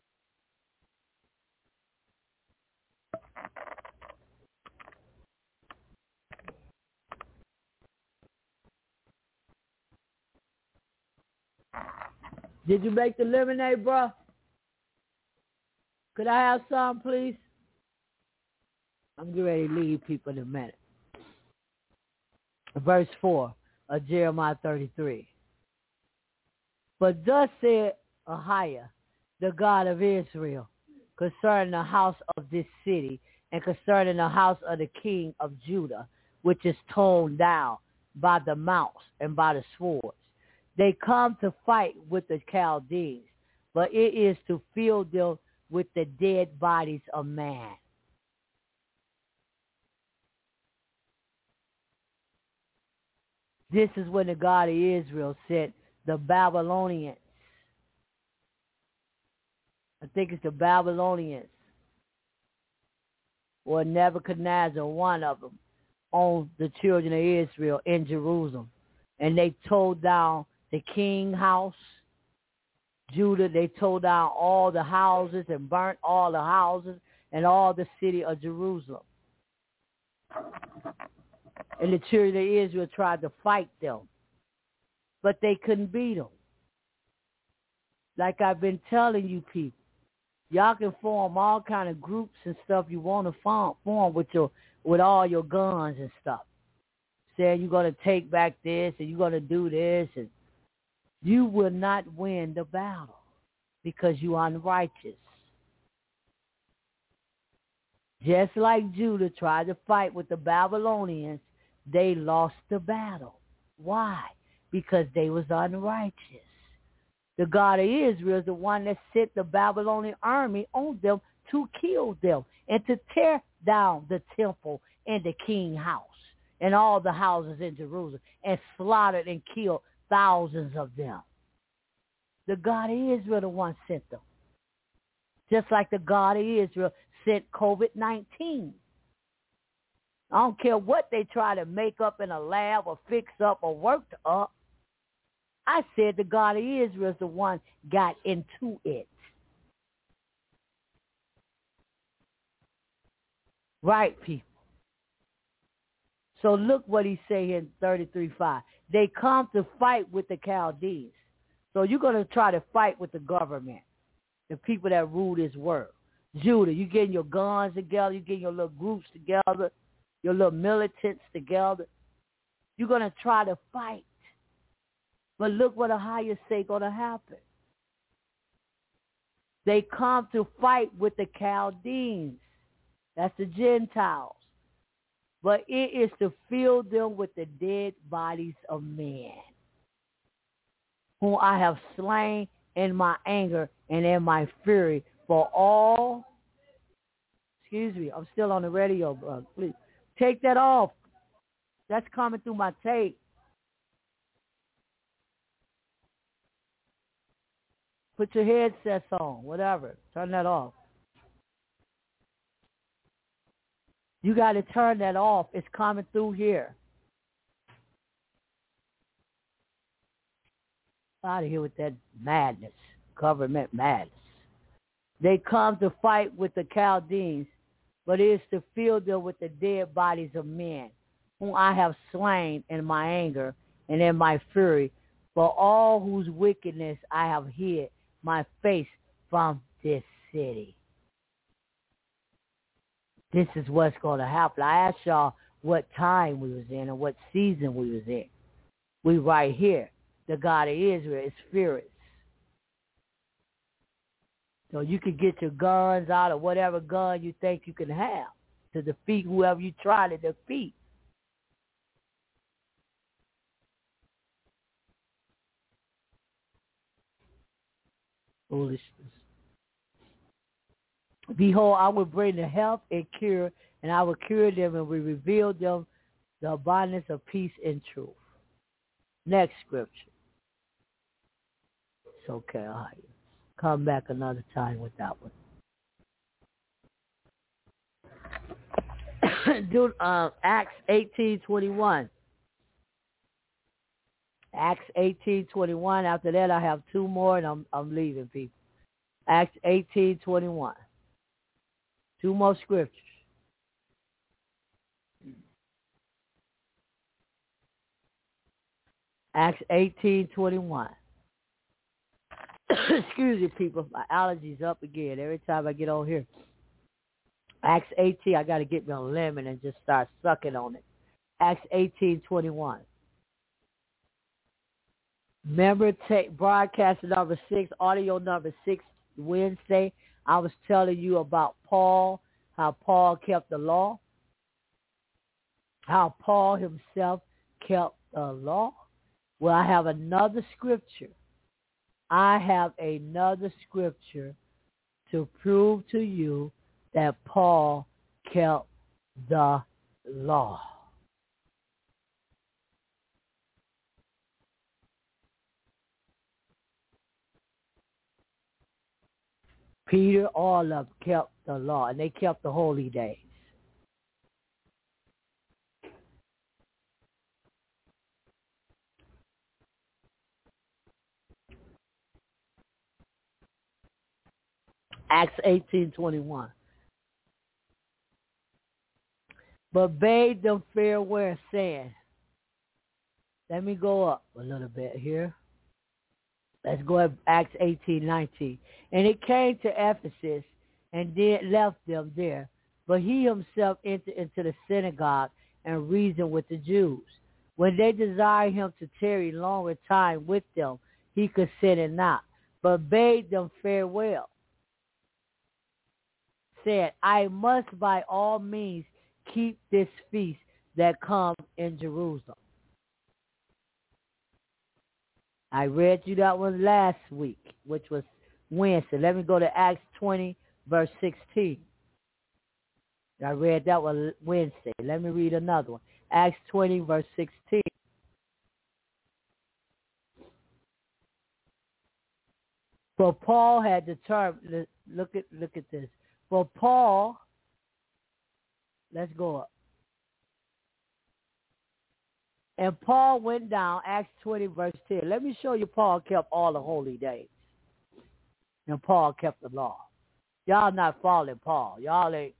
Did you make the lemonade, bro? Could I have some, please? I'm getting ready to leave people in a minute. Verse 4 of Jeremiah 33. But thus said Ahijah, the God of Israel, concerning the house of this city, and concerning the house of the king of Judah, which is torn down by the mounts and by the swords. They come to fight with the Chaldees, but it is to fill them with the dead bodies of man. This is when the God of Israel sent the Babylonians. I think it's the Babylonians or Nebuchadnezzar, one of them, on the children of Israel in Jerusalem. And they tore down the king house, Judah. They tore down all the houses and burnt all the houses and all the city of Jerusalem. And the children of Israel tried to fight them, but they couldn't beat them. Like I've been telling you people, y'all can form all kind of groups and stuff you want to form with all your guns and stuff. Saying you're going to take back this and you're going to do this, and you will not win the battle because you are unrighteous. Just like Judah tried to fight with the Babylonians, they lost the battle. Why? Because they was unrighteous. The God of Israel is the one that sent the Babylonian army on them to kill them and to tear down the temple and the king house and all the houses in Jerusalem and slaughtered and killed thousands of them. The God of Israel the one sent them. Just like the God of Israel sent COVID-19. I don't care what they try to make up in a lab or fix up or work up. I said the God of Israel is the one got into it. Right, people. So look what he say in 33:5. They come to fight with the Chaldees. So you're going to try to fight with the government, the people that rule this world. Judah, you getting your guns together, you getting your little groups together, your little militants together. You're going to try to fight. But look what Ahia say going to happen. They come to fight with the Chaldeans. That's the Gentiles. But it is to fill them with the dead bodies of men, whom I have slain in my anger and in my fury for all. Excuse me, I'm still on the radio, bro. Please take that off. That's coming through my tape. Put your headsets on, whatever. Turn that off. You got to turn that off. It's coming through here. Out of here with that madness, government madness. They come to fight with the Chaldeans, but it is to fill them with the dead bodies of men, whom I have slain in my anger and in my fury, for all whose wickedness I have hid my face from this city. This is what's going to happen. I asked y'all what time we was in and what season we was in. We right here. The God of Israel is furious. So you can get your guns out of whatever gun you think you can have to defeat whoever you try to defeat. Foolishness. Behold, I will bring the health and cure, and I will cure them and will reveal them the abundance of peace and truth. Next scripture. It's okay. All right. Come back another time with that one. Do Acts 18:21. Acts 18:21. After that, I have two more, and I'm leaving, people. Acts 18:21. Two more scriptures. Acts 18:21. Excuse me, people. My allergies up again every time I get on here. Acts 18. I got to get me a lemon and just start sucking on it. Acts 18:21. Remember, broadcast number 6, audio number 6, Wednesday. I was telling you about Paul, how Paul kept the law, how Paul himself kept the law. Well, I have another scripture. I have another scripture to prove to you that Paul kept the law. Peter, all of them kept the law, and they kept the holy days. Acts 18:21. But bade them farewell, saying, let me go up a little bit here. Let's go at Acts 18:19. And it came to Ephesus, and then left them there. But he himself entered into the synagogue and reasoned with the Jews. When they desired him to tarry longer time with them, he consented not, but bade them farewell, said, I must by all means keep this feast that comes in Jerusalem. I read you that one last week, which was Wednesday. Let me go to Acts 20, verse 16. I read that one Wednesday. Let me read another one. Acts 20, verse 16. For Paul had determined, look at this. For Paul, let's go up. And Paul went down, Acts 20, verse 10. Let me show you Paul kept all the holy days. And Paul kept the law. Y'all not following Paul. Y'all ain't.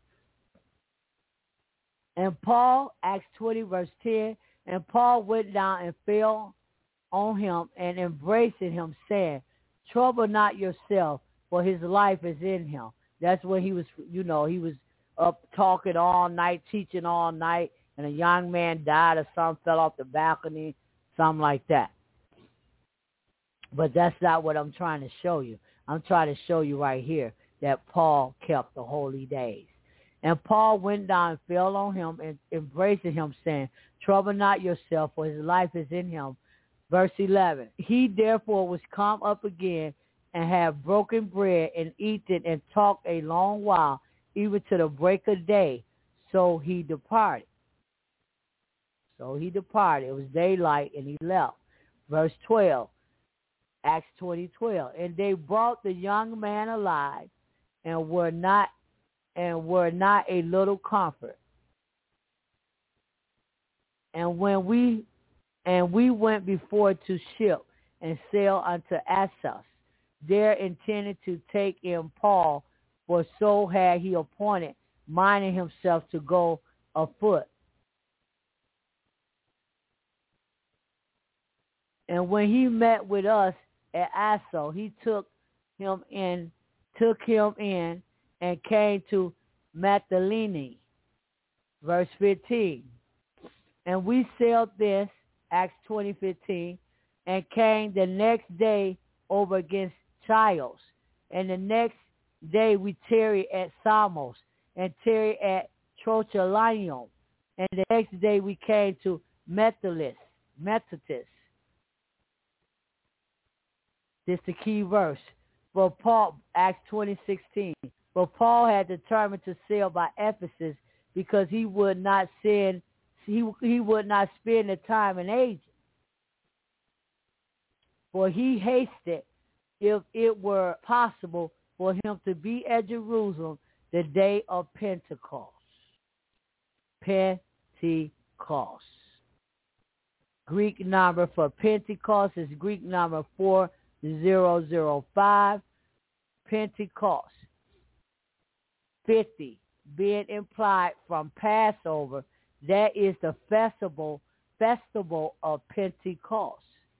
And Paul, Acts 20, verse 10, and Paul went down and fell on him and embracing him, saying, trouble not yourself, for his life is in him. That's when he was, he was up talking all night, teaching all night, and a young man died or something, fell off the balcony, something like that. But that's not what I'm trying to show you. I'm trying to show you right here that Paul kept the holy days. And Paul went down and fell on him and embracing him, saying, trouble not yourself, for his life is in him. Verse 11, he therefore was come up again and had broken bread and eaten and talked a long while, even to the break of day. So he departed. It was daylight, and he left. Verse 12, Acts 20:12. And they brought the young man alive, and were not a little comfort. And we went before to ship and sail unto Assos, there intended to take in Paul, for so had he appointed, minding himself to go afoot. And when he met with us at Assos, he took him in and came to Mytilene. Verse 15. And we sailed this, Acts 20:15, and came the next day over against Chios. And the next day we tarried at Samos and tarried at Trochilinium. And the next day we came to Methodist. This is the key verse. For Paul, Acts 20:16. For Paul had determined to sail by Ephesus because he would not spend the time in Asia. For he hasted, if it were possible, for him to be at Jerusalem the day of Pentecost. Pentecost. Greek number for Pentecost is Greek number 4005. Pentecost. 50 being implied from Passover. That is the festival of Pentecost.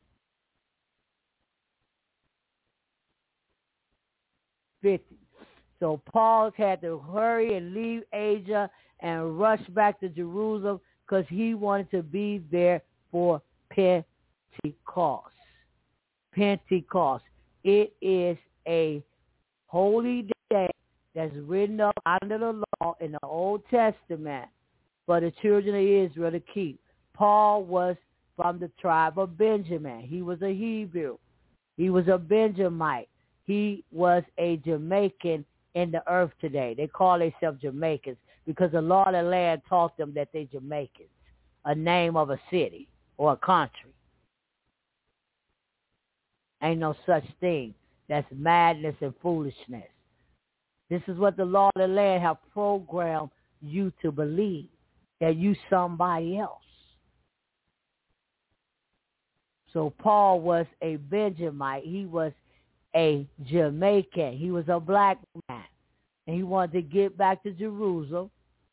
So Paul had to hurry and leave Asia and rush back to Jerusalem because he wanted to be there for Pentecost. Pentecost. It is a holy day that's written up under the law in the Old Testament for the children of Israel to keep. Paul was from the tribe of Benjamin. He was a Hebrew. He was a Benjamite. He was a Jamaican in the earth today. They call themselves Jamaicans because the law of the land taught them that they're Jamaicans, a name of a city or a country. Ain't no such thing. That's madness and foolishness. This is what the law of the land have programmed you to believe, that you somebody else. So Paul was a Benjamite. He was a Jamaican. He was a black man. And he wanted to get back to Jerusalem.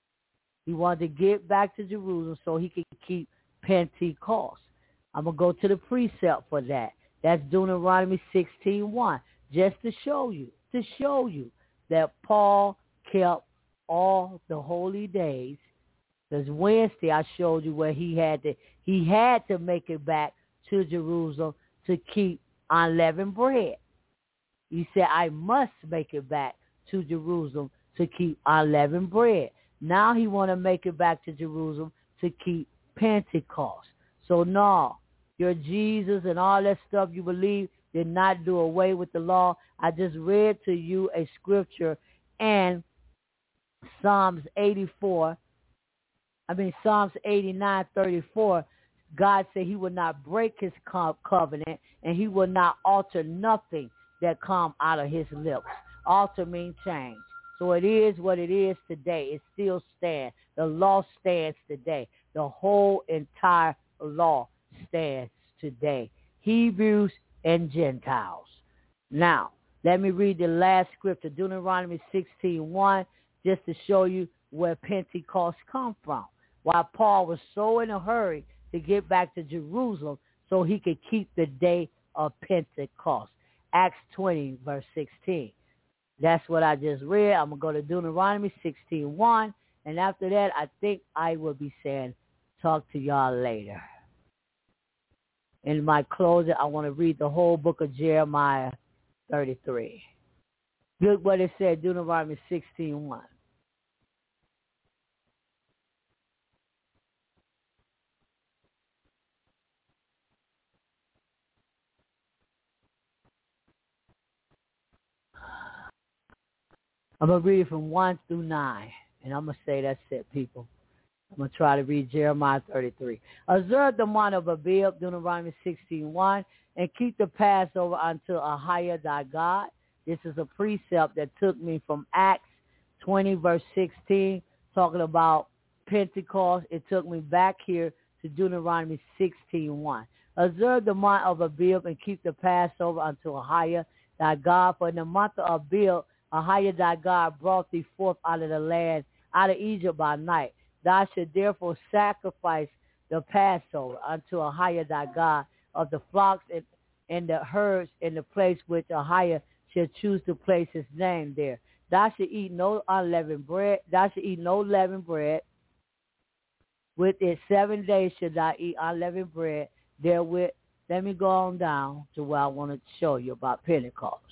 So he could keep Pentecost. I'm going to go to the precept for that. That's Deuteronomy 16:1. Just to show you that Paul kept all the holy days. Because Wednesday I showed you where he had to make it back to Jerusalem to keep unleavened bread. He said, I must make it back to Jerusalem to keep unleavened bread. Now he want to make it back to Jerusalem to keep Pentecost. So no, your Jesus and all that stuff you believe did not do away with the law. I just read to you a scripture and Psalms 89:34. God said he would not break his covenant and he will not alter nothing that come out of his lips. Alter means change. So it is what it is today. It still stands. The law stands today. The whole entire law stands today. Hebrews and Gentiles. Now, let me read the last scripture, Deuteronomy 16:1, just to show you where Pentecost come from. Why Paul was so in a hurry to get back to Jerusalem so he could keep the day of Pentecost. Acts 20, verse 16. That's what I just read. I'm going to go to Deuteronomy 16:1, and after that, I think I will be saying, talk to y'all later. In my closing, I want to read the whole book of Jeremiah 33. Look what it said, Deuteronomy 16:1. I'm going to read it from 1 through 9, and I'm going to say that's it, people. I'm going to try to read Jeremiah 33. Observe the month of Abib, Deuteronomy 16:1, and keep the Passover until Ahiah thy God. This is a precept that took me from Acts 20, verse 16, talking about Pentecost. It took me back here to Deuteronomy 16:1. Observe the month of Abib and keep the Passover until Ahiah thy God. For in the month of Abib, Ahiah thy God brought thee forth out of the land, out of Egypt by night. Thou should therefore sacrifice the Passover unto Ahiah thy God of the flocks and the herds in the place which Ahiah shall choose to place his name there. Thou should eat no unleavened bread. Thou should eat no leavened bread. With it 7 days should thou eat unleavened bread. Therewith, let me go on down to where I want to show you about Pentecost.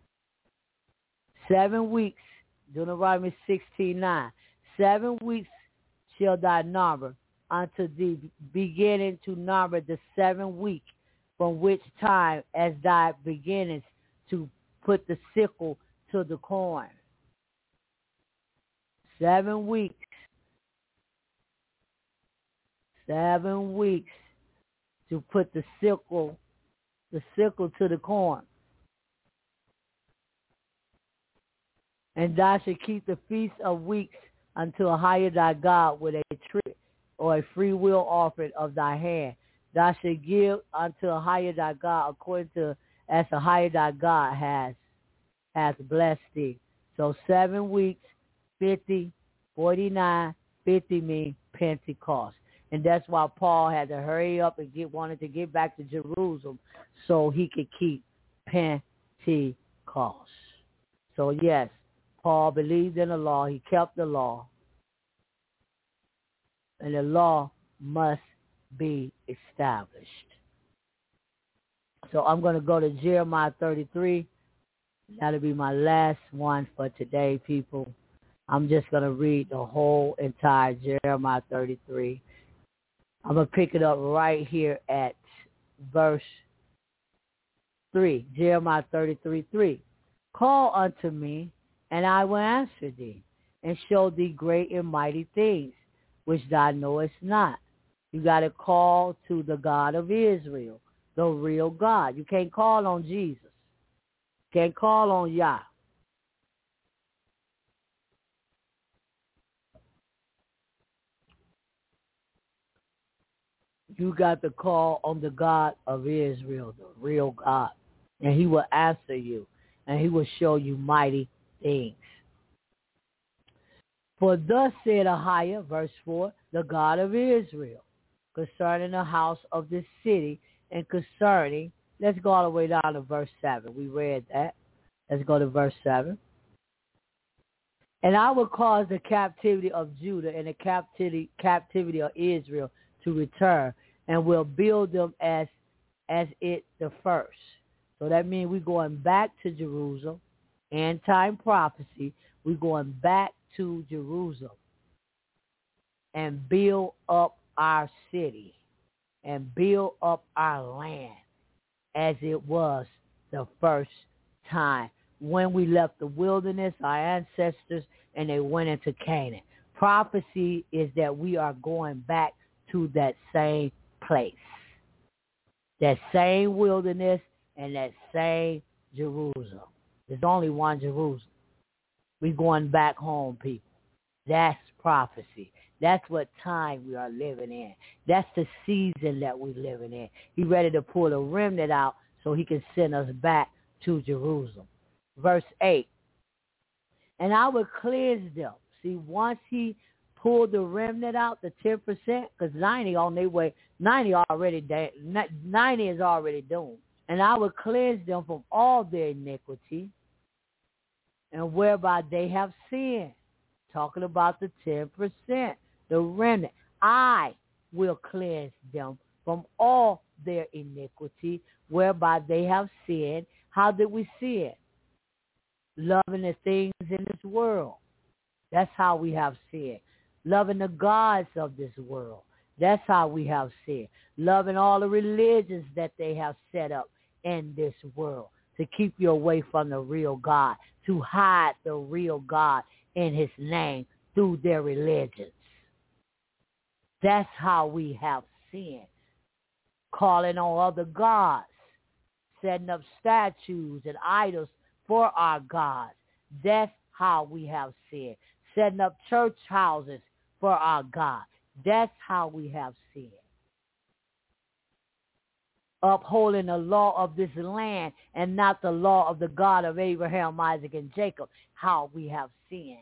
7 weeks, Deuteronomy 16:9. 7 weeks shall thy number unto thee, beginning to number the 7th week, from which time as thy beginnest to put the sickle to the corn. 7 weeks. 7 weeks to put the sickle to the corn. And thou shalt keep the feast of weeks until Ahiah thy God with a tree or a free will offering of thy hand. Thou shalt give unto Ahiah thy God according to as Ahiah thy God has blessed thee. So 7 weeks, 50, 49, 50 mean Pentecost. And that's why Paul had to hurry up and wanted to get back to Jerusalem so he could keep Pentecost. So yes, Paul believed in the law. He kept the law. And the law must be established. So I'm going to go to Jeremiah 33. That'll be my last one for today, people. I'm just going to read the whole entire Jeremiah 33. I'm going to pick it up right here at verse 3. Jeremiah 33:3. Call unto me, and I will answer thee, and show thee great and mighty things, which thou knowest not. You got to call to the God of Israel, the real God. You can't call on Jesus. You can't call on Yah. You got to call on the God of Israel, the real God, and he will answer you, and he will show you mighty things. For thus said Ahiah, verse 4, the God of Israel, concerning the house of this city and concerning, let's go all the way down to verse 7. We read that. Let's go to verse 7. And I will cause the captivity of Judah and the captivity of Israel to return, and will build them as it the first. So that means we're going back to Jerusalem, end time prophecy. We're going back to Jerusalem and build up our city and build up our land as it was the first time when we left the wilderness, our ancestors, and they went into Canaan. Prophecy is that we are going back to that same place, that same wilderness and that same Jerusalem. There's only one Jerusalem. We're going back home, people. That's prophecy. That's what time we are living in. That's the season that we're living in. He's ready to pull a remnant out so he can send us back to Jerusalem. Verse 8, and I will cleanse them. See, once he pulled the remnant out, the 10%, because 90 on their way, 90 is already doomed. And I will cleanse them from all their iniquity and whereby they have sinned. Talking about the 10%, the remnant. I will cleanse them from all their iniquity whereby they have sinned. How did we sin? Loving the things in this world. That's how we have sinned. Loving the gods of this world. That's how we have sinned. Loving all the religions that they have set up in this world to keep you away from the real God, to hide the real God in his name through their religions. That's how we have sinned. Calling on other gods, setting up statues and idols for our gods. That's how we have sinned. Setting up church houses for our God. That's how we have sinned. Upholding the law of this land and not the law of the God of Abraham, Isaac, and Jacob. How we have sinned.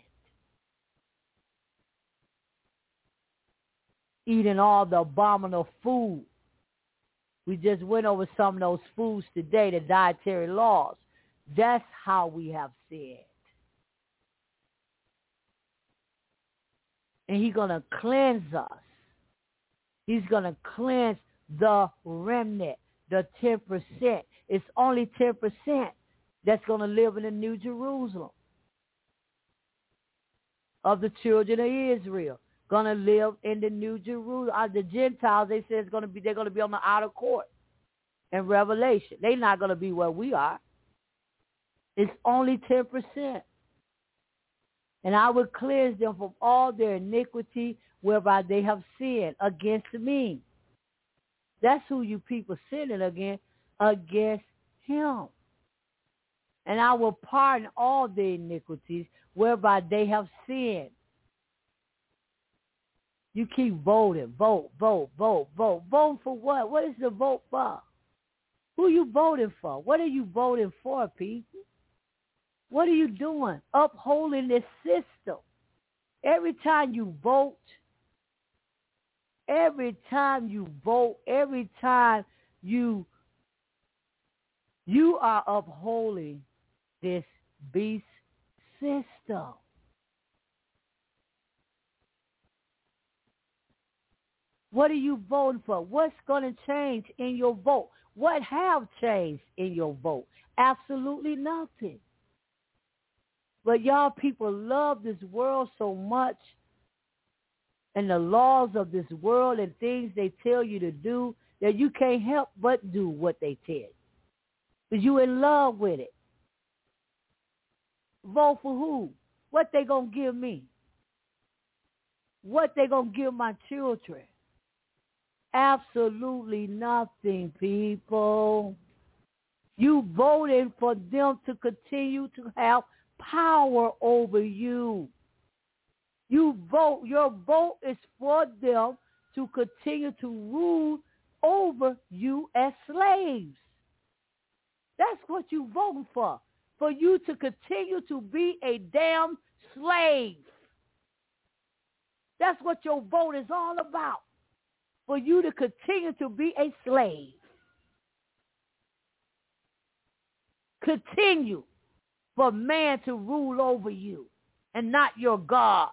Eating all the abominable food. We just went over some of those foods today, the dietary laws. That's how we have sinned. And he's going to cleanse us. He's going to cleanse the remnant, the 10%. It's only 10% that's going to live in the New Jerusalem of the children of Israel. Going to live in the New Jerusalem. The Gentiles, they say they're going to be on the outer court in Revelation. They're not going to be where we are. It's only 10%. And I will cleanse them from all their iniquity whereby they have sinned against me. That's who you people sinning against him. And I will pardon all their iniquities whereby they have sinned. You keep voting, vote. Vote for what? What is the vote for? Who you voting for? What are you voting for, people? What are you doing? Upholding this system. Every time you vote, every time you are upholding this beast system. What are you voting for? What's going to change in your vote? What have changed in your vote? Absolutely nothing. But y'all people love this world so much and the laws of this world and things they tell you to do that you can't help but do what they tell you. Because you're in love with it. Vote for who? What they going to give me? What they going to give my children? Absolutely nothing, people. You voted for them to continue to have power over you. Your vote is for them to continue to rule over you as slaves. That's what you voting for you to continue to be a damn slave. That's what your vote is all about, for you to continue to be a slave. Continue for man to rule over you and not your God.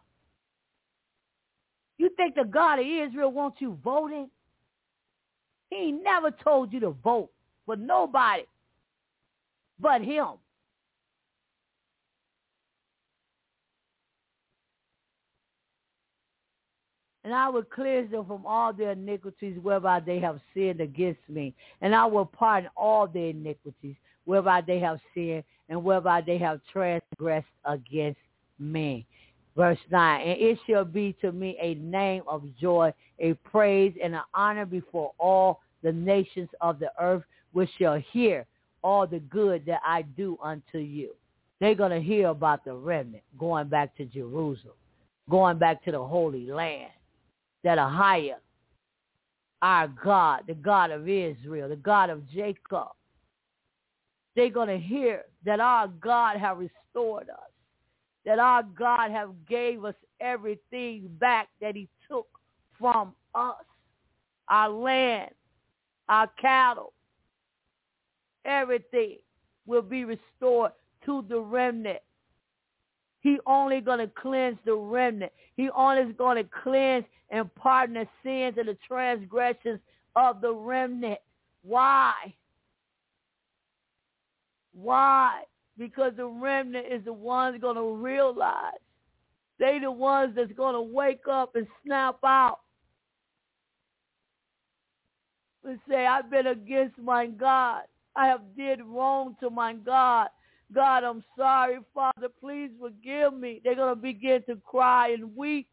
You think the God of Israel wants you voting? He never told you to vote for nobody but him. And I will cleanse them from all their iniquities whereby they have sinned against me. And I will pardon all their iniquities whereby they have sinned and whereby they have transgressed against me. Verse 9, and it shall be to me a name of joy, a praise and an honor before all the nations of the earth, which shall hear all the good that I do unto you. They're going to hear about the remnant going back to Jerusalem, going back to the Holy Land, that Ahijah, our God, the God of Israel, the God of Jacob, they're going to hear that our God have restored us, that our God have gave us everything back that he took from us, our land, our cattle, everything will be restored to the remnant. He only going to cleanse the remnant. He only is going to cleanse and pardon the sins and the transgressions of the remnant. Why? Why? Because the remnant is the ones going to realize. They the ones that's going to wake up and snap out and say, I've been against my God. I have did wrong to my God. God, I'm sorry, Father, please forgive me. They're going to begin to cry and weep.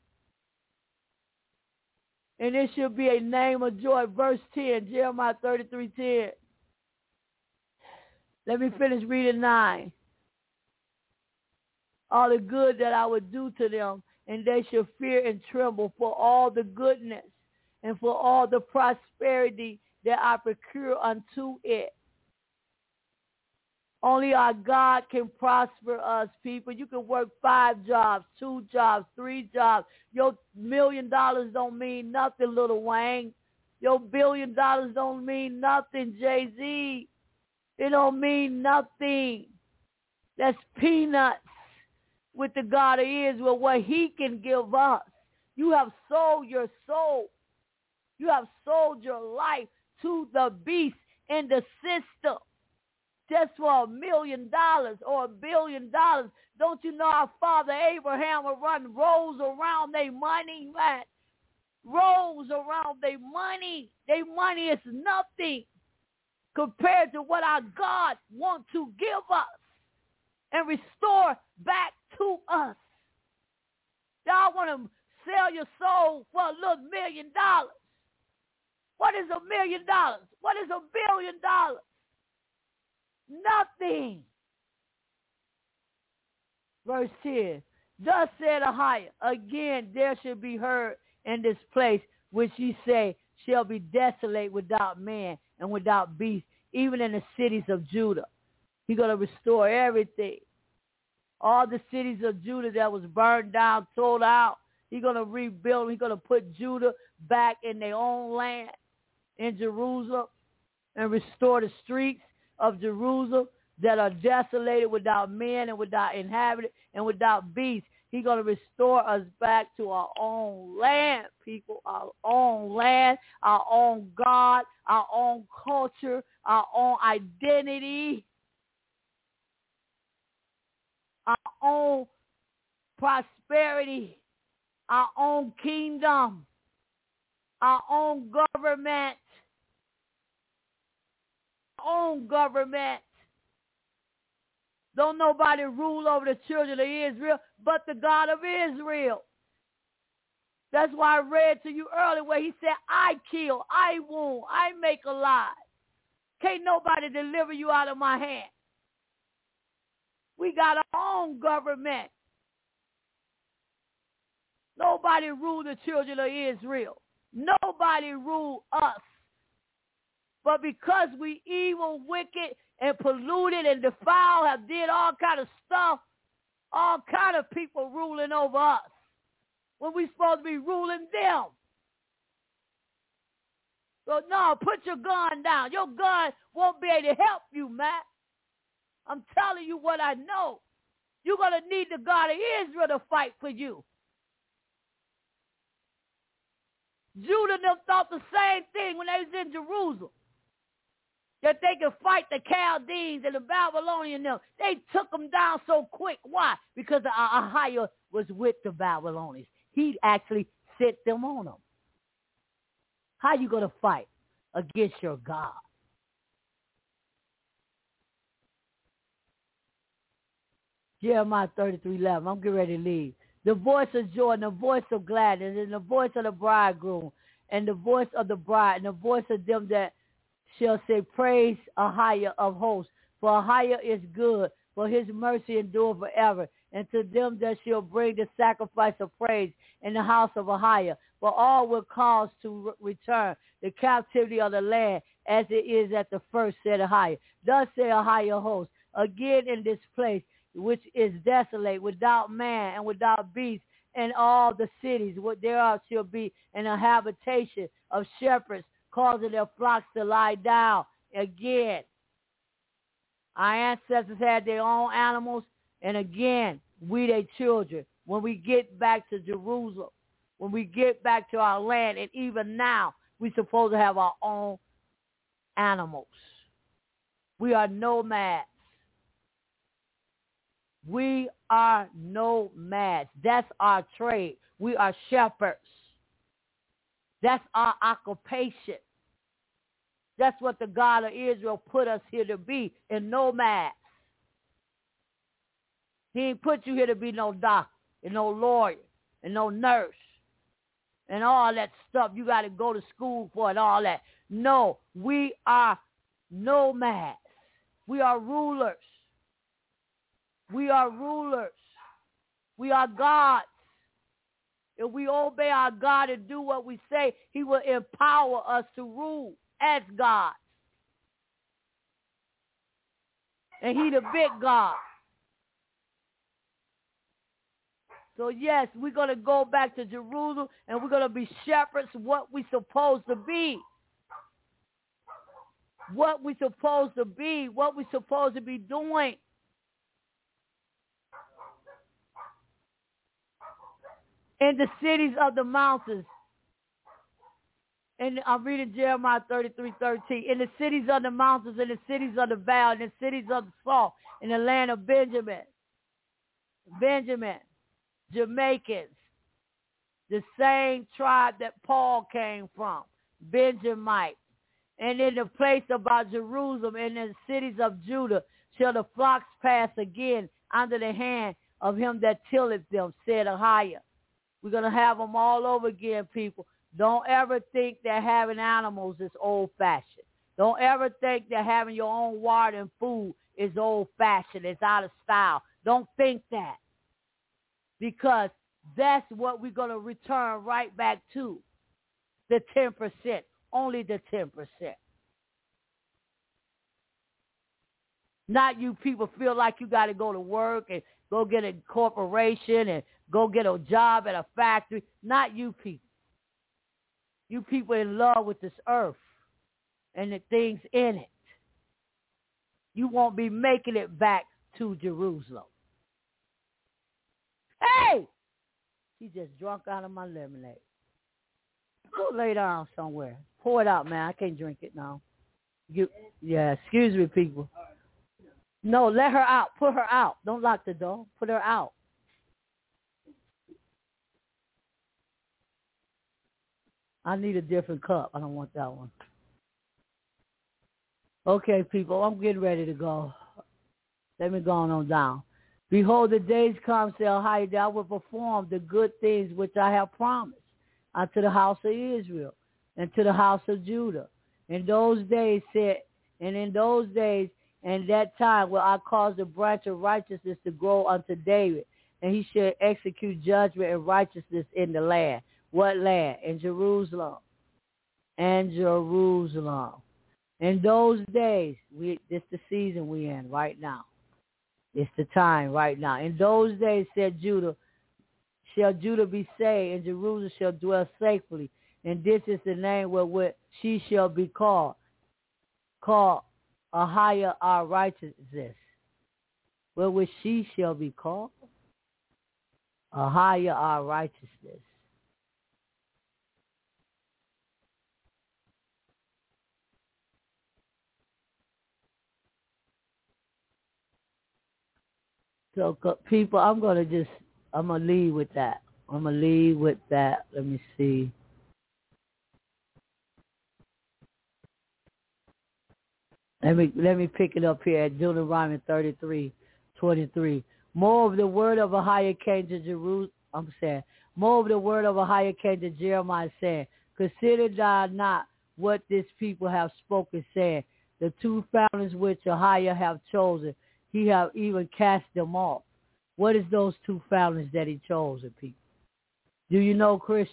And it should be a name of joy. Verse 10, Jeremiah 33:10. Let me finish reading 9. All the good that I would do to them, and they shall fear and tremble for all the goodness and for all the prosperity that I procure unto it. Only our God can prosper us, people. You can work 5 jobs, 2 jobs, 3 jobs. Your $1 million don't mean nothing, Lil Wayne. Your $1 billion don't mean nothing, Jay-Z. It don't mean nothing. That's peanuts with the God of Israel, what he can give us. You have sold your soul. You have sold your life to the beast in the system. Just for $1 million or $1 billion. Don't you know our father Abraham will run rows around their money, man? Rows around their money. Their money is nothing compared to what our God wants to give us and restore back to us. Y'all want to sell your soul for a little $1 million. What is $1 million? What is $1 billion? Nothing. Verse 10. Thus said Ahijah, again there shall be heard in this place which ye say shall be desolate without man and without beast, even in the cities of Judah. He's going to restore everything. All the cities of Judah that was burned down, sold out, he's going to rebuild. He's going to put Judah back in their own land in Jerusalem and restore the streets of Jerusalem that are desolated without men and without inhabitant and without beasts. He's going to restore us back to our own land, people, our own land, our own God, our own culture, our own identity, our own prosperity, our own kingdom, our own government. Own government. Don't nobody rule over the children of Israel but the God of Israel. That's why I read to you earlier where he said, I kill, I wound, I make alive. Can't nobody deliver you out of my hand. We got our own government. Nobody rule the children of Israel. Nobody rule us. But because we evil, wicked, and polluted and defiled, have did all kind of stuff, all kind of people ruling over us, when we supposed to be ruling them. So no, put your gun down. Your gun won't be able to help you, Matt. I'm telling you what I know. You're going to need the God of Israel to fight for you. Judah and them thought the same thing when they was in Jerusalem, that they could fight the Chaldeans and the Babylonians. They took them down so quick. Why? Because Ahijah was with the Babylonians. He actually sent them on them. How you going to fight against your God? Jeremiah 33:11. I'm getting ready to leave. The voice of joy and the voice of gladness and the voice of the bridegroom and the voice of the bride and the voice of them that shall say, praise Ahijah of hosts. For Ahijah is good, for his mercy endure forever. And to them that shall bring the sacrifice of praise in the house of Ahijah. For all will cause to return the captivity of the land as it is at the first, said Ahijah. Thus say Ahijah hosts, again in this place, which is desolate, without man and without beast, and all the cities what thereof shall be in a habitation of shepherds, causing their flocks to lie down again. Our ancestors had their own animals, and again, we their children. When we get back to Jerusalem, when we get back to our land, and even now, we're supposed to have our own animals. We are nomads. We are nomads. That's our trade. We are shepherds. That's our occupation. That's what the God of Israel put us here to be, in nomads. He ain't put you here to be no doctor and no lawyer and no nurse and all that stuff you got to go to school for and all that. No, we are nomads. We are rulers. We are rulers. We are gods. If we obey our God and do what we say, he will empower us to rule as gods. And he the big God. So yes, we're going to go back to Jerusalem and we're going to be shepherds, what we supposed to be. What we supposed to be, what we supposed to be doing. In the cities of the mountains. And I'm reading Jeremiah 33:13. In the cities of the mountains, in the cities of the valley, in the cities of the salt, in the land of Benjamin, Jamaicans, the same tribe that Paul came from, Benjamite. And in the place about Jerusalem, and in the cities of Judah, shall the flocks pass again under the hand of him that tilleth them, said Ahijah. We're going to have them all over again, people. Don't ever think that having animals is old-fashioned. Don't ever think that having your own water and food is old-fashioned. It's out of style. Don't think that. Because that's what we're going to return right back to. The 10%. Only the 10%. Not you people feel like you got to go to work and go get a corporation and go get a job at a factory. Not you people. You people in love with this earth and the things in it. You won't be making it back to Jerusalem. Hey! He just drunk out of my lemonade. Go lay down somewhere. Pour it out, man. I can't drink it now. Yeah, excuse me, people. No, let her out. Put her out. Don't lock the door. Put her out. I need a different cup. I don't want that one. Okay, people, I'm getting ready to go. Let me go on down. Behold, the days come, say Ahijah, I will perform the good things which I have promised unto the house of Israel and to the house of Judah. In those days, and that time will I cause the branch of righteousness to grow unto David, and he shall execute judgment and righteousness in the land. What land? In Jerusalem. And Jerusalem. In those days, this the season we're in right now. It's the time right now. In those days, said Judah, shall Judah be saved, and Jerusalem shall dwell safely. And this is the name wherewith she shall be called Ahijah our righteousness. Wherewith she shall be called Ahijah our righteousness. So people, I'm going to leave with that. I'm going to leave with that. Let me see. Let me pick it up here at Deuteronomy 33:23. More of the word of a higher came to Jerusalem. I'm saying, more of the word of a higher came to Jeremiah, saying, consider thou not what this people have spoken, saying, the two families which Ahijah have chosen, he have even cast them off. What is those two families that he chosen, people? Do you know, Christians?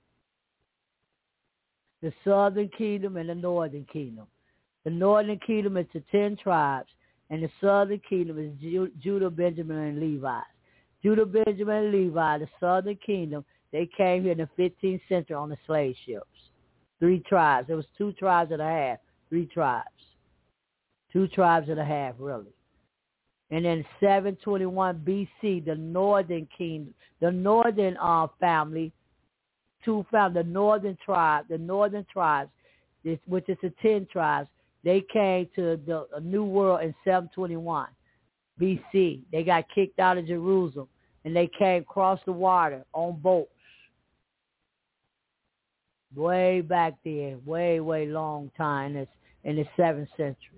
The southern kingdom and the northern kingdom. The northern kingdom is the 10 tribes, and the southern kingdom is Judah, Benjamin, and Levi. Judah, Benjamin, and Levi, the southern kingdom, they came here in the 15th century on the slave ships. 3 tribes. There was 2 tribes and a half. 3 tribes. 2 tribes and a half, really. And in 721 BC, the northern kingdom, the northern family, the northern tribes, which is the 10 tribes, they came to the New World in 721 BC. They got kicked out of Jerusalem, and they came across the water on boats. Way back then, way long time in the 7th century.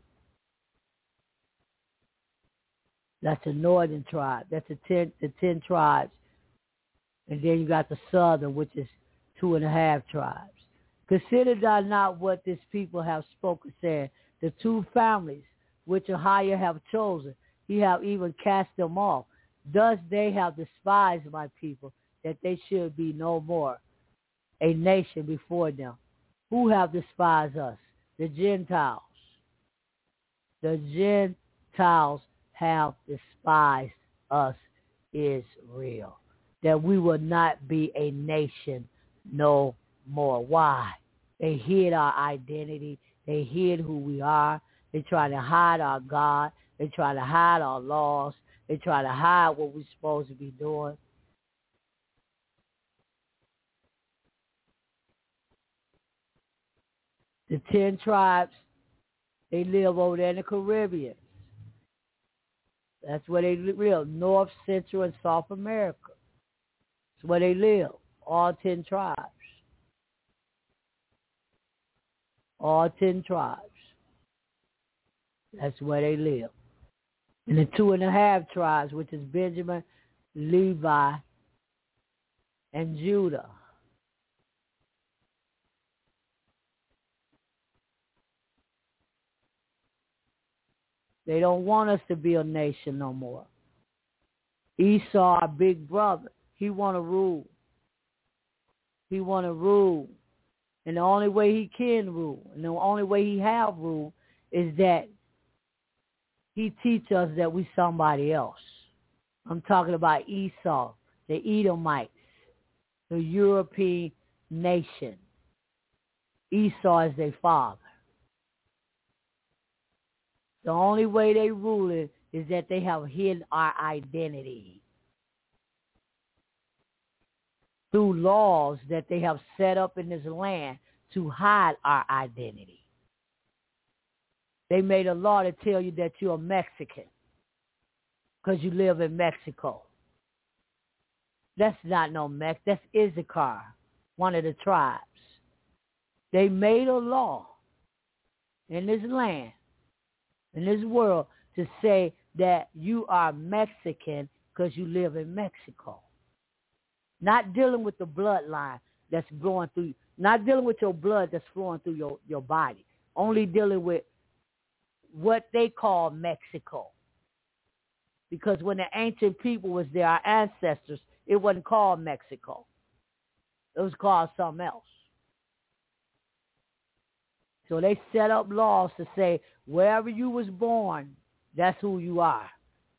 That's the northern tribe. That's the 10 tribes. And then you got the southern, which is 2.5 tribes. Consider thou not what this people have spoken, saying, the 2 families which Ahijah have chosen, he have even cast them off. Thus they have despised my people, that they should be no more a nation before them. Who have despised us? The Gentiles. The Gentiles have despised us, Israel, that we will not be a nation no more. Why? They hid our identity. They hid who we are. They try to hide our God. They try to hide our laws. They try to hide what we're supposed to be doing. The 10 tribes, they live over there in the Caribbean. That's where they live, North, Central, and South America. That's where they live, all 10 tribes. All 10 tribes. That's where they live. And the 2.5 tribes, which is Benjamin, Levi, and Judah. They don't want us to be a nation no more. Esau, our big brother, he want to rule. He want to rule. And the only way he can rule, and the only way he have rule, is that he teach us that we somebody else. I'm talking about Esau, the Edomites, the European nation. Esau is their father. The only way they rule it is that they have hidden our identity through laws that they have set up in this land to hide our identity. They made a law to tell you that you're a Mexican because you live in Mexico. That's not no Mex. That's Issachar, one of the tribes. They made a law in this land, in this world, to say that you are Mexican because you live in Mexico. Not dealing with the bloodline that's flowing through, not dealing with your blood that's flowing through your body. Only dealing with what they call Mexico. Because when the ancient people was there, our ancestors, it wasn't called Mexico. It was called something else. So they set up laws to say, wherever you was born, that's who you are.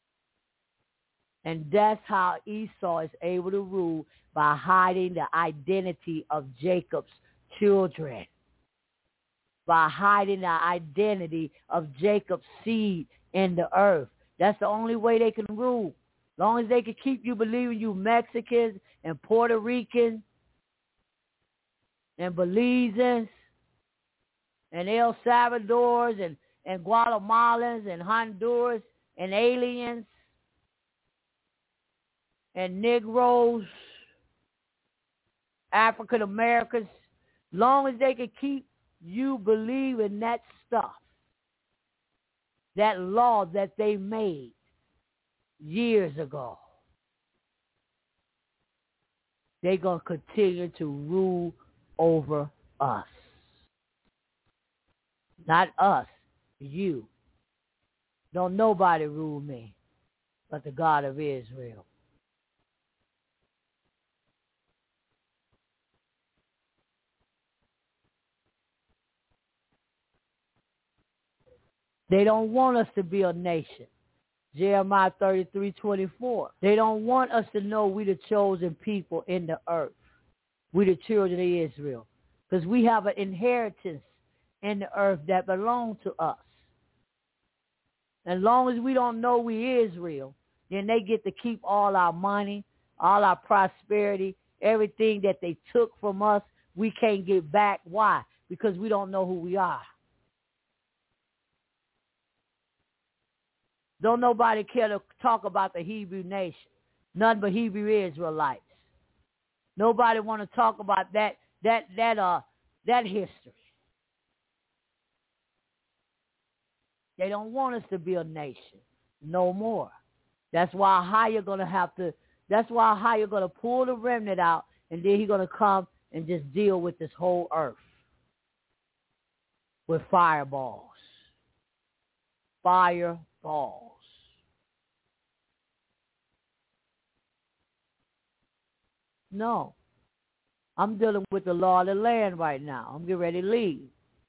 And that's how Esau is able to rule, by hiding the identity of Jacob's children. By hiding the identity of Jacob's seed in the earth. That's the only way they can rule. As long as they can keep you believing you Mexicans and Puerto Ricans and Belizeans and El Salvadors and Guatemalans and Honduras and aliens and Negroes African Americans, long as they can keep you believing that stuff, that law that they made years ago, they're going to continue to rule over us. Not us, you. Don't nobody rule me but the God of Israel. They don't want us to be a nation. Jeremiah 33:24. They don't want us to know we the chosen people in the earth. We the children of Israel. Because we have an inheritance in the earth that belongs to us. As long as we don't know we Israel, then they get to keep all our money, all our prosperity, everything that they took from us, we can't get back. Why? Because we don't know who we are. Don't nobody care to talk about the Hebrew nation. None but Hebrew Israelites. Nobody want to talk about that history. They don't want us to be a nation no more. That's why Ahia gonna pull the remnant out, and then he's gonna come and just deal with this whole earth with fireballs. Fireballs. No. I'm dealing with the law of the land right now. I'm getting ready to leave.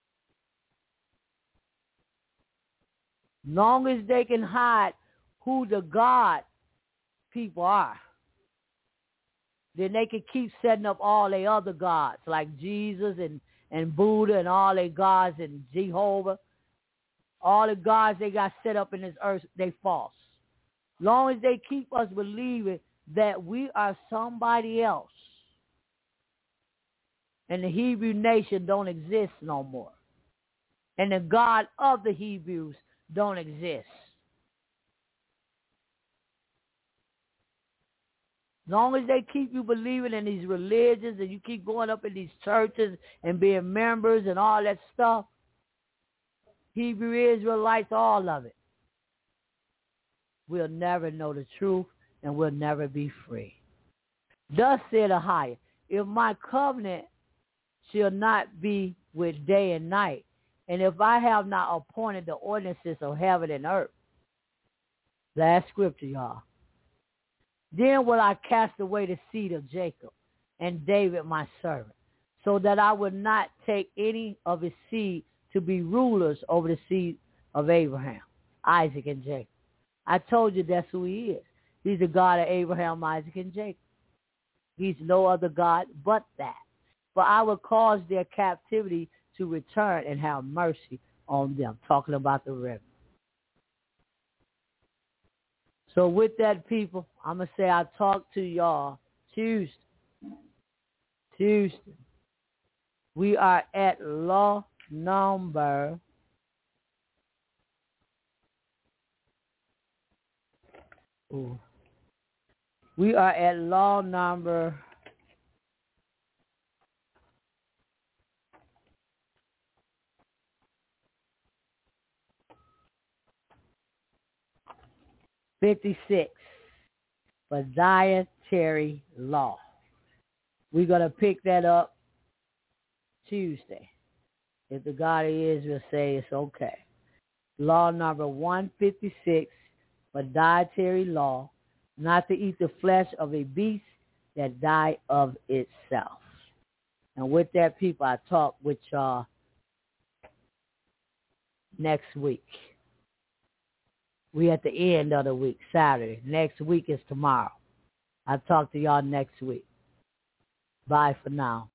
Long as they can hide who the God people are, then they can keep setting up all their other gods like Jesus and Buddha and all their gods and Jehovah. All the gods they got set up in this earth, they false. Long as they keep us believing that we are somebody else and the Hebrew nation don't exist no more, and the God of the Hebrews don't exist. Long as they keep you believing in these religions and you keep going up in these churches and being members and all that stuff, Hebrew Israelites, all of it, we'll never know the truth and we'll never be free. Thus said Ahia, if my covenant shall not be with day and night, and if I have not appointed the ordinances of heaven and earth, last scripture, y'all, then will I cast away the seed of Jacob and David my servant, so that I would not take any of his seed to be rulers over the seed of Abraham, Isaac, and Jacob. I told you that's who he is. He's the God of Abraham, Isaac, and Jacob. He's no other God but that. For I will cause their captivity to return and have mercy on them. Talking about the remnant. So with that, people, I'm going to say I'll talk to y'all Tuesday. We are at law number We are at law number 56 for dietary law. We're going to pick that up Tuesday. If the God of Israel say it's okay. Law number 156 for dietary law, not to eat the flesh of a beast that die of itself. And with that, people, I talk with y'all next week. We at the end of the week, Saturday. Next week is tomorrow. I'll talk to y'all next week. Bye for now.